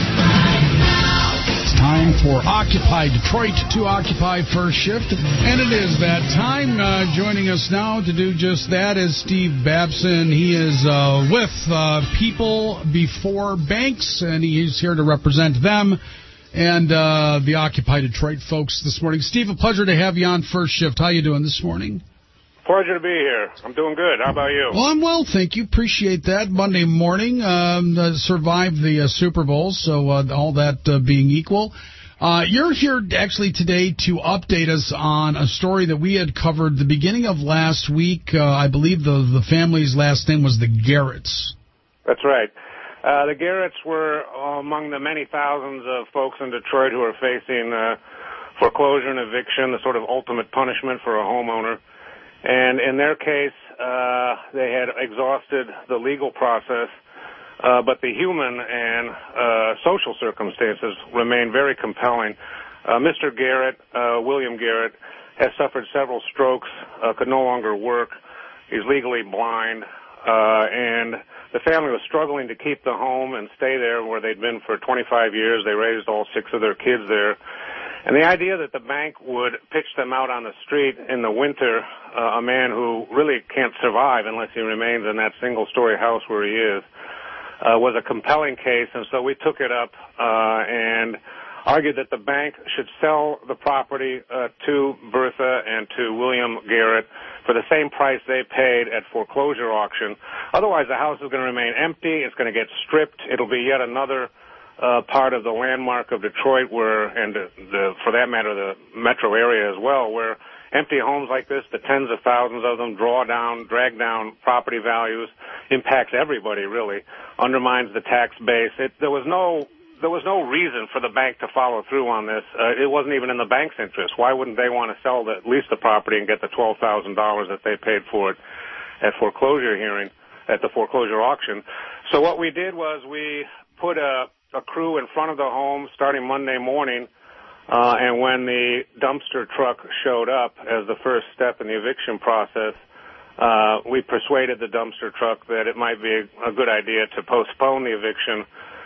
Time for Occupy Detroit to Occupy First Shift, and it is that time. Uh, joining us now to do just that is Steve Babson. He is uh, with uh, People Before Banks, and he's here to represent them and uh, the Occupy Detroit folks this morning. Steve, a pleasure to have you on First Shift. How you doing this morning? Pleasure to be here. I'm doing good. How about you? Well, I'm well, thank you. Appreciate that. Monday morning, um, uh, survived the uh, Super Bowl, so uh, all that uh, being equal. Uh, you're here actually today to update us on a story that we had covered the beginning of last week. Uh, I believe the, the family's last name was the Garretts. That's right. Uh, the Garretts were among the many thousands of folks in Detroit who are facing uh, foreclosure and eviction, the sort of ultimate punishment for a homeowner. And in their case, uh, they had exhausted the legal process, uh, but the human and uh, social circumstances remain very compelling. Uh, Mister Garrett, uh, William Garrett, has suffered several strokes, uh, could no longer work. He's legally blind, uh, and the family was struggling to keep the home and stay there where they'd been for twenty-five years. They raised all six of their kids there. And the idea that the bank would pitch them out on the street in the winter, uh, a man who really can't survive unless he remains in that single-story house where he is, uh, was a compelling case. And so we took it up uh, and argued that the bank should sell the property uh, to Bertha and to William Garrett for the same price they paid at foreclosure auction. Otherwise, the house is going to remain empty. It's going to get stripped. It'll be yet another Uh, part of the landmark of Detroit where, and the, the, for that matter, the metro area as well, where empty homes like this, the tens of thousands of them, draw down, drag down property values, impacts everybody really, undermines the tax base. It, there was no, there was no reason for the bank to follow through on this. Uh, it wasn't even in the bank's interest. Why wouldn't they want to sell the, at least the property and get the twelve thousand dollars that they paid for it at foreclosure hearing, at the foreclosure auction? So what we did was we put a a crew in front of the home starting Monday morning, uh, and when the dumpster truck showed up as the first step in the eviction process, uh, we persuaded the dumpster truck that it might be a, a good idea to postpone the eviction.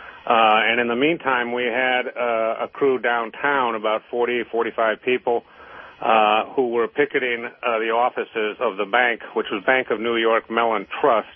Uh, and in the meantime, we had uh, a crew downtown, about forty, forty-five people, uh, who were picketing uh, the offices of the bank, which was Bank of New York Mellon Trust,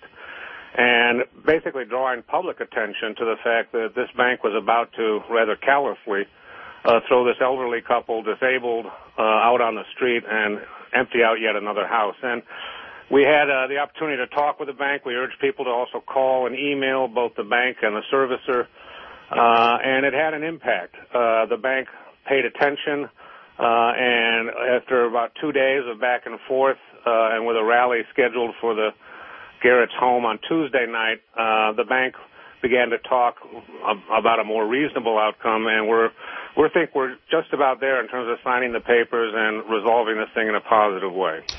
and basically drawing public attention to the fact that this bank was about to, rather callously, uh, throw this elderly couple, disabled, uh, out on the street and empty out yet another house. And we had uh, the opportunity to talk with the bank. We urged people to also call and email both the bank and the servicer, uh, and it had an impact. Uh, the bank paid attention, uh, and after about two days of back and forth, uh, and with a rally scheduled for the Garrett's home on Tuesday night, uh, the bank began to talk about a more reasonable outcome, and we're we think we're just about there in terms of signing the papers and resolving this thing in a positive way.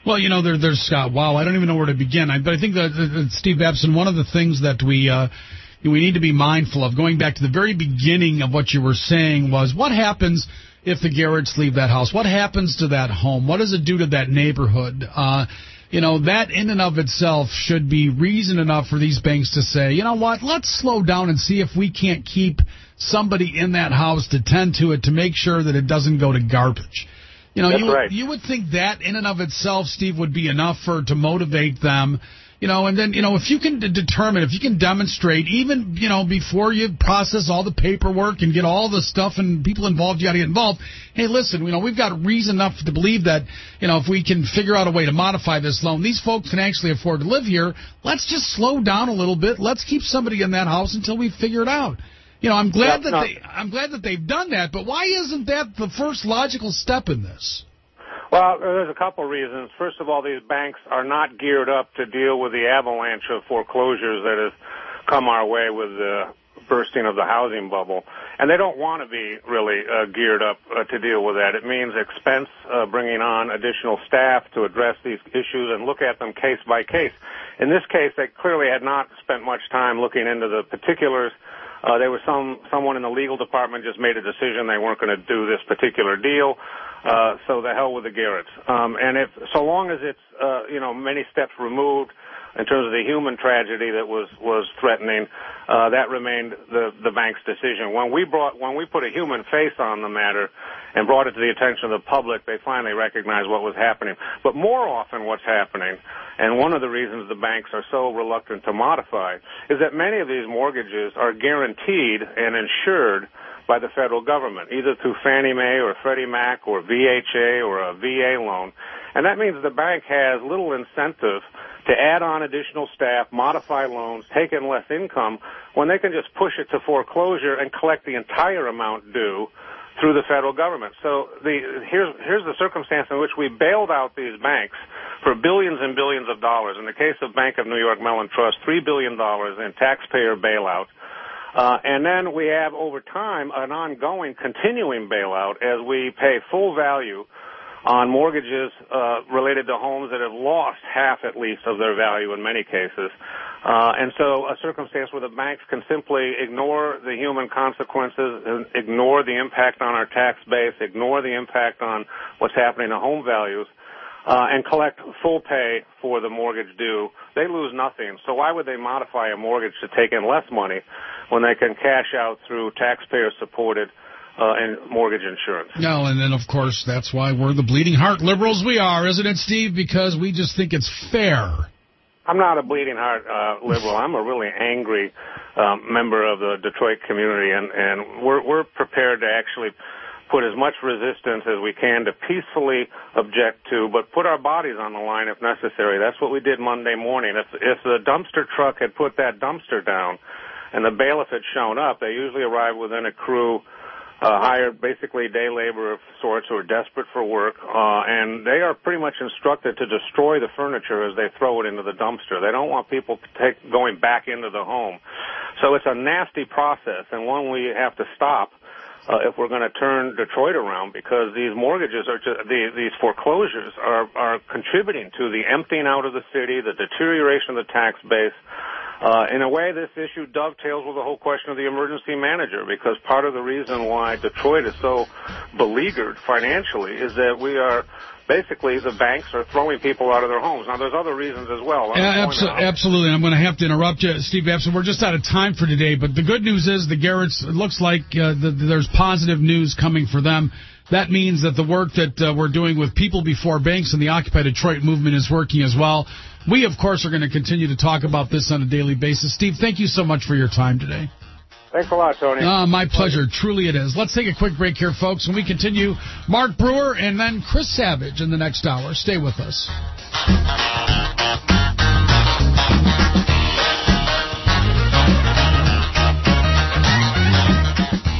Well, you know, there, there's Scott. Wow, I don't even know where to begin. I, but I think that, that Steve Babson, one of the things that we uh, we need to be mindful of, going back to the very beginning of what you were saying, was what happens if the Garretts leave that house? What happens to that home? What does it do to that neighborhood? Uh, you know, that in and of itself should be reason enough for these banks to say, you know what, let's slow down and see if we can't keep somebody in that house to tend to it to make sure that it doesn't go to garbage. You know, That's you, right. you would think that in and of itself, Steve, would be enough for to motivate them. You know, and then, you know, if you can d- determine, if you can demonstrate, even, you know, before you process all the paperwork and get all the stuff and people involved, you got to get involved. Hey, listen, you know, we've got reason enough to believe that, you know, if we can figure out a way to modify this loan, these folks can actually afford to live here. Let's just slow down a little bit. Let's keep somebody in that house until we figure it out. You know, I'm glad Yeah, that no. they, I'm glad that they've done that, but why isn't that the first logical step in this? Well, there's a couple of reasons. First of all, these banks are not geared up to deal with the avalanche of foreclosures that has come our way with the bursting of the housing bubble. And they don't want to be really uh, geared up uh, to deal with that. It means expense, uh, bringing on additional staff to address these issues and look at them case by case. In this case, they clearly had not spent much time looking into the particulars. Uh, there was some someone in the legal department just made a decision they weren't going to do this particular deal. Uh, so the hell with the Garretts. Um, and if so long as it's uh, you know many steps removed in terms of the human tragedy that was was threatening, uh, that remained the the bank's decision. When we brought when we put a human face on the matter and brought it to the attention of the public, they finally recognized what was happening. But more often, what's happening, and one of the reasons the banks are so reluctant to modify, is that many of these mortgages are guaranteed and insured by the federal government, either through Fannie Mae or Freddie Mac or V H A or a V A loan. And that means the bank has little incentive to add on additional staff, modify loans, take in less income, when they can just push it to foreclosure and collect the entire amount due through the federal government. So the, here's, here's the circumstance in which we bailed out these banks for billions and billions of dollars. In the case of Bank of New York Mellon Trust, three billion dollars in taxpayer bailout. Uh, and then we have, over time, an ongoing, continuing bailout as we pay full value on mortgages uh, related to homes that have lost half, at least, of their value in many cases. Uh, and so a circumstance where the banks can simply ignore the human consequences, ignore the impact on our tax base, ignore the impact on what's happening to home values, Uh, and collect full pay for the mortgage due, they lose nothing. So why would they modify a mortgage to take in less money when they can cash out through taxpayer-supported uh, and mortgage insurance? No, and then, of course, that's why we're the bleeding heart liberals we are, isn't it, Steve? Because we just think it's fair. I'm not a bleeding heart uh, liberal. I'm a really angry um, member of the Detroit community, and, and we're, we're prepared to actually put as much resistance as we can to peacefully object to, but put our bodies on the line if necessary. That's what we did Monday morning. If, if the dumpster truck had put that dumpster down and the bailiff had shown up, they usually arrive within a crew, uh, hired basically day labor of sorts who are desperate for work, uh, and they are pretty much instructed to destroy the furniture as they throw it into the dumpster. They don't want people to take, going back into the home. So it's a nasty process, and one we have to stop Uh, if we're going to turn Detroit around, because these mortgages are just, the, these foreclosures are, are contributing to the emptying out of the city, the deterioration of the tax base. Uh, in a way, this issue dovetails with the whole question of the emergency manager, because part of the reason why Detroit is so beleaguered financially is that we are basically, the banks are throwing people out of their homes. Now, there's other reasons as well. Yeah, abso- absolutely. I'm going to have to interrupt you, Steve Babson. We're just out of time for today, but the good news is the Garretts, it looks like uh, the, there's positive news coming for them. That means that the work that uh, we're doing with People Before Banks and the Occupy Detroit movement is working as well. We, of course, are going to continue to talk about this on a daily basis. Steve, thank you so much for your time today. Thanks a lot, Tony. Uh, my pleasure. Truly it is. Let's take a quick break here, folks. When we continue, Mark Brewer and then Chris Savage in the next hour. Stay with us.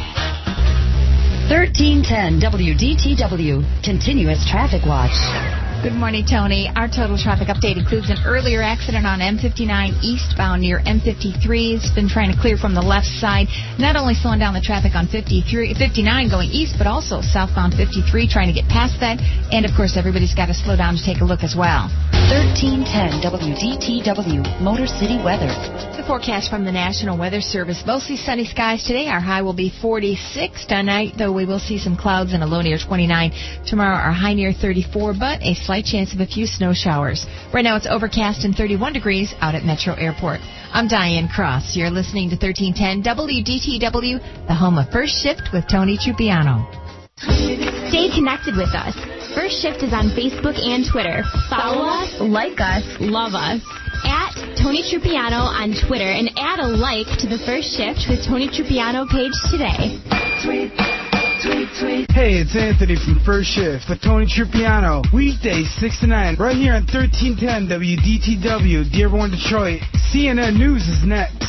thirteen ten W D T W, Continuous Traffic Watch. Good morning, Tony. Our total traffic update includes an earlier accident on M fifty-nine eastbound near M fifty-three. It's been trying to clear from the left side, not only slowing down the traffic on fifty-three, fifty-nine going east, but also southbound fifty-three trying to get past that. And, of course, everybody's got to slow down to take a look as well. thirteen ten W D T W, Motor City weather. The forecast from the National Weather Service. Mostly sunny skies today. Our high will be forty-six. Tonight, though, we will see some clouds and a low near twenty-nine. Tomorrow, our high near thirty-four, but a slight chance of a few snow showers. Right now, it's overcast and thirty-one degrees out at Metro Airport. I'm Diane Cross. You're listening to thirteen ten W D T W, the home of First Shift with Tony Trupiano. Stay connected with us. First Shift is on Facebook and Twitter. Follow us, like us, love us. At Tony Trupiano on Twitter and add a like to the First Shift with Tony Trupiano page today. Tweet, tweet, tweet. Hey, it's Anthony from First Shift with Tony Trupiano. Weekdays six to nine, right here on thirteen ten W D T W, Dearborn, Detroit. C N N News is next.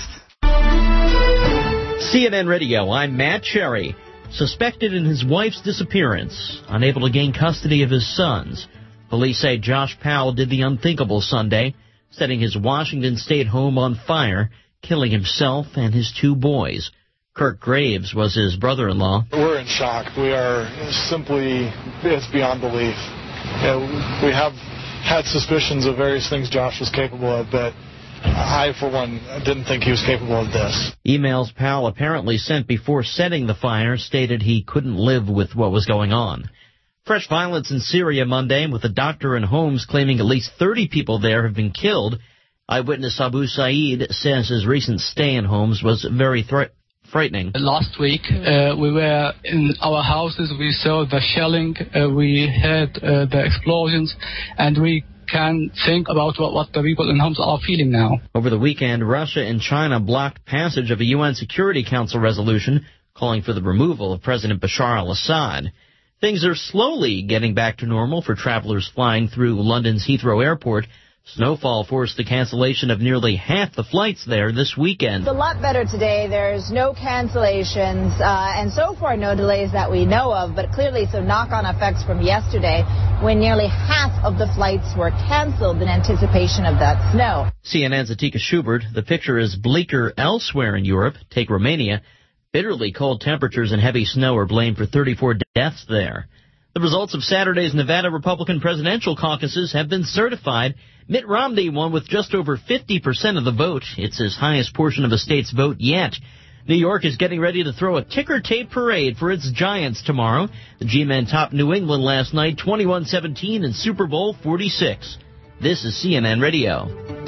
C N N Radio, I'm Matt Cherry. Suspected in his wife's disappearance, unable to gain custody of his sons. Police say Josh Powell did the unthinkable Sunday, setting his Washington State home on fire, killing himself and his two boys. Kirk Graves was his brother-in-law. We're in shock. We are simply, it's beyond belief. You know, we have had suspicions of various things Josh was capable of, but I, for one, didn't think he was capable of this. Emails Powell apparently sent before setting the fire stated he couldn't live with what was going on. Fresh violence in Syria Monday, with a doctor in Homs claiming at least thirty people there have been killed. Eyewitness Abu Saeed says his recent stay in Homs was very threat- frightening. Last week, uh, we were in our houses. We saw the shelling. Uh, we heard uh, the explosions, and we can think about what, what the people in Homs are feeling now. Over the weekend, Russia and China blocked passage of a U N Security Council resolution calling for the removal of President Bashar al-Assad. Things are slowly getting back to normal for travelers flying through London's Heathrow Airport. Snowfall forced the cancellation of nearly half the flights there this weekend. It's a lot better today. There's no cancellations, uh, and so far no delays that we know of, but clearly some knock-on effects from yesterday when nearly half of the flights were canceled in anticipation of that snow. C N N's Atika Schubert. The picture is bleaker elsewhere in Europe. Take Romania. Bitterly cold temperatures and heavy snow are blamed for thirty-four deaths there. The results of Saturday's Nevada Republican presidential caucuses have been certified. Mitt Romney won with just over fifty percent of the vote. It's his highest portion of the state's vote yet. New York is getting ready to throw a ticker tape parade for its Giants tomorrow. The G-Men topped New England last night twenty-one seventeen in Super Bowl forty-six. This is C N N Radio.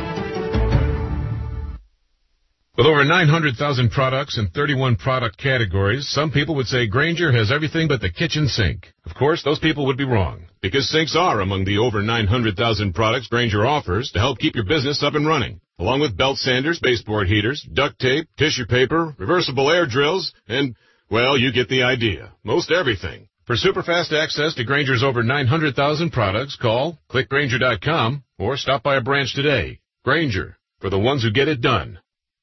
With over nine hundred thousand products in thirty-one product categories, some people would say Grainger has everything but the kitchen sink. Of course, those people would be wrong, because sinks are among the over nine hundred thousand products Grainger offers to help keep your business up and running, along with belt sanders, baseboard heaters, duct tape, tissue paper, reversible air drills, and, well, you get the idea. Most everything. For super fast access to Grainger's over nine hundred thousand products, call, click Grainger dot com, or stop by a branch today. Grainger, for the ones who get it done.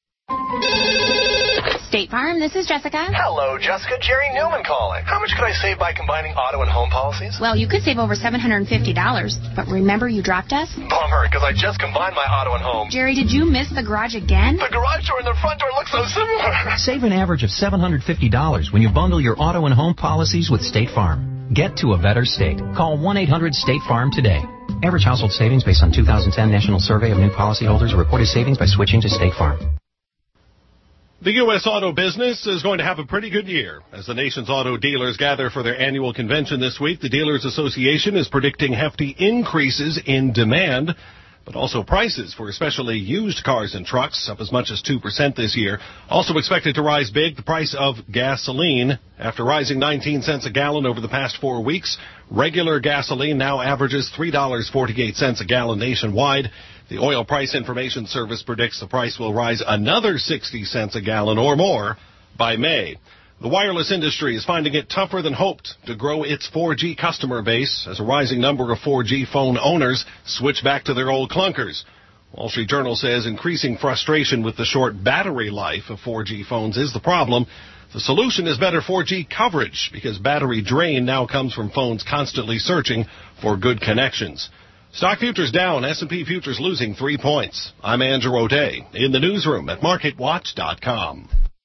State Farm, this is Jessica. Hello, Jessica. Jerry Newman calling. How much could I save by combining auto and home policies? Well, you could save over seven hundred fifty dollars, but remember you dropped us? Bummer, because I just combined my auto and home. Jerry, did you miss the garage again? The garage door and the front door look so similar. Save an average of seven hundred fifty dollars when you bundle your auto and home policies with State Farm. Get to a better state. Call one eight hundred state farm today. Average household savings based on two thousand ten National Survey of New Policyholders. Reported savings by switching to State Farm. The U S auto business is going to have a pretty good year. As the nation's auto dealers gather for their annual convention this week, the Dealers Association is predicting hefty increases in demand, but also prices for especially used cars and trucks, up as much as two percent this year. Also expected to rise big, the price of gasoline. After rising nineteen cents a gallon over the past four weeks, regular gasoline now averages three dollars and forty-eight cents a gallon nationwide. The Oil Price Information Service predicts the price will rise another sixty cents a gallon or more by May. The wireless industry is finding it tougher than hoped to grow its four G customer base as a rising number of four G phone owners switch back to their old clunkers. Wall Street Journal says increasing frustration with the short battery life of four G phones is the problem. The solution is better four G coverage because battery drain now comes from phones constantly searching for good connections. Stock futures down, S and P futures losing three points. I'm Andrew O'Day in the newsroom at market watch dot com.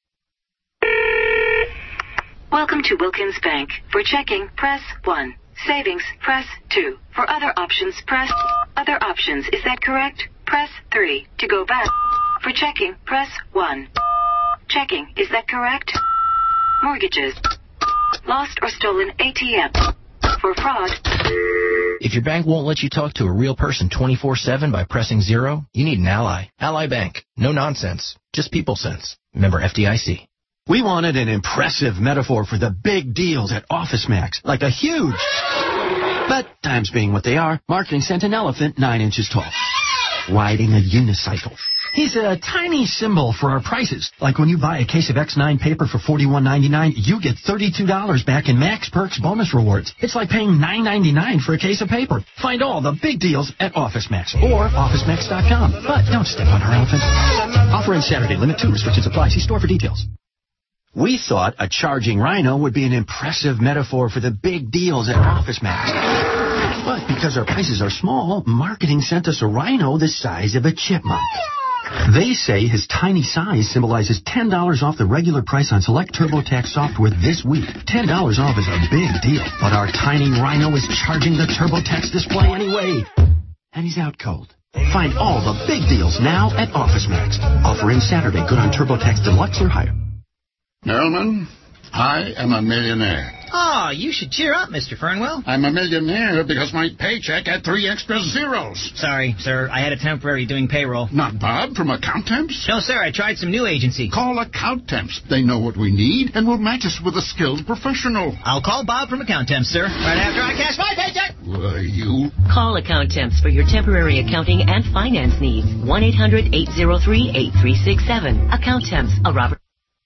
Welcome to Wilkins Bank. For checking, press one. Savings, press two. For other options, press other options. Is that correct? Press three. To go back. For checking, press one. Checking, is that correct? Mortgages. Lost or stolen A T M. For fraud. If your bank won't let you talk to a real person twenty-four seven by pressing zero, you need an Ally. Ally Bank. No nonsense. Just people sense. Member F D I C. We wanted an impressive metaphor for the big deals at OfficeMax, like a huge. But times being what they are, marketing sent an elephant nine inches tall, riding a unicycle. He's a tiny symbol for our prices. Like when you buy a case of X nine paper for forty-one ninety-nine, you get thirty-two dollars back in Max Perks bonus rewards. It's like paying nine ninety-nine for a case of paper. Find all the big deals at OfficeMax or office max dot com. But don't step on our elephant. Offer ends Saturday. Limit two. Restrictions apply. See store for details. We thought a charging rhino would be an impressive metaphor for the big deals at OfficeMax. But because our prices are small, marketing sent us a rhino the size of a chipmunk. They say his tiny size symbolizes ten dollars off the regular price on select TurboTax software this week. ten dollars off is a big deal, but our tiny rhino is charging the TurboTax display anyway. And he's out cold. Find all the big deals now at OfficeMax. Offer ends Saturday. Good on TurboTax Deluxe or higher. Merriman, I am a millionaire. Oh, you should cheer up, Mister Fernwell. I'm a millionaire because my paycheck had three extra zeros. Sorry, sir. I had a temporary doing payroll. Not Bob from Accountemps? No, sir. I tried some new agency. Call Accountemps. They know what we need and will match us with a skilled professional. I'll call Bob from Accountemps, sir. Right after I cash my paycheck. Why, you... Call Accountemps for your temporary accounting and finance needs. one eight hundred eight oh three eight three six seven. Accountemps. A Robert...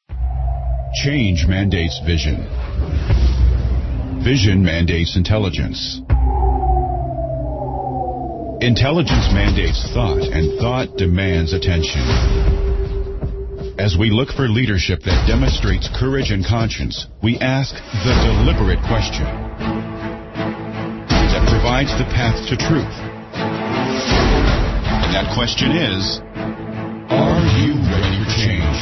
Change mandates vision. Vision mandates intelligence. Intelligence mandates thought, and thought demands attention. As we look for leadership that demonstrates courage and conscience, we ask the deliberate question that provides the path to truth. And that question is, are you ready for change?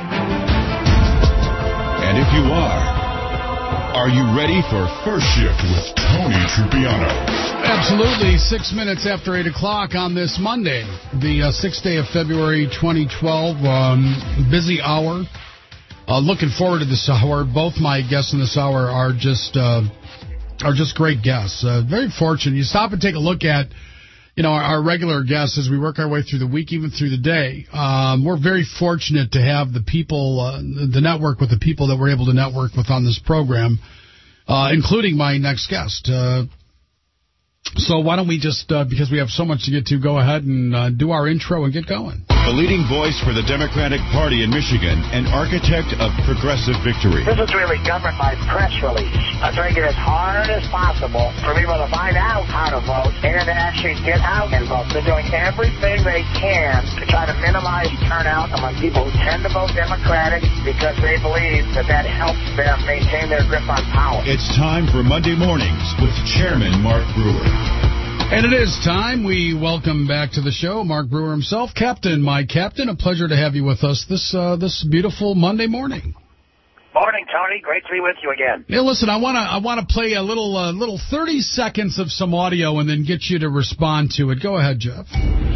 And if you are, are you ready for First Shift with Tony Trupiano? Absolutely. Six minutes after eight o'clock on this Monday, the uh, sixth day of February, twenty twelve. Um, busy hour. Uh, looking forward to this hour. Both my guests in this hour are just uh, are just great guests. Uh, very fortunate. You stop and take a look at, you know, our, our regular guests as we work our way through the week, even through the day. Um, we're very fortunate to have the people, uh, the network with the people that we're able to network with on this program, uh, including my next guest. Uh, so why don't we just, uh, because we have so much to get to, go ahead and uh, do our intro and get going. The leading voice for the Democratic Party in Michigan and architect of progressive victory. This is really governed by press release. I try to get as hard as possible for people to find out how to vote and to actually get out and vote. They're doing everything they can to try to minimize turnout among people who tend to vote Democratic because they believe that that helps them maintain their grip on power. It's time for Monday Mornings with Chairman Mark Brewer. And it is time. We welcome back to the show Mark Brewer himself. Captain, my captain, a pleasure to have you with us this uh, this beautiful Monday morning. Morning, Tony. Great to be with you again. Yeah, listen, I want to I want to play a little uh, little thirty seconds of some audio and then get you to respond to it. Go ahead, Jeff.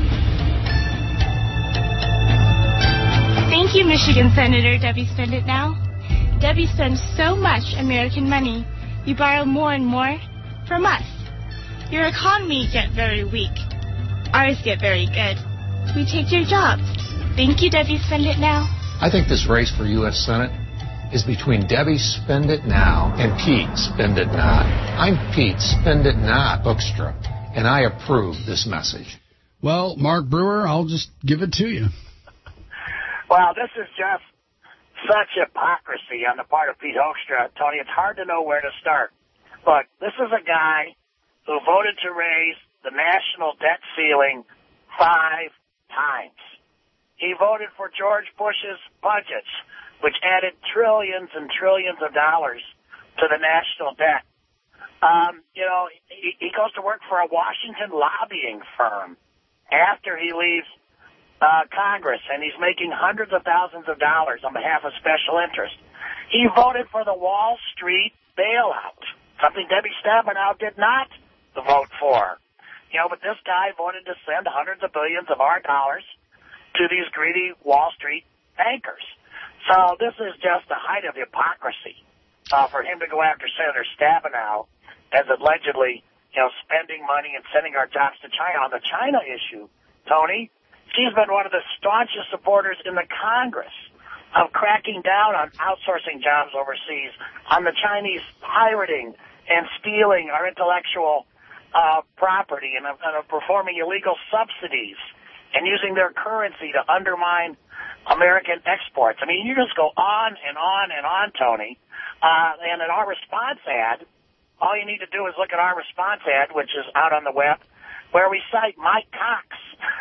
Thank you, Michigan Senator Debbie Spend It Now. Debbie spends so much American money. You borrow more and more from us. Your economy get very weak. Ours get very good. We take your jobs. Thank you, Debbie Spend It Now. I think this race for U S Senate is between Debbie Spend It Now and Pete Spend It Not. I'm Pete Spend It Not Hoekstra, and I approve this message. Well, Mark Brewer, I'll just give it to you. Well, this is just such hypocrisy on the part of Pete Hoekstra. Tony, it's hard to know where to start. But this is a guy who voted to raise the national debt ceiling five times. He voted for George Bush's budgets, which added trillions and trillions of dollars to the national debt. Um, you know, he, he goes to work for a Washington lobbying firm after he leaves uh, Congress, and he's making hundreds of thousands of dollars on behalf of special interests. He voted for the Wall Street bailout, something Debbie Stabenow did not vote for. You know, but this guy voted to send hundreds of billions of our dollars to these greedy Wall Street bankers. So this is just the height of hypocrisy uh, for him to go after Senator Stabenow as allegedly, you know, spending money and sending our jobs to China. On the China issue, Tony, she's been one of the staunchest supporters in the Congress of cracking down on outsourcing jobs overseas, on the Chinese pirating and stealing our intellectual uh, property and, and of performing illegal subsidies and using their currency to undermine American exports. I mean, you just go on and on and on, Tony. Uh, and in our response ad, all you need to do is look at our response ad, which is out on the web, where we cite Mike Cox,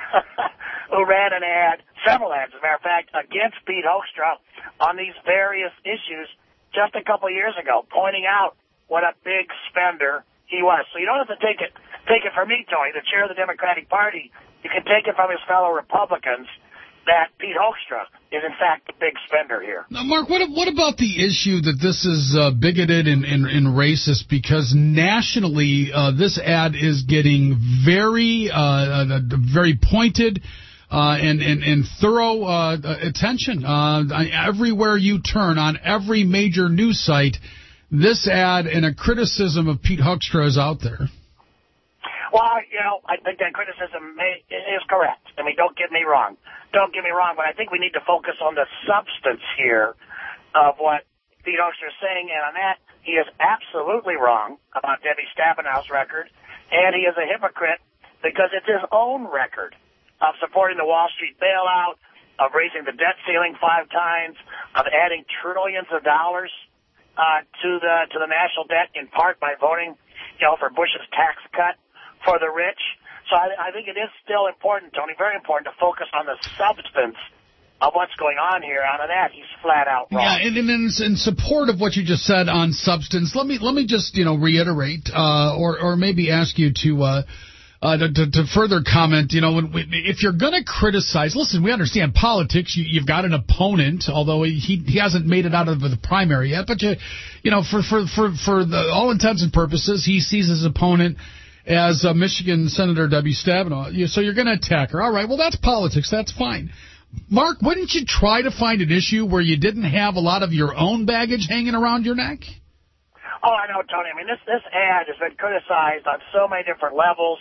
who ran an ad, several ads, as a matter of fact, against Pete Hoekstra on these various issues just a couple years ago, pointing out what a big spender he was. So you don't have to take it take it from me, Tony, the chair of the Democratic Party. You can take it from his fellow Republicans that Pete Hoekstra is, in fact, the big spender here. Now, Mark, what what about the issue that this is uh, bigoted and, and, and racist? Because nationally, uh, this ad is getting very, uh, very pointed uh, and, and, and thorough uh, attention. Uh, everywhere you turn, on every major news site, this ad and a criticism of Pete Hoekstra is out there. Well, you know, I think that criticism may, is correct. I mean, don't get me wrong. Don't get me wrong, but I think we need to focus on the substance here of what Pete Hoekstra is saying, and on that, he is absolutely wrong about Debbie Stabenow's record, and he is a hypocrite because it's his own record of supporting the Wall Street bailout, of raising the debt ceiling five times, of adding trillions of dollars uh, to the to the national debt, in part by voting, you know, for Bush's tax cut for the rich. So I, I think it is still important, Tony, very important to focus on the substance of what's going on here. Out of that, he's flat out wrong. Yeah, and, and in, in support of what you just said on substance, let me let me just you know reiterate, uh, or or maybe ask you to. Uh, Uh, to, to, to further comment, you know, when, if you're going to criticize, listen, we understand politics. You, you've got an opponent, although he he hasn't made it out of the primary yet. But you, you know, for for for for the, all intents and purposes, he sees his opponent as uh, Michigan Senator Debbie Stabenow. So you're going to attack her. All right, well, that's politics. That's fine. Mark, wouldn't you try to find an issue where you didn't have a lot of your own baggage hanging around your neck? Oh, I know, Tony. I mean, this this ad has been criticized on so many different levels.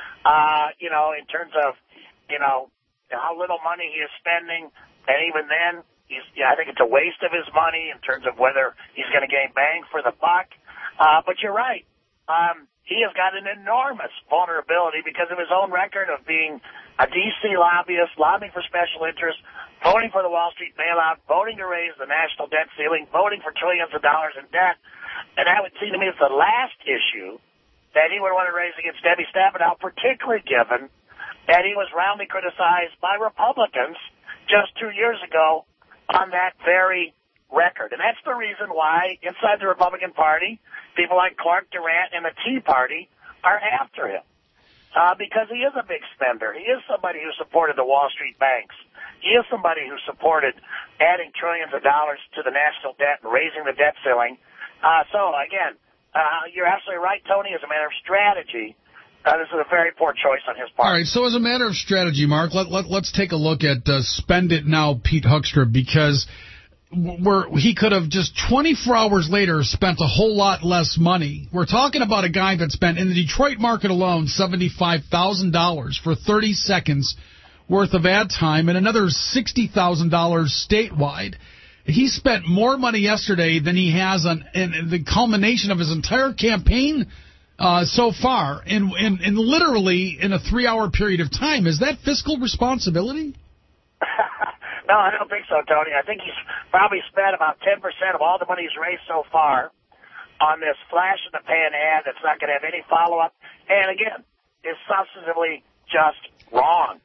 Uh, you know, in terms of, you know, how little money he is spending. And even then, he's, yeah, I think it's a waste of his money in terms of whether he's going to gain bang for the buck. Uh, but you're right. Um, he has got an enormous vulnerability because of his own record of being a D C lobbyist, lobbying for special interests, voting for the Wall Street bailout, voting to raise the national debt ceiling, voting for trillions of dollars in debt. And that would seem to me it's the last issue that he would want to raise against Debbie Stabenow, particularly given that he was roundly criticized by Republicans just two years ago on that very record. And that's the reason why inside the Republican Party, people like Clark Durant and the Tea Party are after him, uh, because he is a big spender. He is somebody who supported the Wall Street banks. He is somebody who supported adding trillions of dollars to the national debt and raising the debt ceiling. Uh, so, again, Uh, you're absolutely right, Tony. As a matter of strategy, uh, this is a very poor choice on his part. All right, so as a matter of strategy, Mark, let, let, let's take a look at uh, Spend It Now Pete Hoekstra, because we're, he could have just twenty-four hours later spent a whole lot less money. We're talking about a guy that spent, in the Detroit market alone, seventy-five thousand dollars for thirty seconds worth of ad time and another sixty thousand dollars statewide. He spent more money yesterday than he has on in the culmination of his entire campaign uh, so far, in, in, in literally in a three-hour period of time. Is that fiscal responsibility? No, I don't think so, Tony. I think he's probably spent about ten percent of all the money he's raised so far on this flash-in-the-pan ad that's not going to have any follow-up. And, again, is substantively just wrong.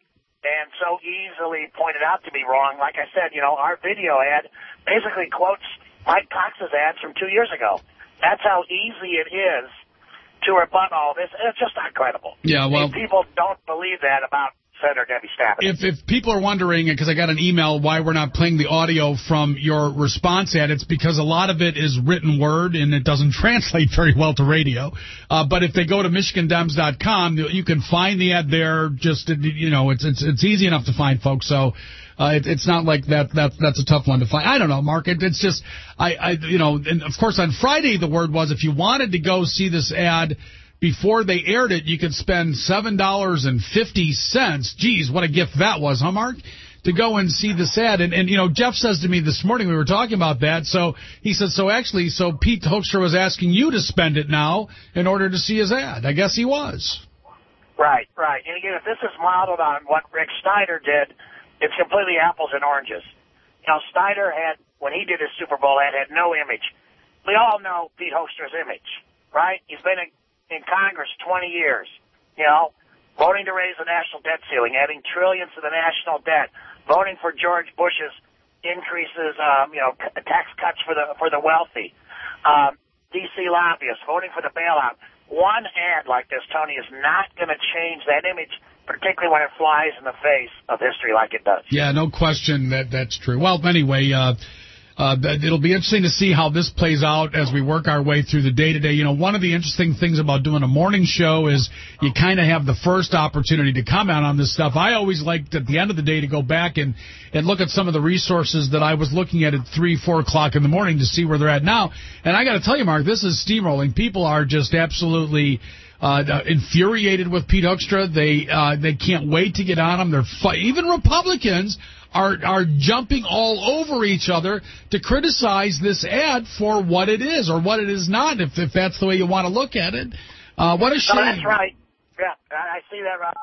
and so easily pointed out to be wrong. Like I said, you know, our video ad basically quotes Mike Cox's ads from two years ago. That's how easy it is to rebut all this. It's just not credible. Yeah, well, These people don't believe that about Senator Debbie Stabenow. If if people are wondering, because I got an email why we're not playing the audio from your response ad, it's because a lot of it is written word and it doesn't translate very well to radio. Uh, but if they go to Michigan Dems dot com, you can find the ad there. Just you know, it's it's it's easy enough to find, folks. So. Uh, it, it's not like that. That that's a tough one to find. I don't know, Mark. It, it's just I, I, you know, and of course on Friday the word was if you wanted to go see this ad before they aired it, you could spend seven dollars and fifty cents. Geez, what a gift that was, huh, Mark? To go and see this ad. And, and you know, Jeff says to me this morning we were talking about that. So he said, so actually, so Pete Hoekstra was asking you to spend it now in order to see his ad. I guess he was. Right, right. And again, if this is modeled on what Rick Snyder did, it's completely apples and oranges. You know, Snyder had, when he did his Super Bowl ad, had no image. We all know Pete Hoekstra's image, right? He's been in, in Congress twenty years, you know, voting to raise the national debt ceiling, adding trillions to the national debt, voting for George Bush's increases, um, you know, tax cuts for the for the wealthy, um, D C lobbyists, voting for the bailout. One ad like this, Tony, is not going to change that image, particularly when it flies in the face of history like it does. Yeah, no question that that's true. Well, anyway, uh, uh, it'll be interesting to see how this plays out as we work our way through the day-to-day. You know, one of the interesting things about doing a morning show is you kind of have the first opportunity to comment on this stuff. I always liked at the end of the day to go back and, and look at some of the resources that I was looking at at three, four o'clock in the morning to see where they're at now. And I got to tell you, Mark, this is steamrolling. People are just absolutely... Uh, infuriated with Pete Hoekstra. They uh, they can't wait to get on him. They're fu- even Republicans are are jumping all over each other to criticize this ad for what it is or what it is not, if if that's the way you want to look at it. Uh, what a shame. No, that's right. Yeah, I see that right.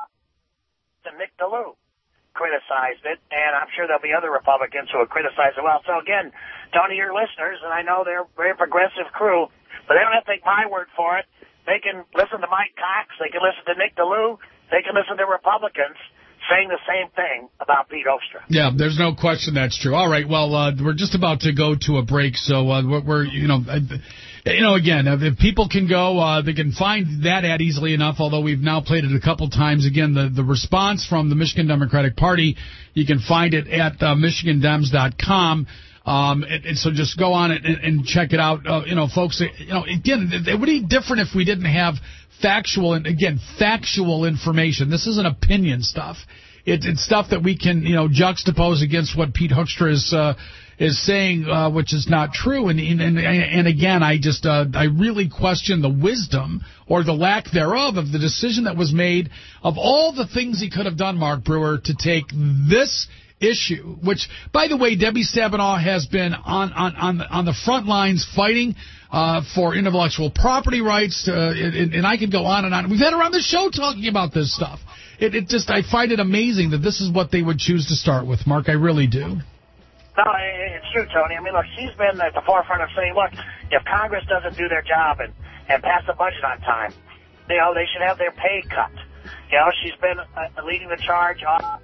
Nick DeLue criticized it, and I'm sure there'll be other Republicans who will criticize it well. So again, Tony, your listeners, and I know they're a very progressive crew, but they don't have to take my word for it. They can listen to Mike Cox. They can listen to Nick DeLue. They can listen to Republicans saying the same thing about Pete Hoekstra. Yeah, there's no question that's true. All right, well, uh, we're just about to go to a break, so uh, we're, we're, you know, uh, you know, again, if people can go, uh, they can find that ad easily enough, although we've now played it a couple times. Again, the, the response from the Michigan Democratic Party, you can find it at uh, Michigan Dems dot com. Um, and, and so just go on it and, and check it out. Uh, you know, folks, you know, again, it would be different if we didn't have factual and, again, factual information. This isn't opinion stuff. It, it's stuff that we can, you know, juxtapose against what Pete Hoekstra is, uh, is saying, uh, which is not true. And, and, and again, I just, uh, I really question the wisdom or the lack thereof of the decision that was made of all the things he could have done, Mark Brewer, to take this issue, which, by the way, Debbie Stabenow has been on on on the, on the front lines fighting uh, for intellectual property rights, uh, and, and I could go on and on. We've had her on the show talking about this stuff. It, it just, I find it amazing that this is what they would choose to start with, Mark. I really do. No, it's true, Tony. I mean, look, she's been at the forefront of saying, look, if Congress doesn't do their job and, and pass the budget on time, you know, they should have their pay cut. You know, she's been uh, leading the charge on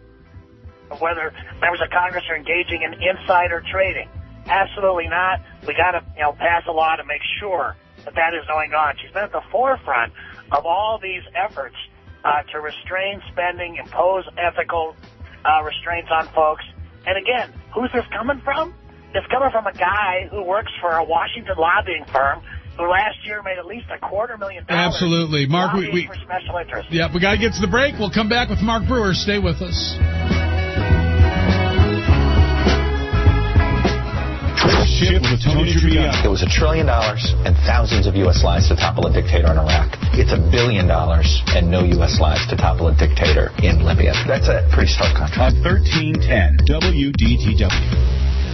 of whether members of Congress are engaging in insider trading. Absolutely not. We got to, you know, pass a law to make sure that that is going on. She's been at the forefront of all these efforts uh, to restrain spending, impose ethical uh, restraints on folks. And again, who's this coming from? It's coming from a guy who works for a Washington lobbying firm who last year made at least a quarter million dollars. Absolutely. Mark, we, we, for special interests. Yeah, we got to get to the break. We'll come back with Mark Brewer. Stay with us. Shift with Tony Trippiano. It was a trillion dollars and thousands of U S lives to topple a dictator in Iraq. It's a billion dollars and no U S lives to topple a dictator in Libya. That's a pretty stark contrast. On thirteen ten W D T W.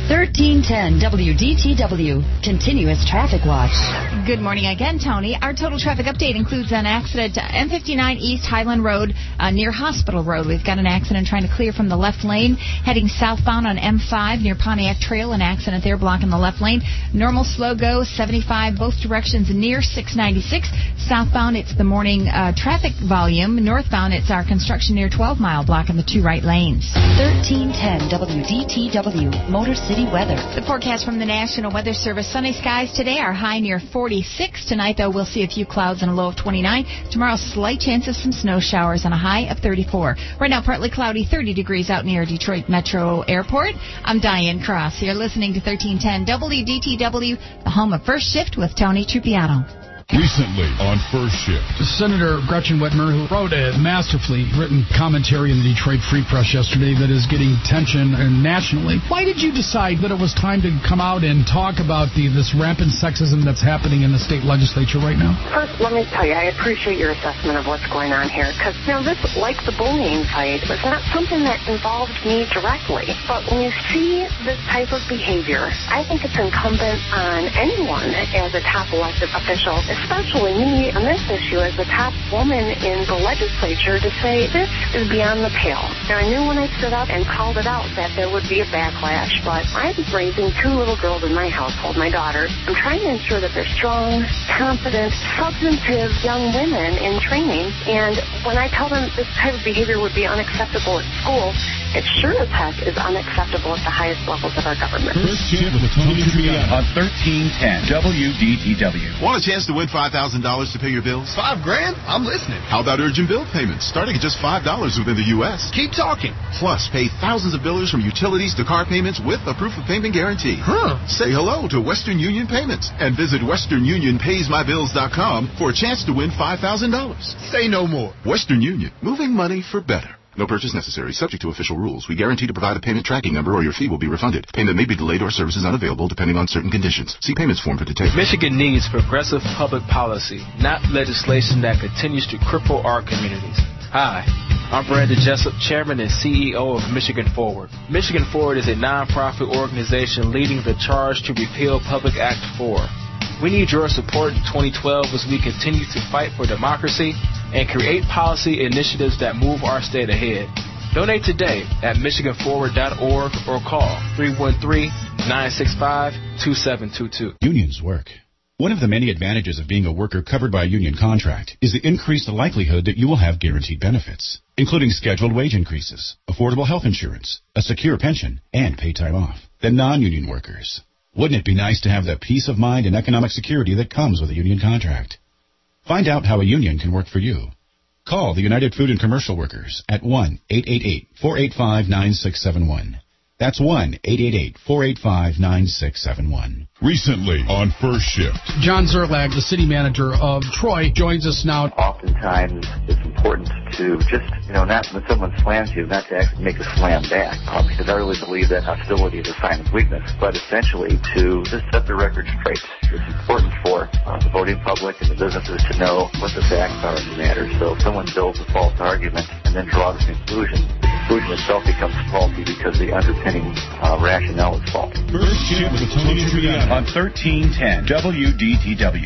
thirteen ten W D T W, Continuous Traffic Watch. Good morning again, Tony. Our total traffic update includes an accident at M fifty-nine East Highland Road uh, near Hospital Road. We've got an accident trying to clear from the left lane. Heading southbound on M five near Pontiac Trail, an accident there blocking the left lane. Normal slow go, seventy-five both directions near six ninety-six. Southbound, it's the morning uh, traffic volume. Northbound, it's our construction near twelve mile blocking the two right lanes. thirteen ten W D T W, Motor City weather. The forecast from the National Weather Service. Sunny skies today, our high near forty-six. Tonight, though, we'll see a few clouds and a low of twenty-nine. Tomorrow, slight chance of some snow showers and a high of thirty-four. Right now, partly cloudy, thirty degrees out near Detroit Metro Airport. I'm Diane Cross. You're listening to thirteen ten W D T W, the home of First Shift with Tony Trupiano. Recently on First Shift, Senator Gretchen Whitmer, who wrote a masterfully written commentary in the Detroit Free Press yesterday that is getting attention nationally. Why did you decide that it was time to come out and talk about the this rampant sexism that's happening in the state legislature right now? First, let me tell you, I appreciate your assessment of what's going on here, because, you know, this, like the bullying fight, was not something that involved me directly. But when you see this type of behavior, I think it's incumbent on anyone as a top elected official, especially me on this issue as the top woman in the legislature, to say this is beyond the pale. Now, I knew when I stood up and called it out that there would be a backlash, but I'm raising two little girls in my household, my daughters. I'm trying to ensure that they're strong, confident, substantive young women in training, and when I tell them this type of behavior would be unacceptable at school, it sure as heck is unacceptable at the highest levels of our government. First Shift with Tony Trupiano on thirteen ten W D T W. Want a chance to win five thousand dollars to pay your bills? Five grand? I'm listening. How about urgent bill payments, starting at just five dollars within the U S? Keep talking. Plus, pay thousands of billers from utilities to car payments with a proof of payment guarantee. Huh. Say hello to Western Union Payments and visit western union pays my bills dot com for a chance to win five thousand dollars. Say no more. Western Union, moving money for better. No purchase necessary, subject to official rules. We guarantee to provide a payment tracking number or your fee will be refunded. Payment may be delayed or services unavailable depending on certain conditions. See payments form for details. Michigan needs progressive public policy, not legislation that continues to cripple our communities. Hi, I'm Brandon Jessup, Chairman and C E O of Michigan Forward. Michigan Forward is a nonprofit organization leading the charge to repeal Public Act four. We need your support in twenty twelve as we continue to fight for democracy and create policy initiatives that move our state ahead. Donate today at michigan forward dot org or call three one three, nine six five, two seven two two. Unions work. One of the many advantages of being a worker covered by a union contract is the increased likelihood that you will have guaranteed benefits, including scheduled wage increases, affordable health insurance, a secure pension, and paid time off. The non-union workers. Wouldn't it be nice to have the peace of mind and economic security that comes with a union contract? Find out how a union can work for you. Call the United Food and Commercial Workers at one eight eight eight, four eight five, nine six seven one. That's one eight eight eight, four eight five, nine six seven one. Recently on First Shift, John Zerlag, the city manager of Troy, joins us now. Oftentimes, it's important to just, you know, not when someone slams you, not to actually make a slam back, uh, because I really believe that hostility is a sign of weakness, but essentially to just set the record straight. It's important for uh, the voting public and the businesses to know what the facts are in the matter. So if someone builds a false argument and then draws a conclusion, the conclusion itself becomes faulty because the underpinning uh, rationale is faulty. First Shift with Tony Trupiano on thirteen ten W D T W.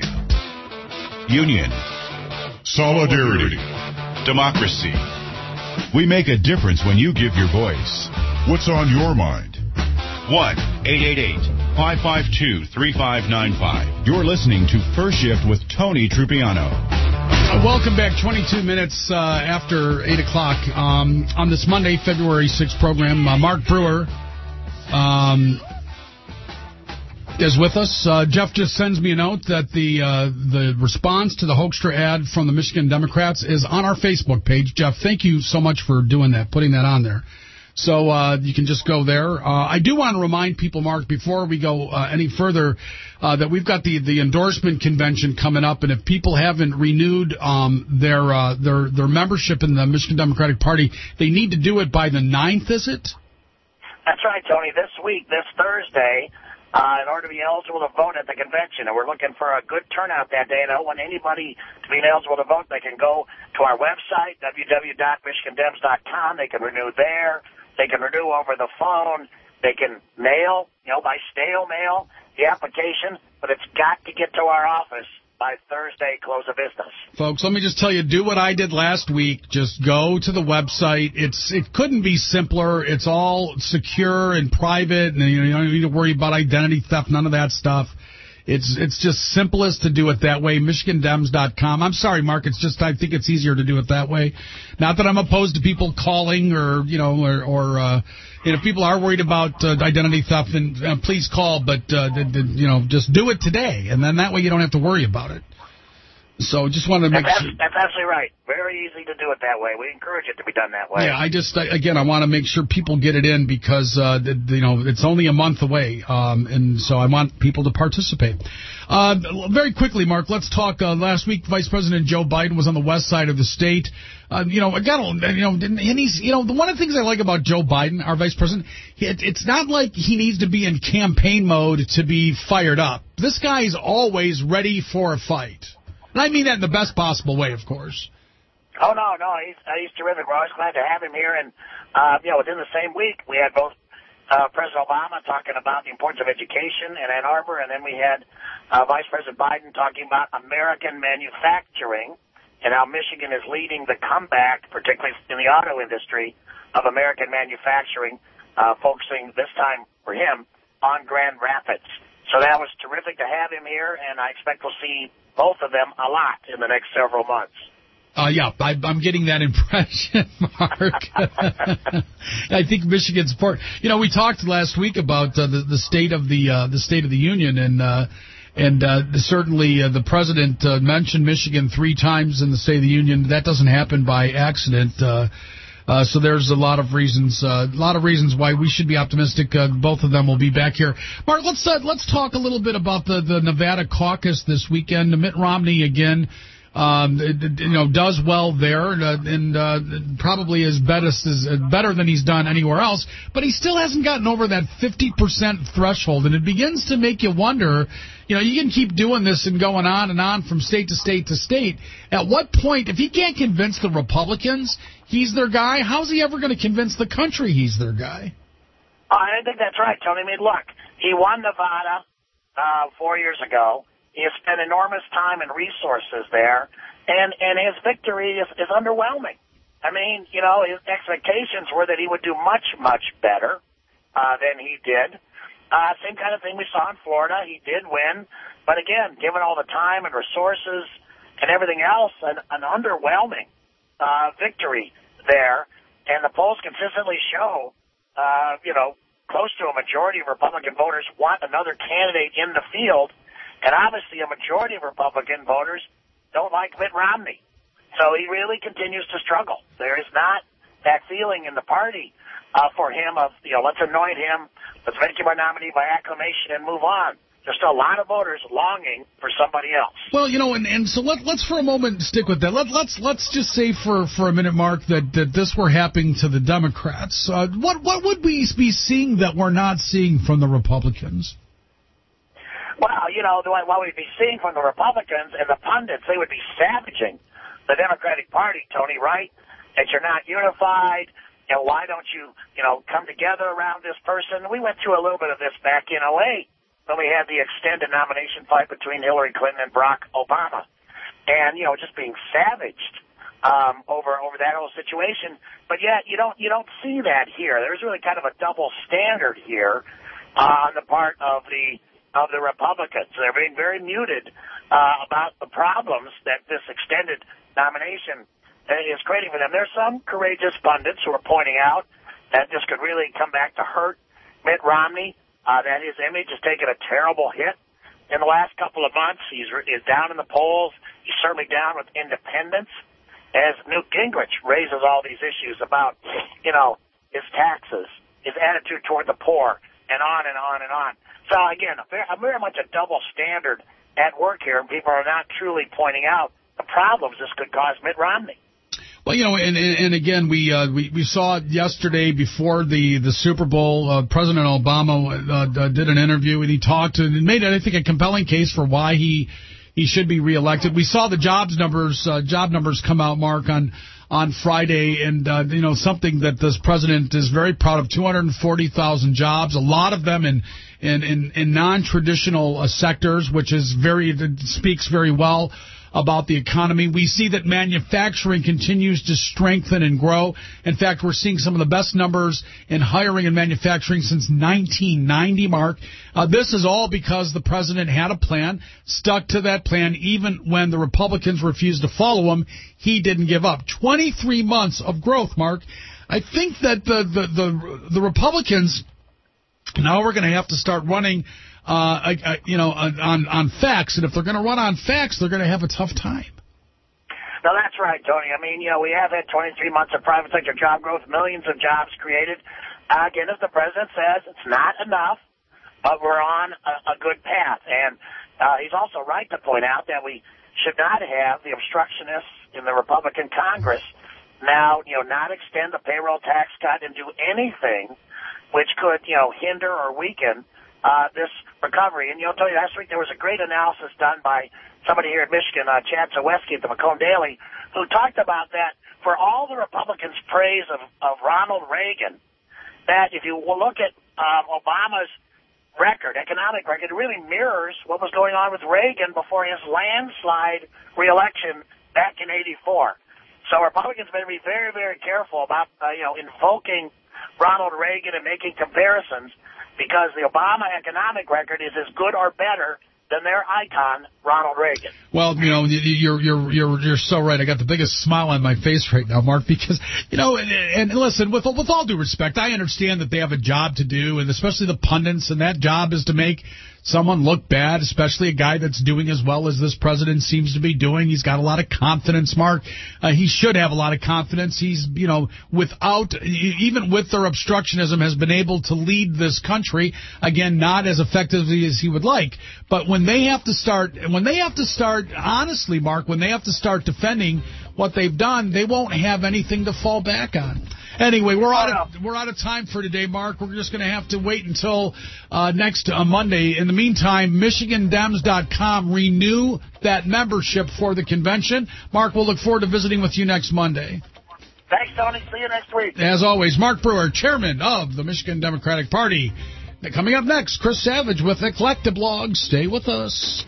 Union. Solidarity. Democracy. We make a difference when you give your voice. What's on your mind? one eight eight eight, five five two, three five nine five. You're listening to First Shift with Tony Trupiano. Uh, welcome back. twenty-two minutes uh, after eight o'clock um, on this Monday, February sixth program. Uh, Mark Brewer um, is with us. Uh, Jeff just sends me a note that the uh, the response to the Hoekstra ad from the Michigan Democrats is on our Facebook page. Jeff, thank you so much for doing that, putting that on there. So uh, you can just go there. Uh, I do want to remind people, Mark, before we go uh, any further, uh, that we've got the, the endorsement convention coming up, and if people haven't renewed um, their uh, their their membership in the Michigan Democratic Party, they need to do it by the ninth, is it? That's right, Tony. This week, this Thursday, uh, in order to be eligible to vote at the convention, and we're looking for a good turnout that day, and I don't want anybody to be eligible to vote. They can go to our website, w w w dot michigan dems dot com. They can renew there. They can renew over the phone. They can mail, you know, by snail mail the application, but it's got to get to our office by Thursday, close of business. Folks, let me just tell you, do what I did last week. Just go to the website. It's It couldn't be simpler. It's all secure and private, and you, know, you don't need to worry about identity theft, none of that stuff. It's it's just simplest to do it that way, Michigan Dems dot com. I'm sorry, Mark, it's just I think it's easier to do it that way. Not that I'm opposed to people calling or, you know, or, or uh, you know, if people are worried about uh, identity theft, then uh, please call, but, uh, the, the, you know, just do it today, and then that way you don't have to worry about it. So just wanted to make that's, sure. That's absolutely right. Very easy to do it that way. We encourage it to be done that way. Yeah, I just, I, again, I want to make sure people get it in because, uh, the, you know, it's only a month away, um, and so I want people to participate. Uh, very quickly, Mark, let's talk. Uh, last week, Vice President Joe Biden was on the west side of the state. Uh, you know, again, you know, and he's, you know, one of the things I like about Joe Biden, our Vice President, it, it's not like he needs to be in campaign mode to be fired up. This guy is always ready for a fight. And I mean that in the best possible way, of course. Oh, no, no, he's, uh, he's terrific. We're always glad to have him here. And, uh, you know, within the same week, we had both uh, President Obama talking about the importance of education in Ann Arbor, and then we had uh, Vice President Biden talking about American manufacturing and how Michigan is leading the comeback, particularly in the auto industry, of American manufacturing, uh, focusing this time for him on Grand Rapids. So that was terrific to have him here, and I expect we'll see both of them a lot in the next several months. Uh, yeah, I, I'm getting that impression, Mark. I think Michigan's part. You know, we talked last week about uh, the, the state of the uh, the State of the Union, and uh, and uh, certainly uh, the president uh, mentioned Michigan three times in the State of the Union. That doesn't happen by accident. Uh, Uh, so there's a lot of reasons, uh, a lot of reasons why we should be optimistic. Uh, both of them will be back here. Mark, let's uh, let's talk a little bit about the, the Nevada caucus this weekend. Mitt Romney again, um, you know, does well there, and, uh, and uh, probably is better is better than he's done anywhere else. But he still hasn't gotten over that fifty percent threshold, and it begins to make you wonder. You know, you can keep doing this and going on and on from state to state to state. At what point, if he can't convince the Republicans he's their guy, how's he ever going to convince the country he's their guy? Oh, I think that's right, Tony. I mean, look, he won Nevada uh, four years ago. He has spent enormous time and resources there, and, and his victory is, is underwhelming. I mean, you know, his expectations were that he would do much, much better uh, than he did. Uh, same kind of thing we saw in Florida. He did win. But again, given all the time and resources and everything else, an, an underwhelming uh, victory there. And the polls consistently show, uh, you know, close to a majority of Republican voters want another candidate in the field. And obviously a majority of Republican voters don't like Mitt Romney. So he really continues to struggle. There is not that feeling in the party uh, for him of, you know, let's anoint him, let's make him our nominee by acclamation and move on. There's still a lot of voters longing for somebody else. Well, you know, and, and so let, let's for a moment stick with that. Let, let's let's just say for, for a minute, Mark, that, that this were happening to the Democrats. Uh, what what would we be seeing that we're not seeing from the Republicans? Well, you know, what we'd be seeing from the Republicans and the pundits, they would be savaging the Democratic Party, Tony, right? That you're not unified. You know, why don't you, you know, come together around this person? We went through a little bit of this back in oh eight when we had the extended nomination fight between Hillary Clinton and Barack Obama. And, you know, just being savaged um, over over that whole situation. But yet you don't you don't see that here. There's really kind of a double standard here uh, on the part of the of the Republicans. They're being very muted uh, about the problems that this extended nomination is creating for them. There's some courageous pundits who are pointing out that this could really come back to hurt Mitt Romney, uh, that his image has taken a terrible hit in the last couple of months. He's is down in the polls. He's certainly down with independents as Newt Gingrich raises all these issues about, you know, his taxes, his attitude toward the poor, and on and on and on. So, again, a very, a very much a double standard at work here, and people are not truly pointing out the problems this could cause Mitt Romney. Well, you know, and, and again, we, uh, we we saw it yesterday before the, the Super Bowl. Uh, President Obama uh, did an interview, and he talked and made, I think, a compelling case for why he he should be reelected. We saw the jobs numbers uh, job numbers come out, Mark, on on Friday, and uh, you know, something that this president is very proud of: two hundred forty thousand jobs, a lot of them in in in, in non-traditional uh, sectors, which is very speaks very well about the economy. We see that manufacturing continues to strengthen and grow. In fact, we're seeing some of the best numbers in hiring and manufacturing since nineteen ninety, Mark. Uh, this is all because the president had a plan, stuck to that plan, even when the Republicans refused to follow him. He didn't give up. twenty-three months of growth, Mark. I think that the, the, the, the Republicans, now we're going to have to start running Uh, I, I, you know, on on facts, and if they're going to run on facts, they're going to have a tough time. No, that's right, Tony. I mean, you know, we have had twenty-three months of private sector job growth, millions of jobs created. Uh, again, as the president says, it's not enough, but we're on a, a good path. And uh, he's also right to point out that we should not have the obstructionists in the Republican Congress now, you know, not extend the payroll tax cut and do anything which could, you know, hinder or weaken Uh, this recovery. And, you know, Tony, last week there was a great analysis done by somebody here in Michigan, uh, Chad Zaweski at the Macomb Daily, who talked about that for all the Republicans' praise of, of Ronald Reagan, that if you will look at um, Obama's record, economic record, it really mirrors what was going on with Reagan before his landslide reelection back in eighty-four. So Republicans better be very, very careful about, uh, you know, invoking Ronald Reagan and making comparisons, because the Obama economic record is as good or better than their icon, Ronald Reagan. Well, you know, you're you're you're you're so right. I got the biggest smile on my face right now, Mark, because, you know, and, and listen, with with all due respect, I understand that they have a job to do, and especially the pundits, and that job is to make someone look bad, especially a guy that's doing as well as this president seems to be doing. He's got a lot of confidence, Mark. Uh, he should have a lot of confidence. He's, you know, without, even with their obstructionism, has been able to lead this country, again, not as effectively as he would like. But when they have to start, when they have to start, honestly, Mark, when they have to start defending what they've done, they won't have anything to fall back on. Anyway, we're out of we're out of time for today, Mark. We're just going to have to wait until uh, next uh, Monday. In the meantime, Michigan Dems dot com, renew that membership for the convention. Mark, we'll look forward to visiting with you next Monday. Thanks, Tony. See you next week. As always, Mark Brewer, chairman of the Michigan Democratic Party. Coming up next, Chris Savage with Eclectablog. Stay with us.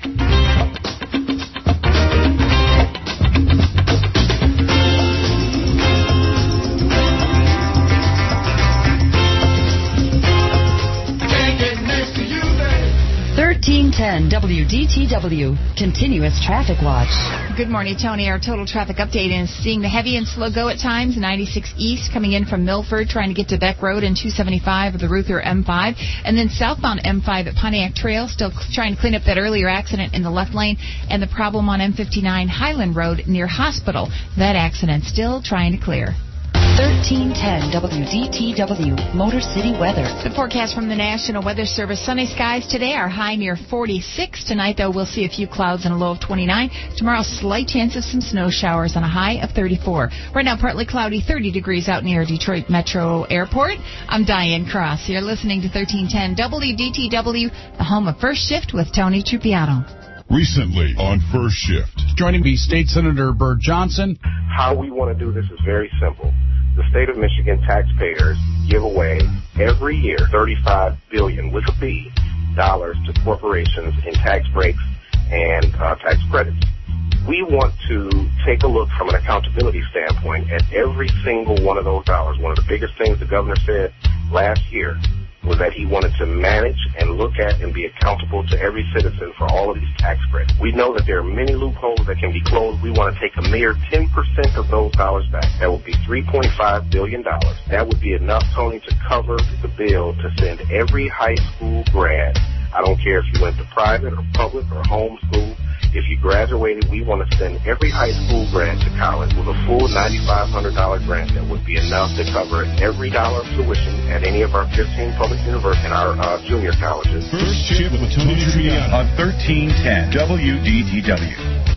thirteen ten W D T W, Continuous Traffic Watch. Good morning, Tony. Our total traffic update is seeing the heavy and slow go at times. ninety-six East coming in from Milford, trying to get to Beck Road, and two seventy-five of the Ruther M five. And then southbound M five at Pontiac Trail, still trying to clean up that earlier accident in the left lane. And the problem on M fifty-nine Highland Road near Hospital. That accident still trying to clear. thirteen ten W D T W, Motor City weather. The forecast from the National Weather Service: sunny skies today, our high near forty-six. Tonight, though, we'll see a few clouds and a low of twenty-nine. Tomorrow, slight chance of some snow showers and a high of thirty-four. Right now, partly cloudy, thirty degrees out near Detroit Metro Airport. I'm Diane Cross. You're listening to thirteen ten W D T W, the home of First Shift with Tony Trupiano. Recently on First Shift. Joining me, State Senator Bert Johnson. How we want to do this is very simple. The state of Michigan taxpayers give away every year thirty-five billion dollars with a B dollars to corporations in tax breaks and uh, tax credits. We want to take a look from an accountability standpoint at every single one of those dollars. One of the biggest things the governor said last year was that he wanted to manage and look at and be accountable to every citizen for all of these tax credits. We know that there are many loopholes that can be closed. We want to take a mere ten percent of those dollars back. That would be three point five billion dollars. That would be enough, Tony, to cover the bill to send every high school grad. I don't care if you went to private or public or homeschool. If you graduated, we want to send every high school grad to college with a full nine thousand five hundred dollars grant that would be enough to cover every dollar of tuition at any of our fifteen public universities and our uh, junior colleges. First Shift with Tony Trupiano on thirteen ten W D T W.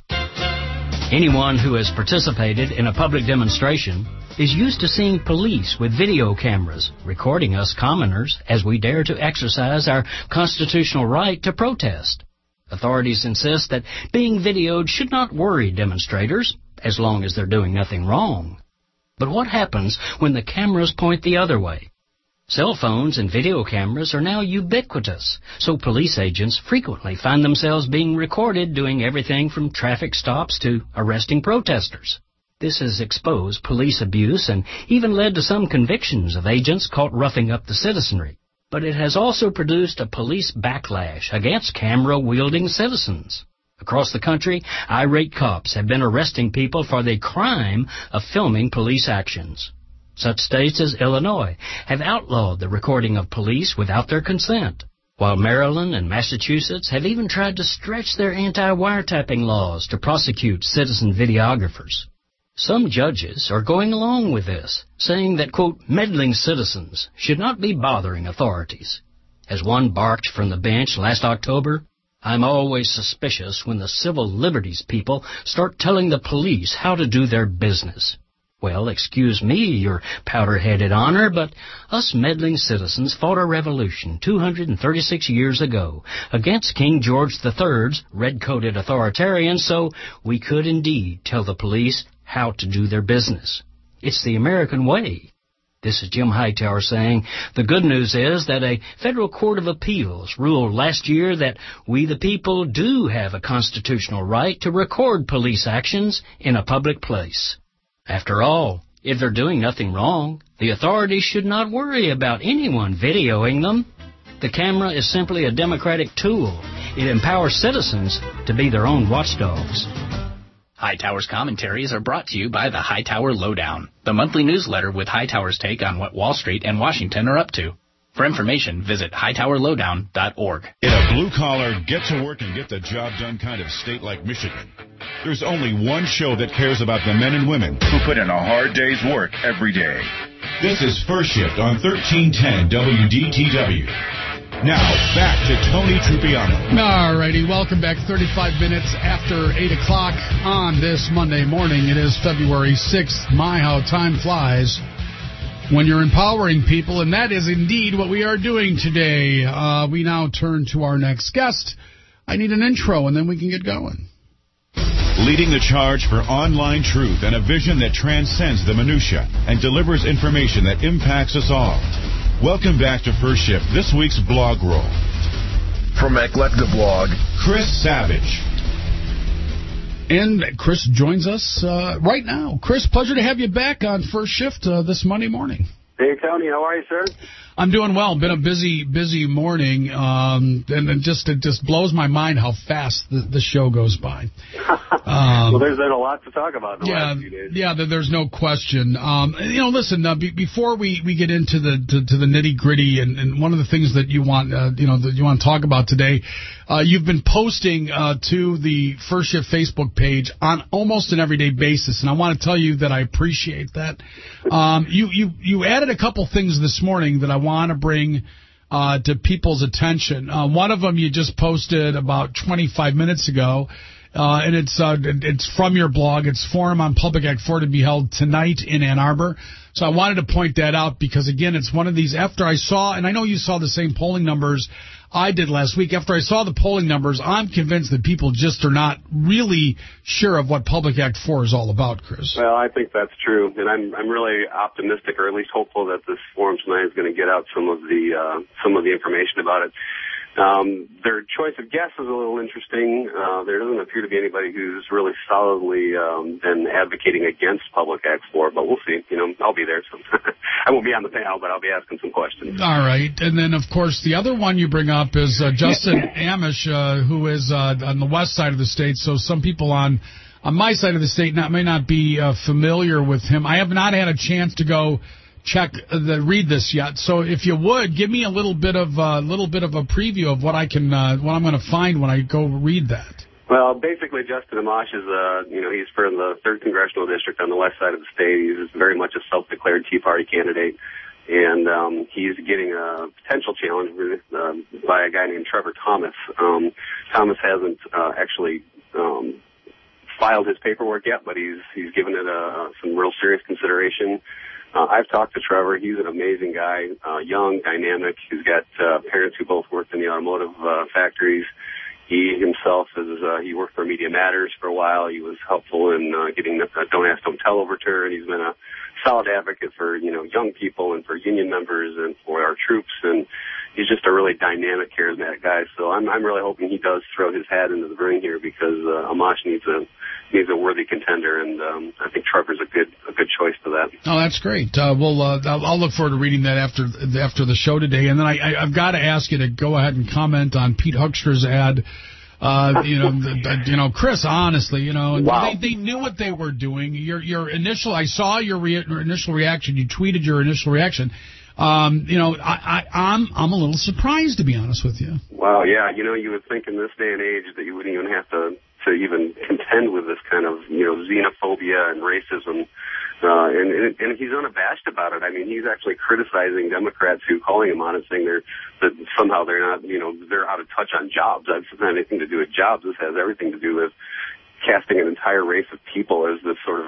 Anyone who has participated in a public demonstration is used to seeing police with video cameras recording us commoners as we dare to exercise our constitutional right to protest. Authorities insist that being videoed should not worry demonstrators as long as they're doing nothing wrong. But what happens when the cameras point the other way? Cell phones and video cameras are now ubiquitous, so police agents frequently find themselves being recorded doing everything from traffic stops to arresting protesters. This has exposed police abuse and even led to some convictions of agents caught roughing up the citizenry. But it has also produced a police backlash against camera-wielding citizens. Across the country, irate cops have been arresting people for the crime of filming police actions. Such states as Illinois have outlawed the recording of police without their consent, while Maryland and Massachusetts have even tried to stretch their anti-wiretapping laws to prosecute citizen videographers. Some judges are going along with this, saying that, quote, meddling citizens should not be bothering authorities. As one barked from the bench last October, I'm always suspicious when the civil liberties people start telling the police how to do their business. Well, excuse me, your powder-headed honor, but us meddling citizens fought a revolution two hundred thirty-six years ago against King George the Third's red-coated authoritarians, so we could indeed tell the police how to do their business. It's the American way. This is Jim Hightower saying, the good news is that a federal court of appeals ruled last year that we the people do have a constitutional right to record police actions in a public place. After all, if they're doing nothing wrong, the authorities should not worry about anyone videoing them. The camera is simply a democratic tool. It empowers citizens to be their own watchdogs. Hightower's commentaries are brought to you by the Hightower Lowdown, the monthly newsletter with Hightower's take on what Wall Street and Washington are up to. For information, visit hightower lowdown dot org. In a blue-collar, get-to-work and get-the-job-done kind of state like Michigan, there's only one show that cares about the men and women who put in a hard day's work every day. This is First Shift on thirteen ten W D T W. Now, back to Tony Trupiano. All righty, welcome back. thirty-five minutes after eight o'clock on this Monday morning. It is February sixth. My, how time flies when you're empowering people, and that is indeed what we are doing today. Uh, we now turn to our next guest. I need an intro, and then we can get going. Leading the charge for online truth and a vision that transcends the minutia and delivers information that impacts us all. Welcome back to First Shift, this week's blog roll. From Eclectic Blog, Chris Savage. And Chris joins us uh, right now. Chris, pleasure to have you back on First Shift uh, this Monday morning. Hey, Tony, how are you, sir? I'm doing well. Been a busy, busy morning, um, and it just it just blows my mind how fast the, the show goes by. Um, well, there's been a lot to talk about in the yeah, last few days. Yeah, there's no question. Um, you know, listen, uh, be, before we, we get into the to, to the nitty gritty, and, and one of the things that you want uh, you know that you want to talk about today, uh, you've been posting uh, to the First Shift Facebook page on almost an everyday basis, and I want to tell you that I appreciate that. Um, you you you added a couple things this morning that I want to bring uh, to people's attention. Uh, one of them you just posted about twenty-five minutes ago. Uh, and it's uh, it's from your blog. It's Forum on Public Act four to be held tonight in Ann Arbor. So I wanted to point that out because, again, it's one of these, after I saw, and I know you saw the same polling numbers I did last week. After I saw the polling numbers, I'm convinced that people just are not really sure of what Public Act four is all about, Chris. Well, I think that's true, and I'm I'm really optimistic, or at least hopeful, that this forum tonight is going to get out some of the uh, some of the information about it. Um, their choice of guests is a little interesting. Uh, there doesn't appear to be anybody who's really solidly um, been advocating against Public Act four, but we'll see. You know, I'll be there. So I won't be on the panel, but I'll be asking some questions. All right. And then, of course, the other one you bring up is uh, Justin Amash, uh, who is uh, on the west side of the state. So some people on on my side of the state not, may not be uh, familiar with him. I have not had a chance to go check the read this yet, so if you would give me a little bit of a uh, little bit of a preview of what I can uh, what I'm going to find when I go read that. Well, basically, Justin Amash is uh you know he's from the third congressional district on the west side of the state. He's very much a self-declared Tea Party candidate, and um, he's getting a potential challenge uh, by a guy named Trevor Thomas. Um, Thomas hasn't uh, actually um, filed his paperwork yet, but he's he's given it a, some real serious consideration. Uh, I've talked to Trevor. He's an amazing guy, uh, young, dynamic. He's got uh, parents who both worked in the automotive uh, factories. He himself is, uh, he worked for Media Matters for a while. He was helpful in uh, getting the uh, Don't Ask, Don't Tell overturned. He's been a solid advocate for, you know, young people and for union members and for our troops. And he's just a really dynamic, charismatic guy. So I'm, I'm really hoping he does throw his hat into the ring here because uh, Amash needs a needs a worthy contender, and um, I think Trevor's a good a good choice for that. Oh, that's great. Uh, well, uh, I'll, I'll look forward to reading that after after the show today. And then I, I, I've got to ask you to go ahead and comment on Pete Hoekstra's ad. Uh, you know, the, you know, Chris, honestly, you know, wow. they, they knew what they were doing. Your your initial, I saw your, re, your initial reaction. You tweeted your initial reaction. Um, you know, I, I, I'm I'm a little surprised, to be honest with you. Wow, yeah, you know, you would think in this day and age that you wouldn't even have to to even contend with this kind of, you know, xenophobia and racism. Uh, and, and, and he's unabashed about it. I mean, he's actually criticizing Democrats who calling him on it, saying they're, that somehow they're not, you know, they're out of touch on jobs. That doesn't have anything to do with jobs. This has everything to do with casting an entire race of people as this sort of,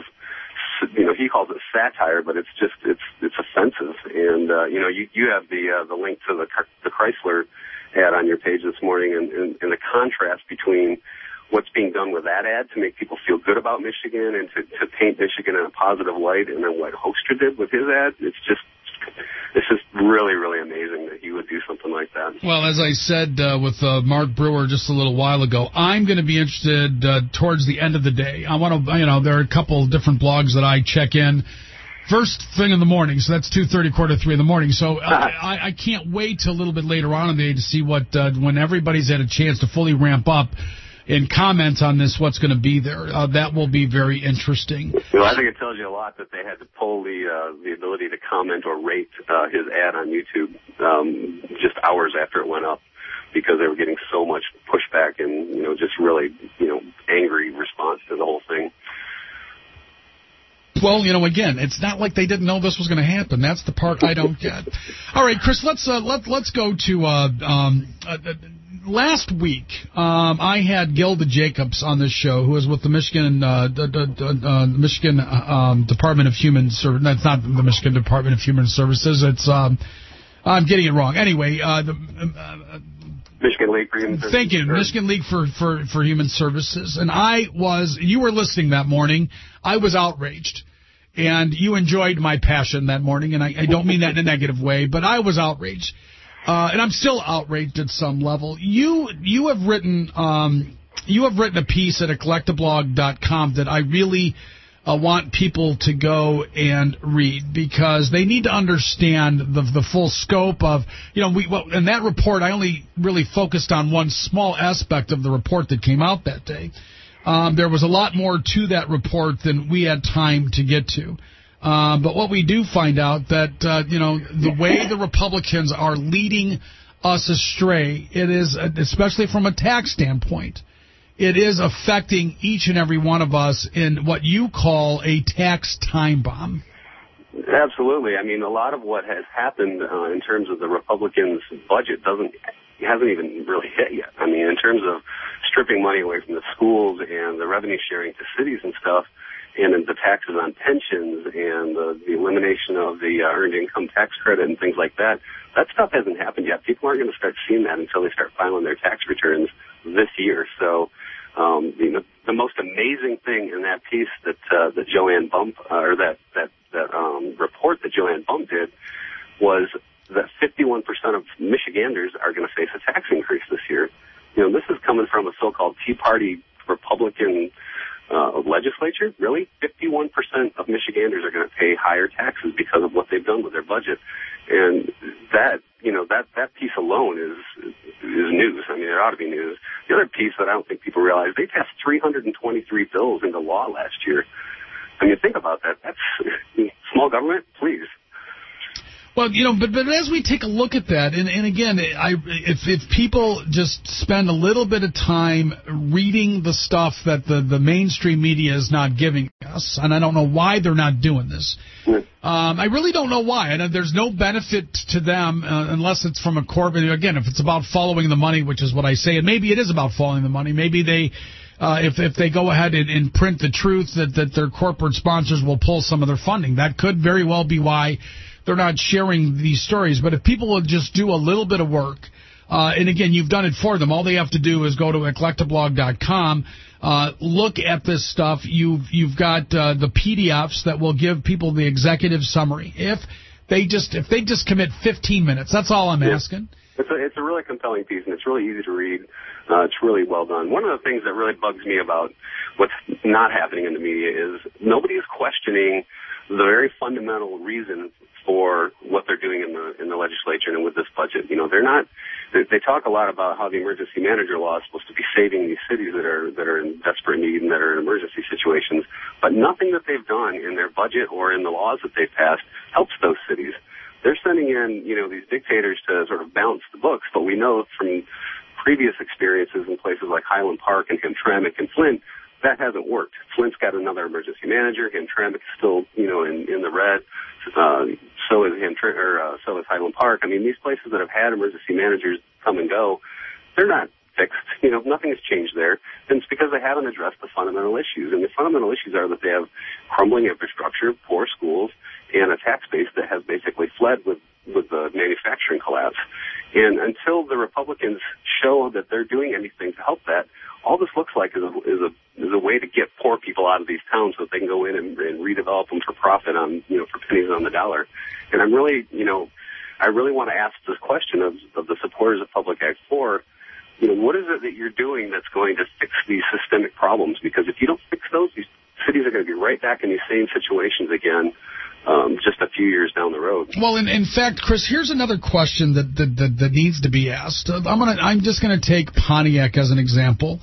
you know, he calls it satire, but it's just, it's, it's offensive. And, uh, you know, you, you have the, uh, the link to the, the Chrysler ad on your page this morning, and, and, and the contrast between what's being done with that ad to make people feel good about Michigan and to, to paint Michigan in a positive light, and then what Hoekstra did with his ad, it's just, it's just really, really amazing that he would do something like that. Well, as I said uh, with uh, Mark Brewer just a little while ago, I'm going to be interested uh, towards the end of the day. I want to, you know, there are a couple different blogs that I check in first thing in the morning, so that's two thirty, quarter three in the morning. So uh, I, I can't wait till a little bit later on in the day to see what, uh, when everybody's had a chance to fully ramp up and comment on this, what's going to be there. Uh, that will be very interesting. Well, I think it tells you a lot that they had to pull the uh, the ability to comment or rate uh, his ad on YouTube um, just hours after it went up, because they were getting so much pushback and, you know, just really, you know, angry response to the whole thing. Well, you know, again, it's not like they didn't know this was going to happen. That's the part I don't get. All right, Chris, let's uh, let let's go to uh, um, uh, last week. Um, I had Gilda Jacobs on this show, who was with the Michigan uh, d- d- d- uh, Michigan um, Department of Human Services. That's not the Michigan Department of Human Services. It's um, I'm getting it wrong. Anyway, uh, the. Uh, Michigan League for Human Services. Thank you, Michigan League for, for, for Human Services. And I was, you were listening that morning. I was outraged. And you enjoyed my passion that morning, and I, I don't mean that in a negative way, but I was outraged. Uh, and I'm still outraged at some level. You you have written um, you have written a piece at eclectic blog dot com that I really uh, want people to go and read, because they need to understand the the full scope of, you know, we well, in that report I only really focused on one small aspect of the report that came out that day. Um, there was a lot more to that report than we had time to get to. Um, but what we do find out that, uh, you know, the way the Republicans are leading us astray, it is, especially from a tax standpoint, it is affecting each and every one of us in what you call a tax time bomb. Absolutely. I mean, a lot of what has happened uh, in terms of the Republicans' budget doesn't hasn't even really hit yet. I mean, in terms of stripping money away from the schools and the revenue sharing to cities and stuff, and the taxes on pensions and the, the elimination of the uh, earned income tax credit and things like that, that stuff hasn't happened yet. People aren't going to start seeing that until they start filing their tax returns this year. So, um, you know, the most amazing thing in that piece that uh, that Joanne Bump, uh, or that that that um, report that Joanne Bump did, was that fifty-one percent of Michiganders are going to face a tax increase this year. You know, this is coming from a so-called Tea Party Republican uh, legislature. Really, fifty-one percent of Michiganders are going to pay higher taxes because of what they've done with their budget. And that, you know, that, that piece alone is is news. I mean, it ought to be news. The other piece that I don't think people realize, they passed three hundred twenty-three bills into law last year. I mean, think about that. That's small government, please. Well, you know, but but as we take a look at that, and, and again, I if if people just spend a little bit of time reading the stuff that the, the mainstream media is not giving us, and I don't know why they're not doing this. Um, I really don't know why. And there's no benefit to them uh, unless it's from a corporate. Again, if it's about following the money, which is what I say, and maybe it is about following the money. Maybe they, uh, if if they go ahead and, and print the truth, that that their corporate sponsors will pull some of their funding. That could very well be why they're not sharing these stories. But if people would just do a little bit of work, Uh, and again, you've done it for them. All they have to do is go to eclecta blog dot com, uh, look at this stuff. You've you've got uh, the P D Fs that will give people the executive summary. If they just if they just commit fifteen minutes, that's all I'm yeah. asking. It's a it's a really compelling piece, and it's really easy to read. Uh, it's really well done. One of the things that really bugs me about what's not happening in the media is nobody is questioning the very fundamental reason for what they're doing in the in the legislature and with this budget. You know, they're not. They, they talk a lot about how the emergency manager law is supposed to be saving these cities that are that are in desperate need and that are in emergency situations, but nothing that they've done in their budget or in the laws that they've passed helps those cities. They're sending in, you know, these dictators to sort of balance the books, but we know from previous experiences in places like Highland Park and Hamtramck and Flint, that hasn't worked. Flint's got another emergency manager. Hamtramck's still, you know, in, in the red. Uh, so is Hamtramck, or uh, so is Highland Park. I mean, these places that have had emergency managers come and go, they're not fixed. You know, nothing has changed there. And it's because they haven't addressed the fundamental issues. And the fundamental issues are that they have crumbling infrastructure, poor schools, and a tax base that has basically fled with, with the manufacturing collapse. And until the Republicans show that they're doing anything to help that, all this looks like is a, is a is a way to get poor people out of these towns so that they can go in and, and redevelop them for profit on, you know, for pennies on the dollar. And I'm really, you know, I really want to ask this question of, of the supporters of Public Act four, you know, what is it that you're doing that's going to fix these systemic problems? Because if you don't fix those, these cities are going to be right back in these same situations again. Um, just a few years down the road. Well, in, in fact, Chris, here's another question that that, that, that needs to be asked. I'm gonna I'm just going to take Pontiac as an example.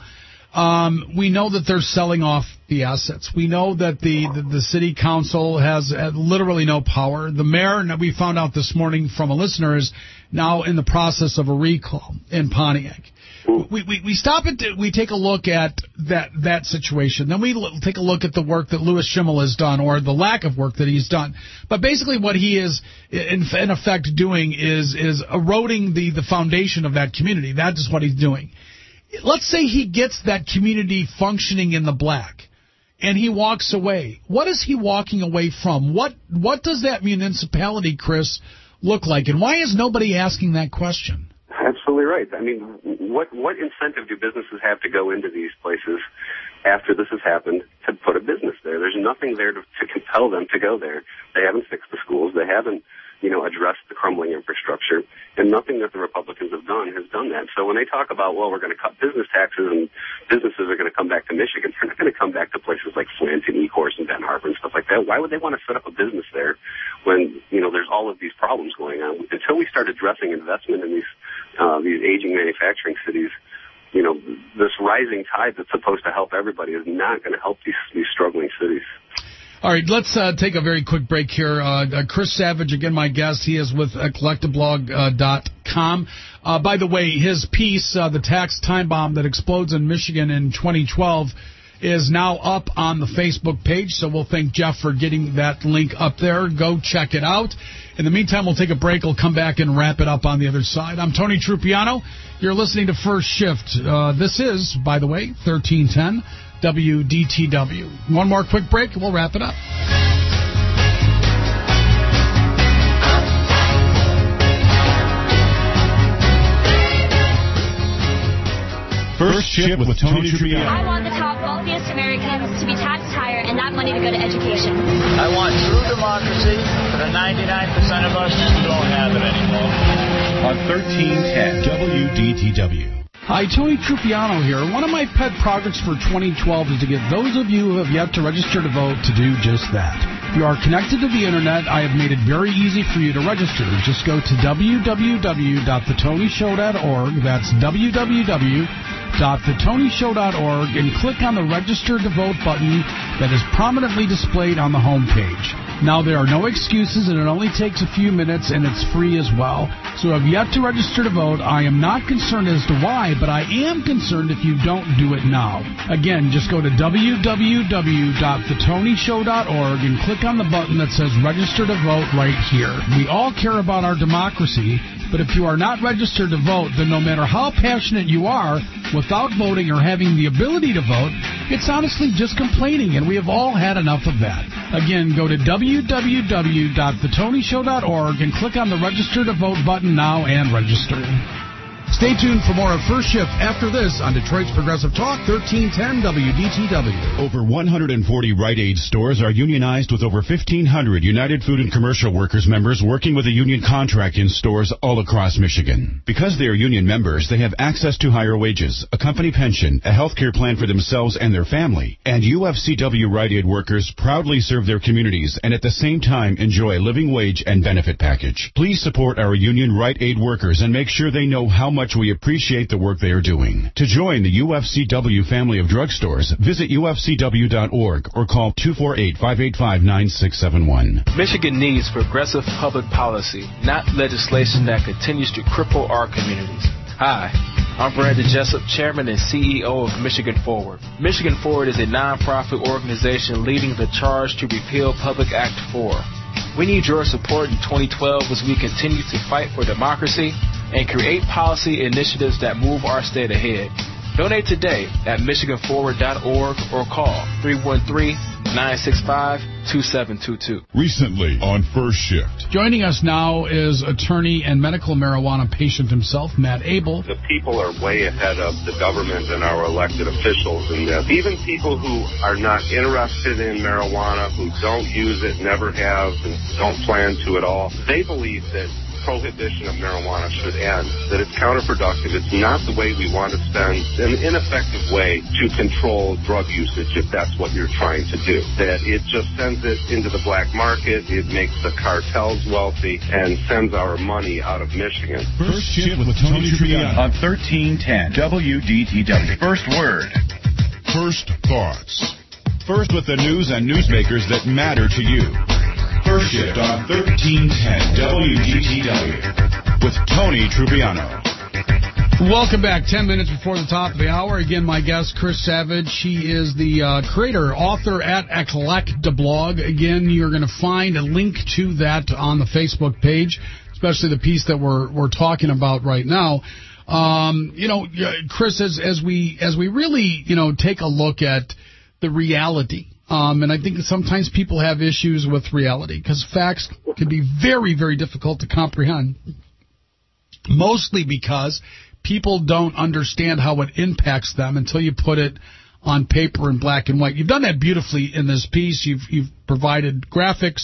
Um, we know that they're selling off the assets. We know that the, the, the city council has uh, literally no power. The mayor, and we found out this morning from a listener, is now in the process of a recall in Pontiac. We, we we stop it. We take a look at that that situation. Then we l- take a look at the work that Louis Schimmel has done, or the lack of work that he's done. But basically, what he is in, in effect doing is is eroding the the foundation of that community. That is what he's doing. Let's say he gets that community functioning in the black, and he walks away. What is he walking away from? What what does that municipality, Chris, look like? And why is nobody asking that question? Absolutely right. I mean, what what incentive do businesses have to go into these places after this has happened to put a business there? There's nothing there to, to compel them to go there. They haven't fixed the schools. They haven't, you know, addressed the crumbling infrastructure. And nothing that the Republicans have done has done that. So when they talk about, well, we're going to cut business taxes and businesses are going to come back to Michigan, they're not going to come back to places like Flint and Ecorse and Ben Harbor and stuff like that. Why would they want to set up a business there when, you know, there's all of these problems going on? Until we start addressing investment in these uh, these aging manufacturing cities, you know, this rising tide that's supposed to help everybody is not going to help these, these struggling cities. All right, let's uh, take a very quick break here. Uh, uh, Chris Savage, again, my guest. He is with eclecta blog dot com. Uh, by the way, his piece, uh, The Tax Time Bomb That Explodes in Michigan in twenty twelve, is now up on the Facebook page, so we'll thank Jeff for getting that link up there. Go check it out. In the meantime, we'll take a break. We'll come back and wrap it up on the other side. I'm Tony Trupiano. You're listening to First Shift. Uh, this is, by the way, thirteen ten W D T W. One more quick break, and we'll wrap it up. First Shift with Tony Trupiano. I want the top wealthiest Americans to be taxed higher and that money to go to education. I want true democracy for the ninety-nine percent of us who don't have it anymore. On thirteen ten W D T W. Hi, Tony Trupiano here. One of my pet projects for twenty twelve is to get those of you who have yet to register to vote to do just that. If you are connected to the Internet, I have made it very easy for you to register. Just go to w w w dot the tony show dot org. That's w w w dot the tony show dot org and click on the Register to Vote button that is prominently displayed on the home page. Now, there are no excuses, and it only takes a few minutes, and it's free as well. So if you have to register to vote, I am not concerned as to why, but I am concerned if you don't do it now. Again, just go to w w w dot the tony show dot org and click on the button that says Register to Vote right here. We all care about our democracy, but if you are not registered to vote, then no matter how passionate you are, without voting or having the ability to vote, it's honestly just complaining, and we have all had enough of that. Again, go to w w w dot the tony show dot org and click on the Register to Vote button now and register. Stay tuned for more of First Shift after this on Detroit's Progressive Talk, thirteen ten W D T W. Over one hundred forty Rite Aid stores are unionized with over fifteen hundred United Food and Commercial Workers members working with a union contract in stores all across Michigan. Because they are union members, they have access to higher wages, a company pension, a health care plan for themselves and their family. And U F C W Rite Aid workers proudly serve their communities and at the same time enjoy a living wage and benefit package. Please support our union Rite Aid workers and make sure they know how much we appreciate the work they are doing. To join the U F C W family of drugstores, visit U F C W dot org or call two four eight, five eight five, nine six seven one. Michigan needs progressive public policy, not legislation that continues to cripple our communities. Hi, I'm Brandon Jessup, Chairman and C E O of Michigan Forward. Michigan Forward is a nonprofit organization leading the charge to repeal Public Act four. We need your support in twenty twelve as we continue to fight for democracy and create policy initiatives that move our state ahead. Donate today at Michigan Forward dot org or call three one three, nine six five, two seven two two. Recently on First Shift. Joining us now is attorney and medical marijuana patient himself, Matt Abel. The people are way ahead of the government and our elected officials, and uh, even people who are not interested in marijuana, who don't use it, never have, and don't plan to at all, they believe that prohibition of marijuana should end, that it's counterproductive. It's not the way we want to spend, an ineffective way to control drug usage if that's what you're trying to do. That it just sends it into the black market, it makes the cartels wealthy, and sends our money out of Michigan. First Shift with Tony Triano on thirteen ten W D T W. First word. First thoughts. First with the news and newsmakers that matter to you. First Shift on thirteen ten W D T W with Tony Trupiano. Welcome back. Ten minutes before the top of the hour. Again, my guest, Chris Savage. He is the uh, creator, author at Eclectablog. Again, you're going to find a link to that on the Facebook page, especially the piece that we're we're talking about right now. Um, you know, Chris, as as we as we really you know take a look at the reality. Um, and I think that sometimes people have issues with reality because facts can be very, very difficult to comprehend, mostly because people don't understand how it impacts them until you put it on paper in black and white. You've done that beautifully in this piece. You've, you've provided graphics.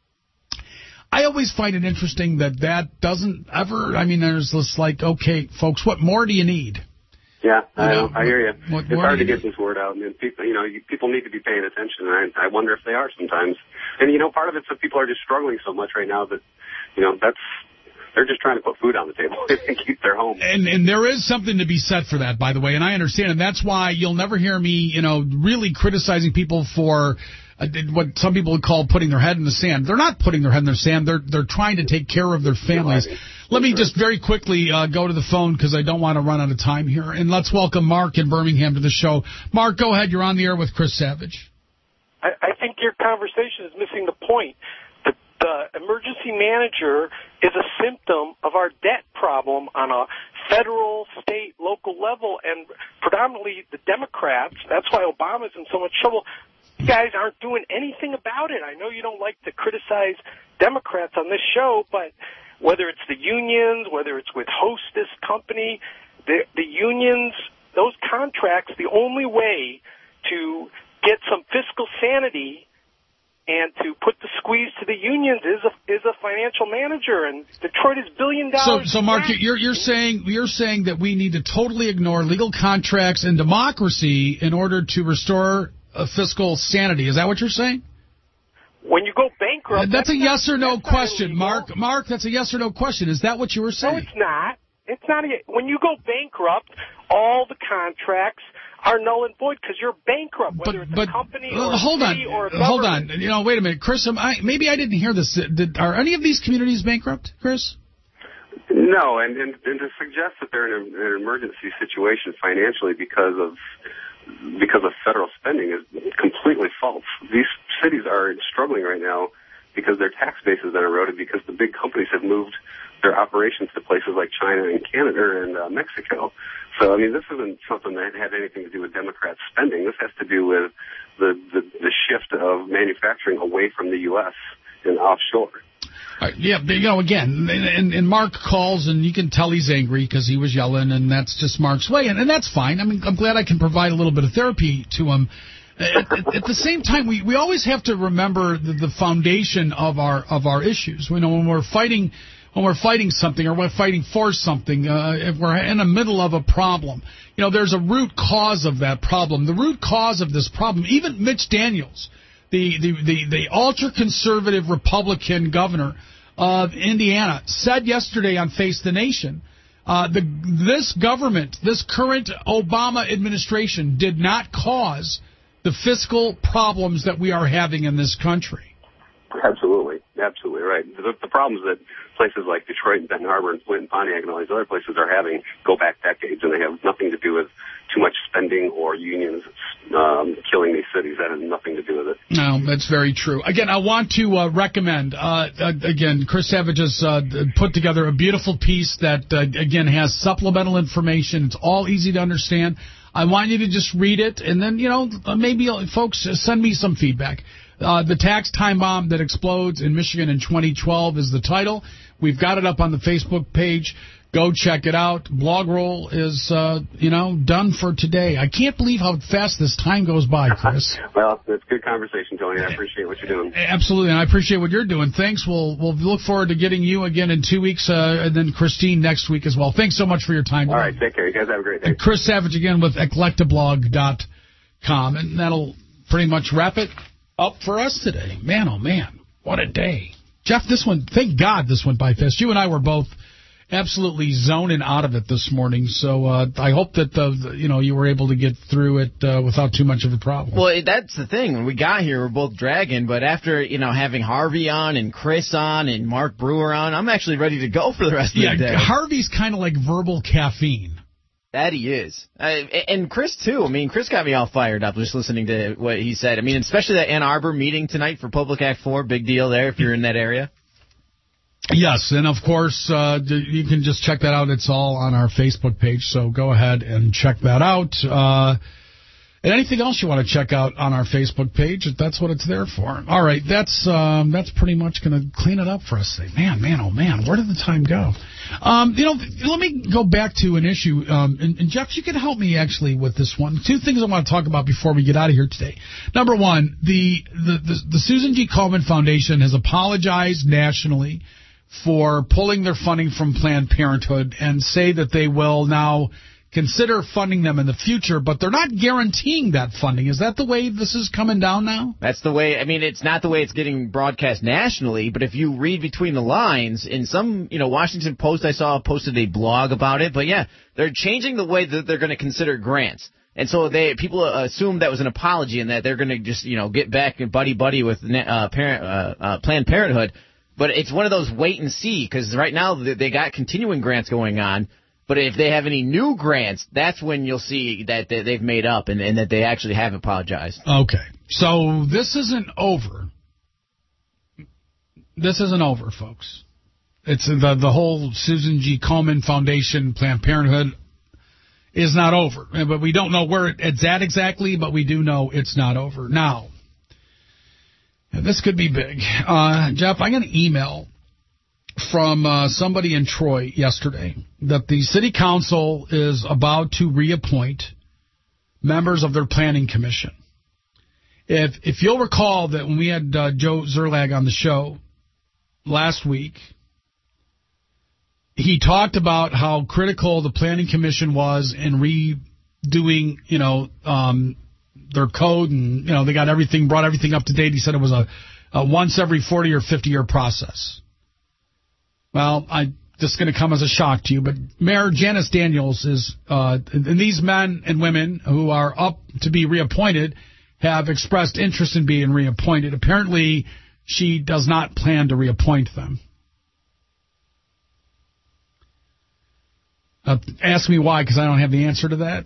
I always find it interesting that that doesn't ever, I mean, there's this like, okay, folks, what more do you need? Yeah, I, you know, I hear you. What, it's what hard to you get this word out, and people, you know, you, people need to be paying attention. And I, I wonder if they are sometimes. And you know, part of it's that people are just struggling so much right now that, you know, that's they're just trying to put food on the table and keep their home. And and there is something to be said for that, by the way, and I understand, and that's why you'll never hear me, you know, really criticizing people for uh, what some people would call putting their head in the sand. They're not putting their head in the sand. They're they're trying to take care of their families. Let me just very quickly uh, go to the phone because I don't want to run out of time here. And let's welcome Mark in Birmingham to the show. Mark, go ahead. You're on the air with Chris Savage. I, I think your conversation is missing the point. The, the emergency manager is a symptom of our debt problem on a federal, state, local level, and predominantly the Democrats. That's why Obama's in so much trouble. You guys aren't doing anything about it. I know you don't like to criticize Democrats on this show, but whether it's the unions, whether it's with Hostess Company, the, the unions, those contracts, the only way to get some fiscal sanity and to put the squeeze to the unions is a, is a financial manager, and Detroit is billion dollars. So, so Mark, you're you're saying you're saying that we need to totally ignore legal contracts and democracy in order to restore a fiscal sanity. Is that what you're saying? When you go bankrupt, that's, that's a yes or no question, illegal. Mark. Mark, that's a yes or no question. Is that what you were saying? No, it's not. It's not. A, when you go bankrupt, all the contracts are null and void because you're bankrupt, whether but, it's but, a company uh, or a hold city on, or a hold on. You know, wait a minute, Chris. I, maybe I didn't hear this. Did, are any of these communities bankrupt, Chris? No, and, and, and to suggest that they're in, a, in an emergency situation financially because of because of federal spending is completely false. These cities are struggling right now because their tax base has been eroded because the big companies have moved their operations to places like China and Canada and uh, Mexico. So, I mean, this isn't something that had anything to do with Democrat spending. This has to do with the, the, the shift of manufacturing away from the U S and offshore. Uh, yeah, you know, again, and, and Mark calls, and you can tell he's angry because he was yelling, and that's just Mark's way, and, and that's fine. I mean, I'm glad I can provide a little bit of therapy to him. At, at, at the same time, we, we always have to remember the, the foundation of our of our issues. You know, when we're fighting when we're fighting something or we're fighting for something, uh, if we're in the middle of a problem, you know, there's a root cause of that problem. The root cause of this problem, even Mitch Daniels, the the the, the ultra-conservative Republican governor of Indiana, said yesterday on Face the Nation, uh, the this government, this current Obama administration, did not cause the fiscal problems that we are having in this country. Absolutely. Absolutely right. The, the problems that places like Detroit and Benton Harbor and Flint and Pontiac and all these other places are having go back decades, and they have nothing to do with too much spending or unions um, killing these cities. That has nothing to do with it. No, that's very true. Again, I want to uh, recommend, uh, uh, again, Chris Savage has uh, put together a beautiful piece that, uh, again, has supplemental information. It's all easy to understand. I want you to just read it, and then, you know, maybe, folks, send me some feedback. Uh, the Tax Time Bomb That Explodes in Michigan in twenty twelve is the title. We've got it up on the Facebook page. Go check it out. Blog Roll is, uh, you know, done for today. I can't believe how fast this time goes by, Chris. Well, it's good conversation, Tony. I appreciate what you're doing. Absolutely, and I appreciate what you're doing. Thanks. We'll we'll look forward to getting you again in two weeks, uh, and then Christine next week as well. Thanks so much for your time. All right, take care. You guys have a great day. And Chris Savage again with eclectablog dot com, and that'll pretty much wrap it up for us today. Man, oh man, what a day. Jeff, this one, thank God this went by fast. You and I were both absolutely zoning out of it this morning, so uh, I hope that the, the you know you were able to get through it uh, without too much of a problem. Well, that's the thing. When we got here, we're both dragging, but after you know having Harvey on and Chris on and Mark Brewer on, I'm actually ready to go for the rest of yeah, the day. Harvey's kind of like verbal caffeine. That he is. Uh, and Chris, too. I mean, Chris got me all fired up just listening to what he said. I mean, especially that Ann Arbor meeting tonight for Public Act four. Big deal there if you're in that area. Yes, and of course, uh, you can just check that out. It's all on our Facebook page, so go ahead and check that out. Uh, and anything else you want to check out on our Facebook page, that's what it's there for. All right, that's um, that's pretty much going to clean it up for us today. Man, man, oh man, where did the time go? Um, you know, let me go back to an issue, um, and, and Jeff, you can help me actually with this one. Two things I want to talk about before we get out of here today. Number one, the the, the, the Susan G. Komen Foundation has apologized nationally for pulling their funding from Planned Parenthood and say that they will now consider funding them in the future, but they're not guaranteeing that funding. Is that the way this is coming down now? That's the way. I mean, it's not the way it's getting broadcast nationally, but if you read between the lines, in some, you know, Washington Post I saw posted a blog about it, but yeah, they're changing the way that they're going to consider grants. And so they people assume that was an apology and that they're going to just, you know, get back and buddy-buddy with uh, parent, uh, uh, Planned Parenthood. But it's one of those wait and see, because right now they got continuing grants going on. But if they have any new grants, that's when you'll see that they've made up and, and that they actually have apologized. Okay. So this isn't over. This isn't over, folks. It's the the whole Susan G. Komen Foundation, Planned Parenthood is not over. But we don't know where it's at exactly, but we do know it's not over. Now, this could be big. Uh, Jeff, I got an email from uh, somebody in Troy yesterday that the city council is about to reappoint members of their planning commission. If if you'll recall that when we had uh, Joe Zerlag on the show last week, he talked about how critical the planning commission was in redoing, you know, um, their code, and you know they got everything, brought everything up to date. He said it was a, a once every forty or fifty year process. Well, I this is going to come as a shock to you, but Mayor Janice Daniels is, uh, and these men and women who are up to be reappointed have expressed interest in being reappointed. Apparently, she does not plan to reappoint them. Uh, ask me why, because I don't have the answer to that.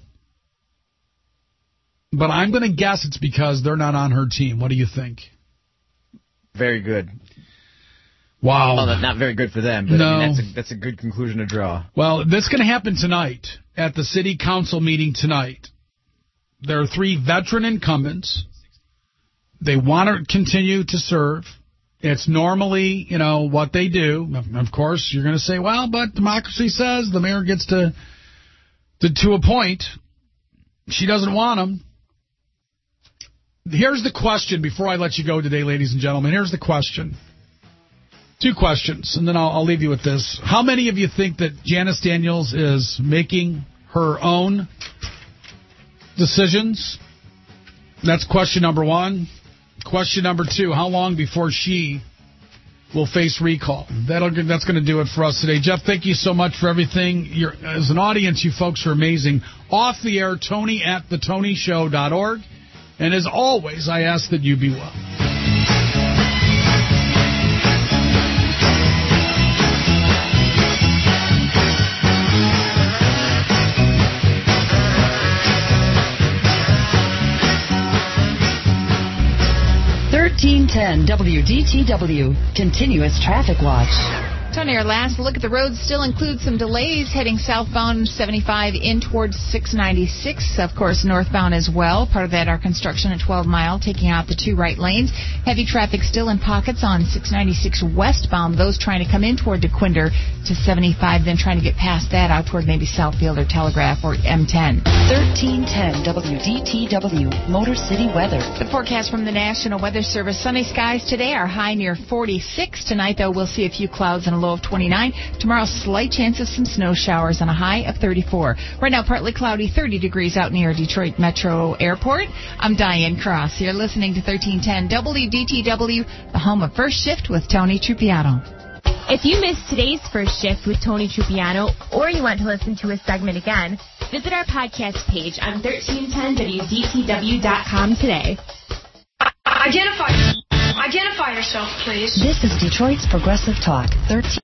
But I'm going to guess it's because they're not on her team. What do you think? Very good. Wow. Well, not very good for them, but no. I mean, that's, a, that's a good conclusion to draw. Well, this is going to happen tonight at the city council meeting tonight. There are three veteran incumbents. They want to continue to serve, It's normally, you know, what they do. Of course, you're going to say, well, but democracy says the mayor gets to, to, to a point. She doesn't want him. Here's the question before I let you go today, ladies and gentlemen. Here's the question. Two questions, and then I'll, I'll leave you with this. How many of you think that Janice Daniels is making her own decisions? That's question number one. Question number two, how long before she will face recall? That'll, that's going to do it for us today. Jeff, thank you so much for everything. You're, as an audience, you folks are amazing. Off the air, Tony at the tony show dot org. And as always, I ask that you be well. thirteen ten W D T W, Continuous Traffic Watch. Tony, our last look at the roads still includes some delays heading southbound seventy-five in towards six ninety-six. Of course, northbound as well. Part of that, our construction at twelve mile, taking out the two right lanes. Heavy traffic still in pockets on six ninety-six westbound. Those trying to come in toward DeQuinder to seventy-five, then trying to get past that out toward maybe Southfield or Telegraph or M ten. thirteen ten W D T W, Motor City weather. The forecast from the National Weather Service. Sunny skies today. Our high near forty-six. Tonight, though, we'll see a few clouds and a low of twenty-nine. Tomorrow, slight chance of some snow showers and a high of thirty-four. Right now, partly cloudy, thirty degrees out near Detroit Metro Airport. I'm Diane Cross. You're listening to thirteen ten W D T W, the home of First Shift with Tony Trupiano. If you missed today's First Shift with Tony Trupiano, or you want to listen to a segment again, visit our podcast page on thirteen ten W D T W dot com today. Identify, identify yourself, please. This is Detroit's Progressive Talk, thirteen